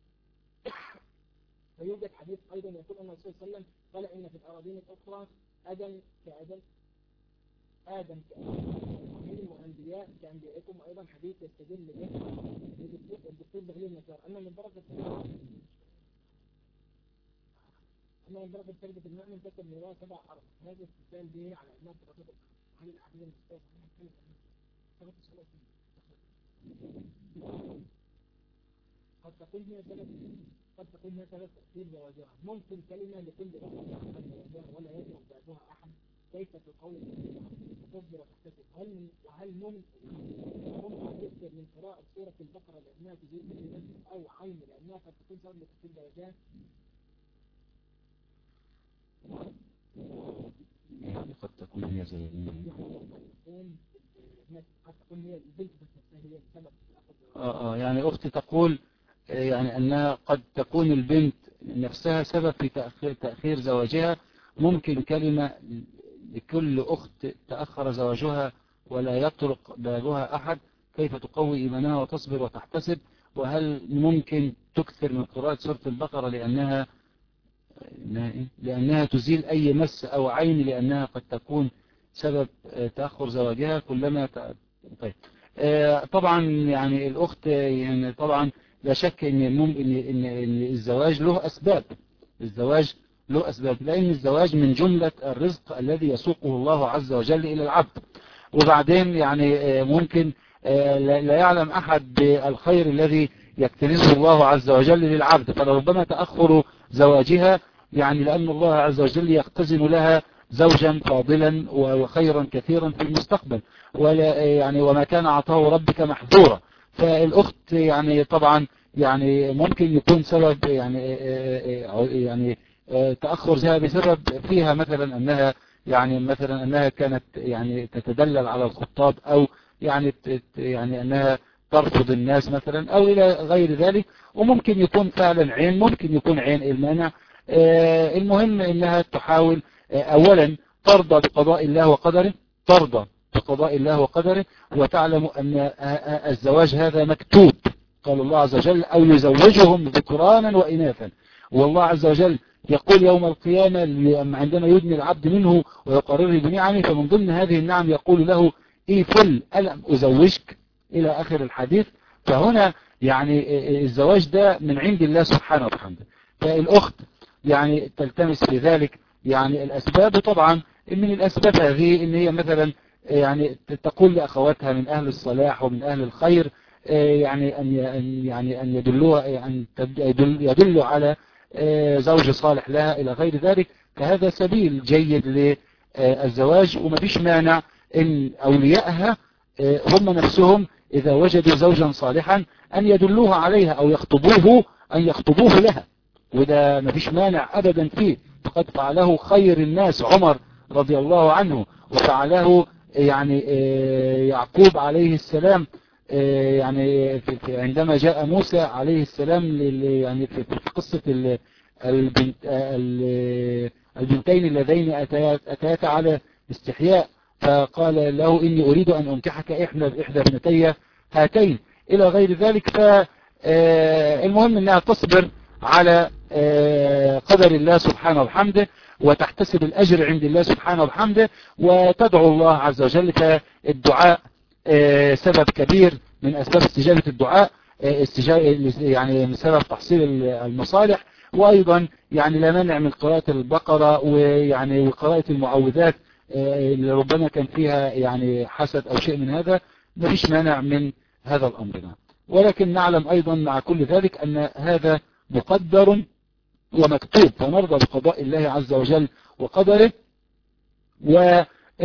[SPEAKER 2] فيوجد حديث أيضا يقول أن الرسول صلى الله عليه وسلم قال إن في الأراضين الأخرى آدم كآدم آدم كآدم وأنبياء كأنبيائكم، وأيضا حديث يستدل به الدكتور زغلول النجار أن من درجة أن من درجة درجة الماء من تكتب من سبع أرض. هذا استدلال به على أنها درجة الأرض. هل الأحاديث المستوى قد تكون هي ثلاث قد تكون هي ثلاث تأثير زواجها، ممكن كلمة لكل أخرى أحد زواجها ولا يجب بعضها أحد. كيف تقول تصبر وتحتسب؟ هل وهل ممكن ممكن تكثر من قراءة سورة البقرة لأنها تزيد كلمة أو عين لأنها قد تكون سبب لتأثير زواجها؟
[SPEAKER 1] قد تكون هي زي
[SPEAKER 2] قد تكون هي البنت نفسها هي السبب.
[SPEAKER 1] اه اه يعني أختي تقول يعني أنها قد تكون البنت نفسها سبب في تأخير, تأخير زواجها. ممكن كلمة لكل أخت تأخر زواجها ولا يطرق بابها أحد، كيف تقوي إيمانها وتصبر وتحتسب؟ وهل ممكن تكثر من قراءة سورة البقرة لأنها لأنها تزيل أي مس أو عين، لأنها قد تكون سبب تأخر زواجها كلما ت... طيب طبعا يعني الأخت يعني طبعا لا شك إن, إن, إن, إن الزواج له أسباب. الزواج له أسباب، لأن الزواج من جملة الرزق الذي يسوقه الله عز وجل إلى العبد. وبعدين يعني ممكن لا يعلم أحد بالخير الذي يكتنزه الله عز وجل للعبد، فلربما تأخر زواجها يعني لأن الله عز وجل يختزن لها زوجا فاضلا وخيرا كثيرا في المستقبل، ولا يعني وما كان عطاه ربك محظورا. فالأخت يعني طبعا يعني ممكن يكون سبب يعني يعني تأخر زها بسبب فيها مثلا أنها يعني مثلا أنها كانت يعني تتدلل على الخطاب، أو يعني يعني أنها ترفض الناس مثلا أو إلى غير ذلك. وممكن يكون فعلا عين، ممكن يكون عين المانع. المهم أنها تحاول أولا ترضى بقضاء الله وقدره، ترضى بقضاء الله وقدره، وتعلم أن الزواج هذا مكتوب. قال الله عز وجل أو يزوجهم ذكرانا وإناثا، والله عز وجل يقول يوم القيامة عندما يدني العبد منه ويقرره بنعمه، فمن ضمن هذه النعم يقول له إيه فل ألم أزوجك إلى آخر الحديث. فهنا يعني الزواج ده من عند الله سبحانه وبحمده. فالأخت يعني تلتمس في ذلك يعني الأسباب. طبعا من الأسباب هذه إن هي مثلا يعني تقول لأخواتها من أهل الصلاح ومن أهل الخير يعني أن يعني أن يدلوها أن يدل يدلوا على زوج صالح لها إلى غير ذلك، فهذا سبيل جيد للزواج. وما فيش مانع إن أوليائها هم نفسهم إذا وجدوا زوجا صالحا أن يدلوها عليها أو يخطبوه أن يخطبوه لها، وده ما فيش مانع أبدا فيه. فقد فعله خير الناس عمر رضي الله عنه، وفعله يعني يعقوب عليه السلام، يعني عندما جاء موسى عليه السلام يعني في قصة البنتين اللذين أتيتا على استحياء، فقال له إني أريد أن أنكحك إحدى إحدى ابنتي هاتين إلى غير ذلك. فالمهم أنها تصبر على قدر الله سبحانه وبحمده، وتحتسب الأجر عند الله سبحانه وبحمده، وتدعو الله عز وجل. فالدعاء سبب كبير من أسباب استجابة الدعاء، يعني من سبب تحصيل المصالح. وأيضا يعني لا مانع من قراءة البقرة ويعني وقراءة المعوذات اللي ربما كان فيها يعني حسد أو شيء من هذا، ما فيش مانع من هذا الأمر. ولكن نعلم أيضا مع كل ذلك أن هذا مقدر ومكتوب، فنرضى بقضاء الله عز وجل وقدره، و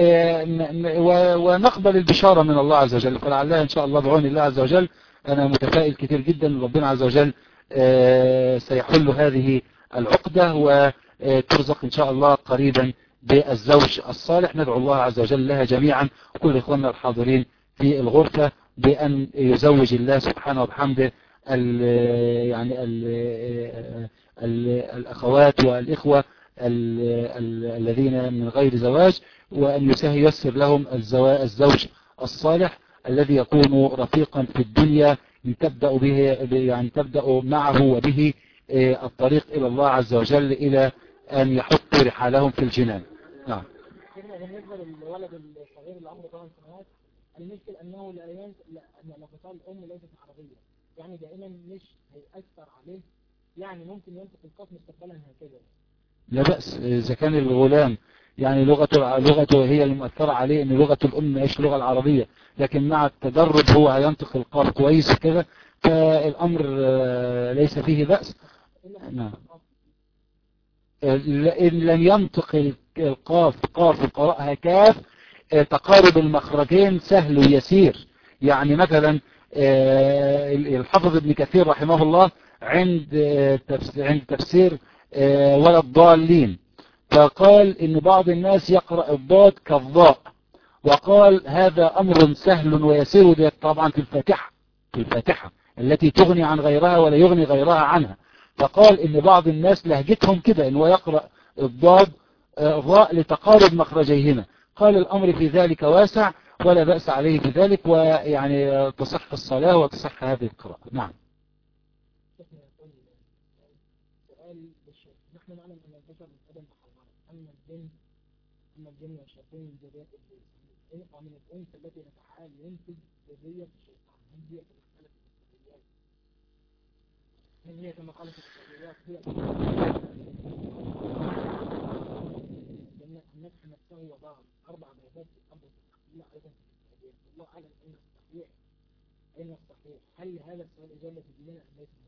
[SPEAKER 1] ونقبل البشارة من الله عز وجل. فلعلها إن شاء الله بعون الله عز وجل، أنا متفائل كثير جدا ربنا عز وجل سيحل هذه العقدة، وترزق إن شاء الله قريبا بالزوج الصالح. ندعو الله عز وجل لها جميعا، وكل إخواننا الحاضرين في الغرفة، بأن يزوج الله سبحانه وبحمده ال يعني ال ال الأخوات والإخوة الذين من غير زواج، وأن ييسر لهم الزوج الصالح الذي يكون رفيقا في الدنيا، تبدأ به يعني تبدأ معه وبه الطريق إلى الله عز وجل إلى أن يحطوا رحالهم في الجنان. نعم.
[SPEAKER 2] بالنسبة للولد الصغير اللي عمره ثمان سنوات، المشكل أنه لا ينسى أن لفظان الأم ليست عربية، يعني دائما مش هيأثر عليه، يعني ممكن ينطق القاف مستقبلا هكذا.
[SPEAKER 1] لا بأس إذا كان الغلام يعني لغته لغته هي المؤثرة عليه، ان لغة الأم مش اللغة العربية، لكن مع التدرب هو هينطق القاف كويس كده، فالأمر ليس فيه بأس. نعم. إن لم ينطق القاف قاف وقرأها كاف، تقارب المخرجين سهل ويسير. يعني مثلا الحافظ ابن كثير رحمه الله عند عند تفسير ولا الضالين، فقال إن بعض الناس يقرأ الضاد كالضاء، وقال هذا أمر سهل ويسير. وده طبعا في الفاتحة في الفاتحة التي تغني عن غيرها ولا يغني غيرها عنها. فقال إن بعض الناس لهجتهم كده إنه يقرأ الضاد ضاء لتقارب مخرجيهما. قال الأمر في ذلك واسع ولا بأس عليه بذلك، ويعني تصح الصلاة وتصح هذه القراءة. نعم.
[SPEAKER 2] نحن نعلم أن البشر من آدم تحول، أما الجن أما الجن والشياطين من ذرية إبليس، ومن الأنثى التي نتحال ينتج ذرية الشيطان. من هي كما قالت الإسرائيليات من هي كما قالت الإسرائيليات هي النفس نفسه وضعه أربع بيضات في الأرض لا أيضا في الإسرائيليات. الله أعلم أين الصحيح أين الصحيح. هل هذا السؤال إجابة في ديننا أم ليس؟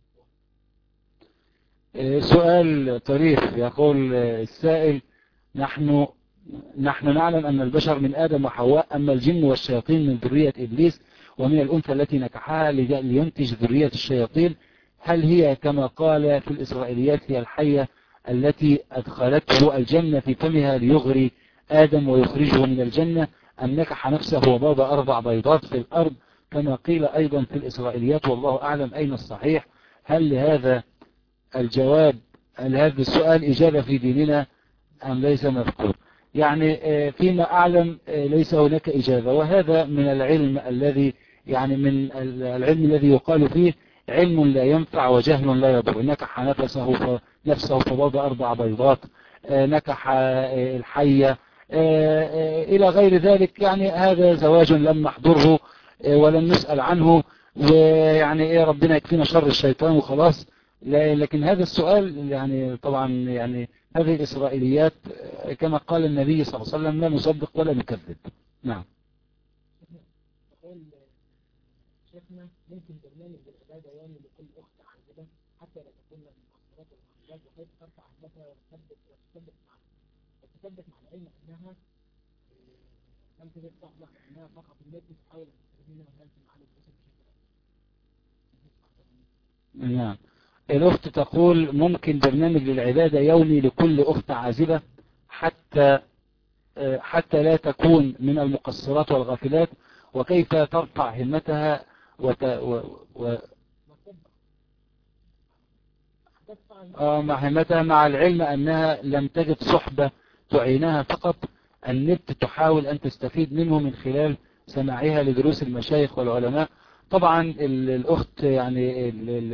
[SPEAKER 1] سؤال طريف. يقول السائل: نحن نحن نعلم أن البشر من آدم وحواء، أما الجن والشياطين من ذرية إبليس، ومن الأنثى التي نكحها لينتج ذرية الشياطين. هل هي كما قال في الإسرائيليات هي الحية التي أدخلته الجنة في فمها ليغري آدم ويخرجه من الجنة، أم نكح نفسه وباض أربع بيضات في الأرض كما قيل أيضا في الإسرائيليات؟ والله أعلم أين الصحيح. هل لهذا الجواب هل هذا السؤال إجابة في ديننا أم ليس مذكور؟ يعني فيما أعلم ليس هناك إجابة، وهذا من العلم الذي يعني من العلم الذي يقال فيه علم لا ينفع وجهل لا يضر. نكح نفسه نفسه فباض أربع بيضات، نكح الحية إلى غير ذلك. يعني هذا زواج لم نحضره ولم نسأل عنه، ويعني إيه ربنا يكفينا شر الشيطان وخلاص. لكن هذا السؤال يعني طبعا يعني هذه الإسرائيليات كما قال النبي صلى الله عليه وسلم لا نصدق ولا نكذب. نعم.
[SPEAKER 2] يقول شيخ احنا ممكن برنامج بالعبادة يومي لكل أخت عازبة حتى لا تكون من المؤثرات والمؤثرات وكيف ترفع همتها وتثبت وتثبت مع وتثبت مع العلم أنها لم تجد صعبة أنها فقط التي تحاول أن تستخدمها وتنزل على الجسد بشكل
[SPEAKER 1] نعم. الأخت تقول ممكن برنامج للعبادة يومي لكل أخت عازبة حتى حتى لا تكون من المقصرات والغافلات، وكيف ترفع همتها وت... و... و... آه مع همتها مع العلم أنها لم تجد صحبة تعينها، فقط النت تحاول أن تستفيد منه من خلال سماعها لدروس المشايخ والعلماء. طبعا الأخت يعني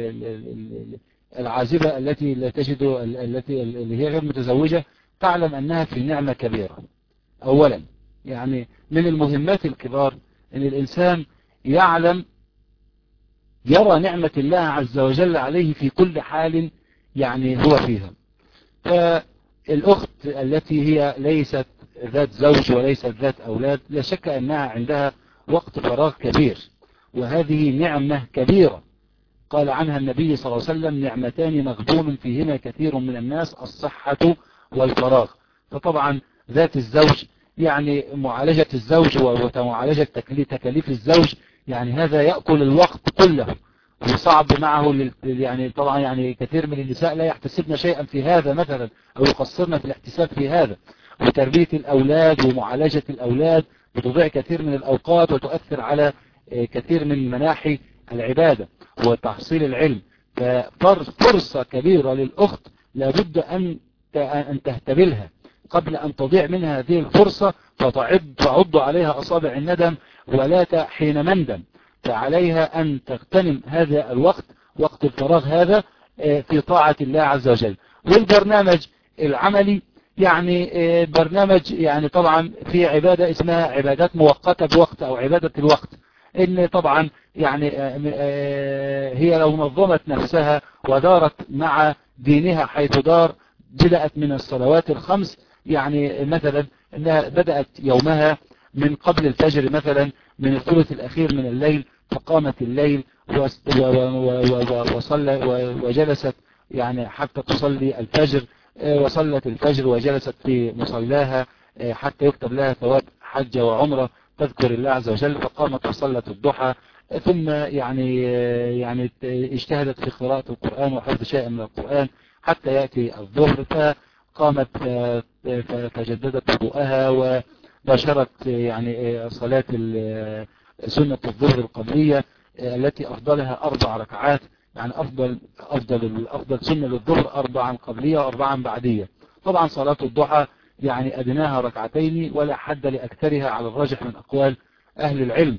[SPEAKER 1] العازبة التي لا تجد التي اللي هي غير متزوجة تعلم أنها في نعمة كبيرة. أولا يعني من المهمات الكبار أن الإنسان يعلم يرى نعمة الله عز وجل عليه في كل حال يعني هو فيها. فالأخت التي هي ليست ذات زوج وليست ذات أولاد لا شك أنها عندها وقت فراغ كبير، وهذه نعمة كبيرة قال عنها النبي صلى الله عليه وسلم: نعمتان مغبون فيهما كثير من الناس، الصحة والفراغ. فطبعا ذات الزوج يعني معالجة الزوج ومعالجة تكاليف الزوج يعني هذا يأكل الوقت كله، وصعب معه يعني طبعا يعني كثير من النساء لا يحتسبن شيئا في هذا مثلا أو يقصرن في الاحتساب في هذا. وتربية الأولاد ومعالجة الأولاد بتضيع كثير من الأوقات وتؤثر على كثير من مناحي العبادة وتحصيل العلم. ففرصة كبيرة للأخت لابد أن أن تهتبلها قبل أن تضيع منها هذه الفرصة فتعد تعض عليها أصابع الندم ولا حين مندم. فعليها أن تغتنم هذا الوقت وقت الفراغ هذا في طاعة الله عز وجل. والبرنامج العملي يعني برنامج يعني طبعا في عبادة اسمها عبادات مؤقتة بوقت أو عبادة الوقت، إن طبعا يعني هي لو نظمت نفسها ودارت مع دينها حيث دار، بدأت من الصلوات الخمس يعني مثلا أنها بدأت يومها من قبل الفجر مثلا من الثلث الأخير من الليل، فقامت الليل وصلى وجلست يعني حتى تصلي الفجر، وصلت الفجر وجلست في مصلاها حتى يكتب لها ثواب حجة وعمرة تذكر الله عز وجل، فقامت وصلت الضحى، ثم يعني يعني اجتهدت في قراءة القرآن وحفظ شيء من القرآن حتى يأتي الظهر، فقامت فجددت وضوءها وباشرت يعني صلاة سنة الظهر القبلية التي أفضلها أربع ركعات، يعني أفضل أفضل أفضل سنة للظهر أربعا قبلية وأربعا بعدية. طبعا صلاة الضحى يعني أدناها ركعتين ولا حد لأكثرها على الراجح من أقوال أهل العلم.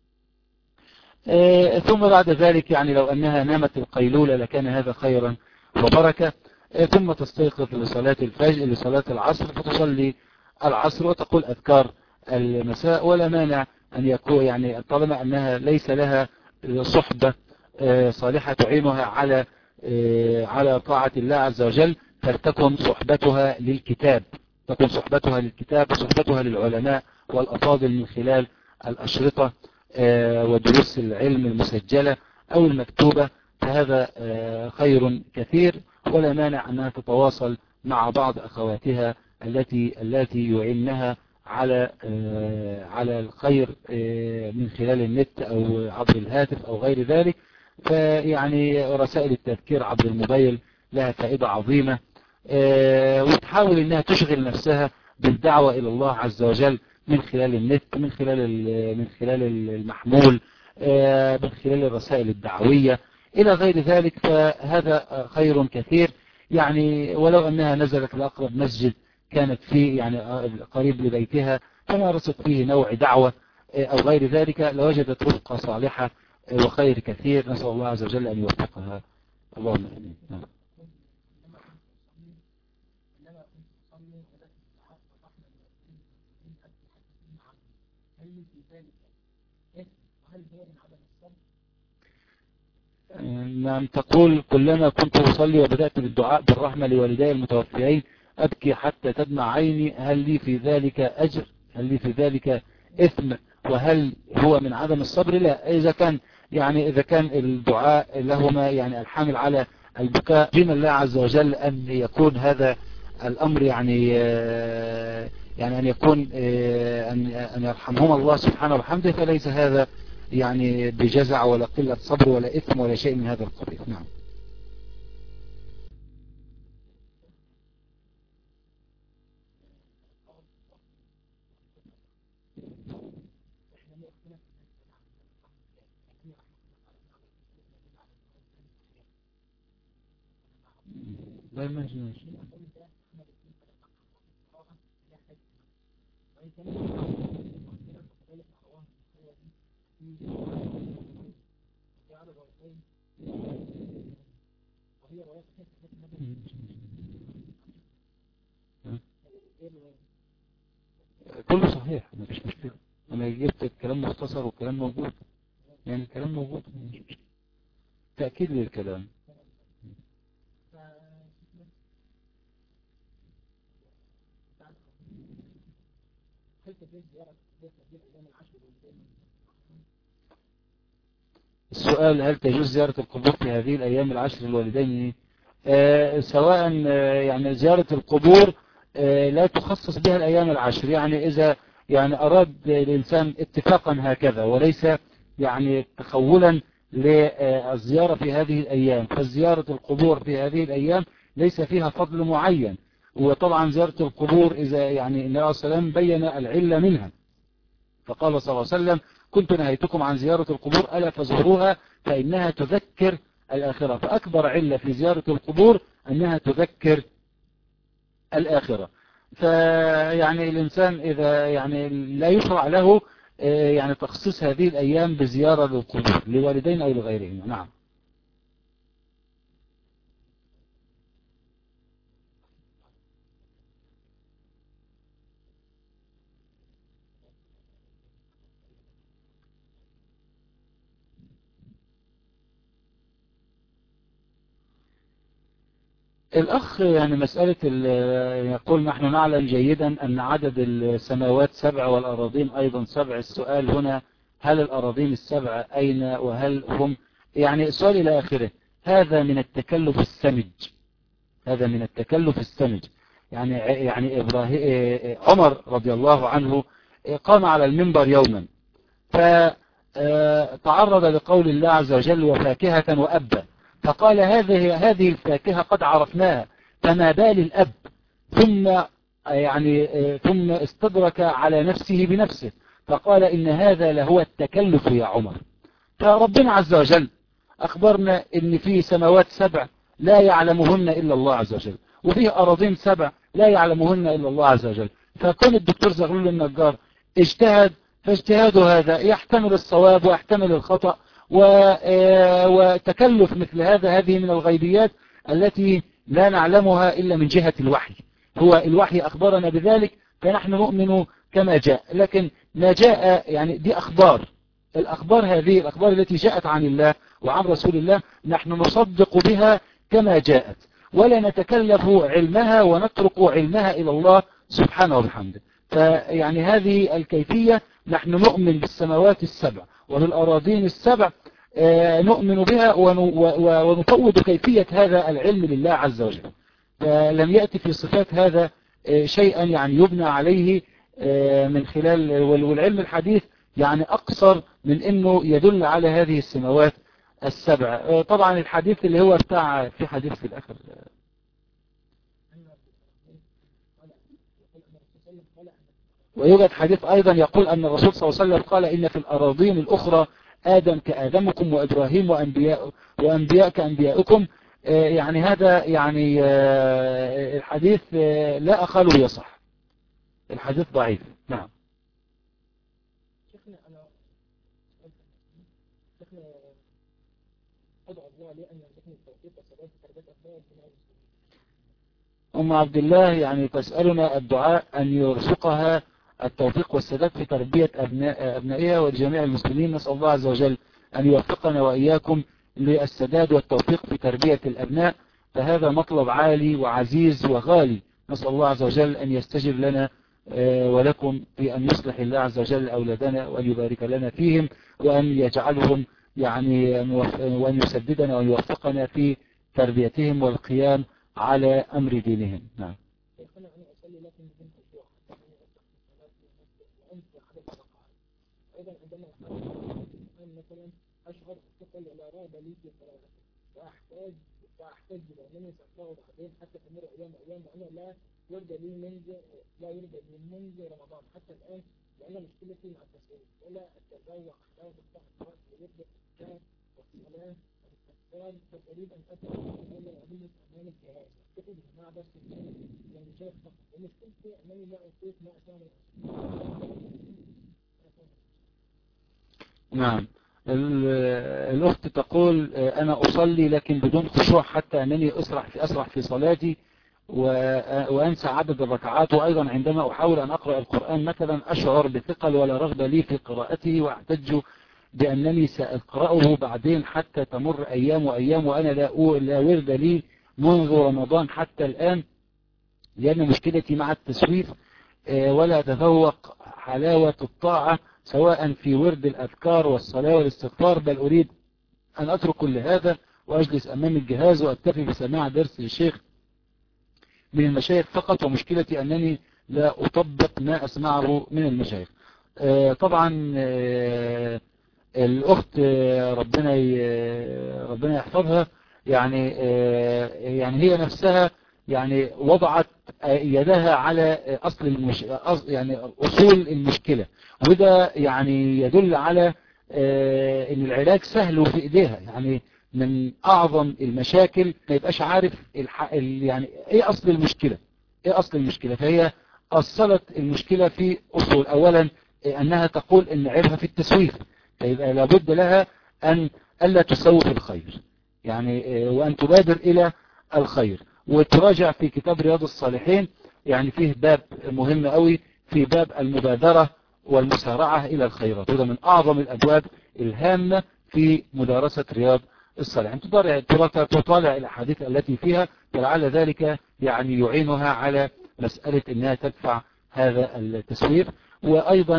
[SPEAKER 1] آه ثم بعد ذلك يعني لو أنها نامت القيلولة لكان هذا خيرا وبركة. آه ثم تستيقظ لصلاة الفجر لصلاة العصر فتصلي العصر وتقول أذكار المساء، ولا مانع أن يكون يعني طالما أنها ليس لها صحبة آه صالحة تعينها على آه على طاعة الله عز وجل، فلتكن صحبتها للكتاب، تكون صحبتها للكتاب وصحبتها للعلماء والأفاضل من خلال الأشرطة ودروس العلم المسجلة أو المكتوبة، فهذا خير كثير. ولا مانع أنها تتواصل مع بعض أخواتها التي التي يعينها على على الخير من خلال النت أو عبر الهاتف أو غير ذلك. فيعني رسائل التذكير عبر الموبايل لها فائدة عظيمة، وتحاول أنها تشغل نفسها بالدعوة إلى الله عز وجل من خلال النت، من خلال من خلال المحمول، من خلال الرسائل الدعوية إلى غير ذلك، فهذا خير كثير. يعني ولو أنها نزلت لأقرب مسجد كانت فيه يعني قريب لبيتها فمارست فيه نوع دعوة أو غير ذلك لوجدت رفقة صالحة وخير كثير. نسأل الله عز وجل أن يوفقها. اللهم آمين. نعم. تقول كلما كنت أصلي وبدأت بالدعاء بالرحمة لوالدي المتوفيين أبكي حتى تدمع عيني، هل لي في ذلك أجر؟ هل لي في ذلك إثم؟ وهل هو من عدم الصبر؟ لا، إذا كان يعني إذا كان الدعاء لهما يعني الحامل على البكاء دين الله عز وجل أن يكون هذا الأمر يعني يعني أن يكون أن أن يرحمهما الله سبحانه وبحمده، فليس هذا يعني بجزع ولا قلة صبر ولا إثم ولا شيء من هذا القبيل. نعم. لا ماشي ماشي. كله صحيح مفيش مشكلة، انا جبت الكلام مختصر والكلام موجود، يعني الكلام موجود تأكيد للكلام. السؤال: هل تجوز زيارة القبور في هذه الأيام العشر الوالدين؟ آه سواء آه يعني زيارة القبور آه لا تخصص بها الأيام العشر، يعني إذا يعني أراد الإنسان اتفاقا هكذا وليس يعني تخولا للزيارة في هذه الأيام، فزيارة القبور في هذه الأيام ليس فيها فضل معين. وطبعا زيارة القبور إذا يعني النبي صلى الله عليه وسلم بين العلة منها، فقال صلى الله عليه وسلم: كنت نهيتكم عن زيارة القبور ألا فزوروها فإنها تذكر الآخرة. فأكبر علة في زيارة القبور أنها تذكر الآخرة. فيعني الإنسان إذا يعني لا يشرع له يعني تخصيص هذه الأيام بزيارة للقبور لوالدين أو لغيرهم. نعم. الأخ يعني مسألة يقول: نحن نعلم جيدا أن عدد السماوات سبع والأراضين أيضا سبع. السؤال هنا: هل الأراضين السبع أين وهل هم؟ يعني السؤال إلى آخره. هذا من التكلف السمج، هذا من التكلف السمج. يعني يعني إبراهيم عمر رضي الله عنه قام على المنبر يوما فتعرض لقول الله عز وجل: وفاكهة وأبا، فقال: هذه هذه الفاكهة قد عرفناها، فما بال الأب؟ ثم يعني ثم استدرك على نفسه بنفسه فقال: إن هذا لهو التكلف يا عمر. فربنا عز وجل أخبرنا إن في سماوات سبع لا يعلمهن إلا الله عز وجل، وفيه أراضين سبع لا يعلمهن إلا الله عز وجل. فكان الدكتور زغلول النجار اجتهد، فاجتهاده هذا يحتمل الصواب ويحتمل الخطأ، وتكلف مثل هذا هذه من الغيبيات التي لا نعلمها إلا من جهة الوحي. هو الوحي أخبرنا بذلك فنحن نؤمن كما جاء، لكن ما جاء يعني دي أخبار، الأخبار هذه الأخبار التي جاءت عن الله وعن رسول الله نحن نصدق بها كما جاءت، ولا نتكلف علمها ونترك علمها إلى الله سبحانه وبحمده. فيعني هذه الكيفية نحن نؤمن بالسماوات السبع وبالأراضين السبع، نؤمن بها ونفوض كيفية هذا العلم لله عز وجل. فلم يأتي في صفات هذا شيئا يعني يبنى عليه من خلال، والعلم الحديث يعني أقصر من أنه يدل على هذه السماوات السبع. طبعا الحديث اللي هو بتاع في حديث في الآخر، ويوجد حديث أيضا يقول أن الرسول صلى الله عليه وسلم قال: إن في الأراضين الأخرى آدم كآدمكم وإبراهيم وأنبياء وأنبياء كأنبيائكم. يعني هذا يعني الحديث لا أقل يصح، الحديث ضعيف. نعم. شيخنا أنا شيخنا أدعو الله لي أن يرزقني التوفيق والسداد في تربية أبنائي. أم عبد الله يعني تسألنا الدعاء أن يرزقها التوفيق والسداد في تربية أبناء أبنائها وجميع المسلمين. نسأل الله عز وجل أن يوفقنا وإياكم للسداد والتوفيق في تربية الأبناء، فهذا مطلب عالي وعزيز وغالي. نسأل الله عز وجل أن يستجب لنا ولكم في أن يصلح الله عز وجل أولادنا وأن يبارك لنا فيهم وأن يجعلهم يعني وأن يسددنا وأن يوفقنا في تربيتهم والقيام على أمر دينهم. نعم.
[SPEAKER 2] أيضا عندما مثلا أشعر الثقل ولا رغبة لي في القراءة وأحتاج وأحتاج بأنني سأقرأه بعدين حتى تمر أيام أيام وأنا لا يرجى لي منذ لا يرجى لي منذ رمضان حتى الآن، لأن مشكلتي مع التسويق ولا التذوق لا تفتح القراءة ويبدأ الكتاب والصلاة والاستغفار، فأريد أن أدخل إلى أمين أمام الجهاز أكتب مع بس يعني شيخ فقط، ومشكلتي أنني لا أطيق ما أسمع.
[SPEAKER 1] نعم. الأخت تقول أنا أصلي لكن بدون خشوع حتى أنني أسرح في أسرح في صلاتي وأنسى عدد الركعات، وأيضا عندما أحاول أن أقرأ القرآن مثلا أشعر بثقل ولا رغبة لي في قراءته، وأحتج بأنني سأقرأه بعدين حتى تمر أيام وأيام وأنا لا لا ورد لي منذ رمضان حتى الآن، لأن مشكلتي مع التسويف ولا أتذوق حلاوة الطاعة سواء في ورد الأذكار والصلاة والاستغفار، بل أريد أن أترك كل هذا وأجلس أمام الجهاز وأكتفي بسماع درس الشيخ من المشايخ فقط، ومشكلتي أنني لا أطبق ما أسمعه من المشايخ. طبعا الأخت ربنا ربنا يحفظها، يعني يعني هي نفسها يعني وضعت يدها على أصل المش... يعني أصول المشكلة، وده يعني يدل على أن العلاج سهل وفي إيديها. يعني من أعظم المشاكل ما يبقاش عارف الح... يعني إيه أصل المشكلة، إيه أصل المشكلة، فهي أصلت المشكلة في أصول. أولا أنها تقول أن عيبها في التسويف، فيبقى لابد لها أن ألا تسوف الخير، يعني وأن تبادر إلى الخير. وتراجع في كتاب رياض الصالحين، يعني فيه باب مهم قوي في باب المبادرة والمسارعة إلى الخيرات، وده من أعظم الأبواب الهامة في مدارسة رياض الصالحين. تطالع الأحاديث التي فيها، فلعل ذلك يعني يعينها على مسألة أنها تدفع هذا التسويف. وأيضا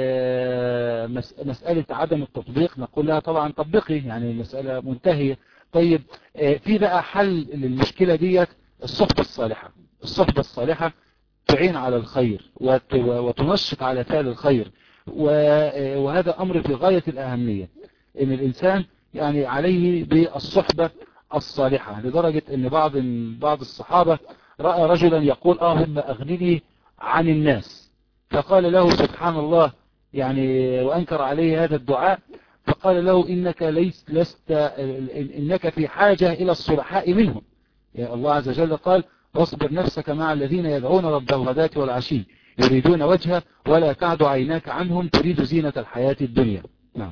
[SPEAKER 1] مسألة عدم التطبيق نقول لها طبعا طبقي، يعني المسألة منتهية. طيب في بقى حل للمشكلة ديت، الصحبة الصالحة. الصحبة الصالحة تعين على الخير وتنشط على فعل الخير، وهذا أمر في غاية الأهمية، إن الإنسان يعني عليه بالصحبة الصالحة، لدرجة أن بعض بعض الصحابة رأى رجلا يقول آه هم أغنني عن الناس، فقال له سبحان الله يعني، وأنكر عليه هذا الدعاء، فقال له إنك ليس لست إنك في حاجة إلى الصلحاء منهم. يا الله عز وجل قال واصبر نفسك مع الذين يدعون ربهم غداة والعشي يريدون وجهه ولا تعد عيناك عنهم تريد زينة الحياة الدنيا. نعم.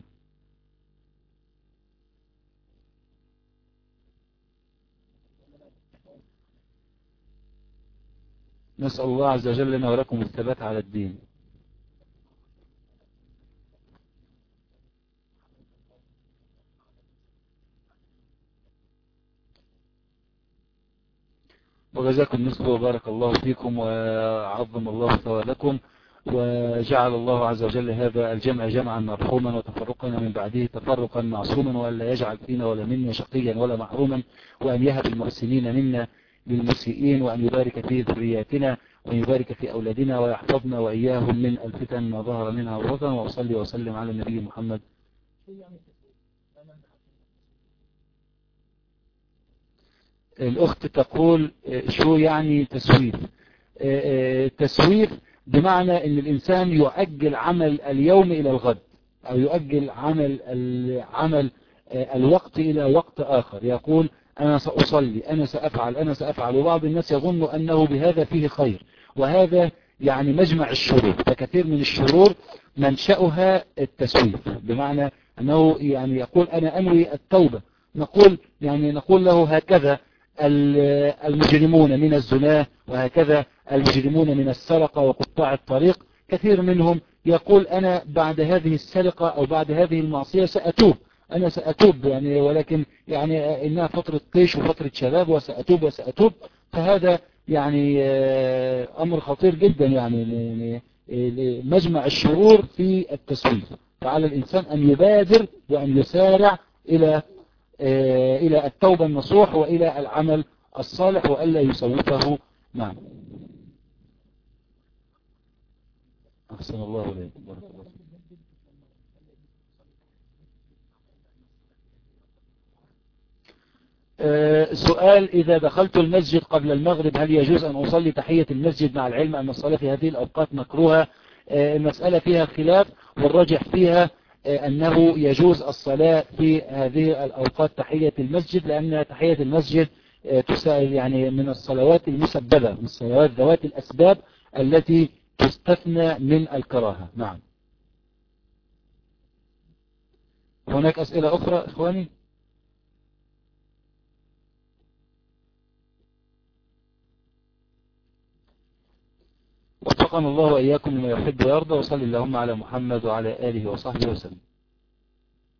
[SPEAKER 1] نسأل الله عز وجل لنا ولكم الثبات على الدين. وجزاكم مثله وبارك الله فيكم وعظم الله ثوابكم، وجعل الله عز وجل هذا الجمع جمعا مرحوما وتفرقنا من بعده تفرقا معصوما، وألا يجعل فينا ولا منا شقيا ولا محروما، وأن يهب المحسنين منا للمسيئين، وأن يبارك في ذرياتنا وأن يبارك في أولادنا ويحفظنا وإياهم من الفتن ما ظهر منها وبطن. وأصلي وسلم على النبي محمد. الأخت تقول شو يعني تسويف؟ تسويف بمعنى أن الإنسان يؤجل عمل اليوم إلى الغد، أو يؤجل عمل العمل الوقت إلى وقت آخر، يقول أنا سأصلي، أنا سأفعل، أنا سأفعل، وبعض الناس يظن أنه بهذا فيه خير، وهذا يعني مجمع الشرور. فكثير من الشرور منشأها التسويف، بمعنى أنه يعني يقول أنا أنوي التوبة، نقول يعني نقول له هكذا المجرمون من الزنا، وهكذا المجرمون من السرقة وقطاع الطريق، كثير منهم يقول أنا بعد هذه السرقة أو بعد هذه المعصية سأتوب، أنا سأتوب يعني، ولكن يعني إنها فترة طيش وفترة شباب وسأتوب وسأتوب. فهذا يعني أمر خطير جدا، يعني مجمع الشرور في التسويف. فعلى الإنسان أن يبادر وأن يسارع إلى إلى التوبة النصوح وإلى العمل الصالح وألا يسوفه. نعم. أحسن الله إليكم. بارك الله فيكم. سؤال: إذا دخلت المسجد قبل المغرب هل يجوز أن أصلي تحية المسجد مع العلم أن الصلاة في هذه الأوقات مكروهة؟ المسألة فيها خلاف، والراجح فيها أنه يجوز الصلاة في هذه الأوقات تحية المسجد، لأن تحية المسجد تسأل يعني من الصلوات المسببة، من الصلوات ذوات الأسباب التي تستثنى من الكراهة. نعم. هناك أسئلة أخرى إخواني؟ وفقنا الله وإياكم لما يحب ويرضى، وصلي اللهم على محمد وعلى آله وصحبه وسلم.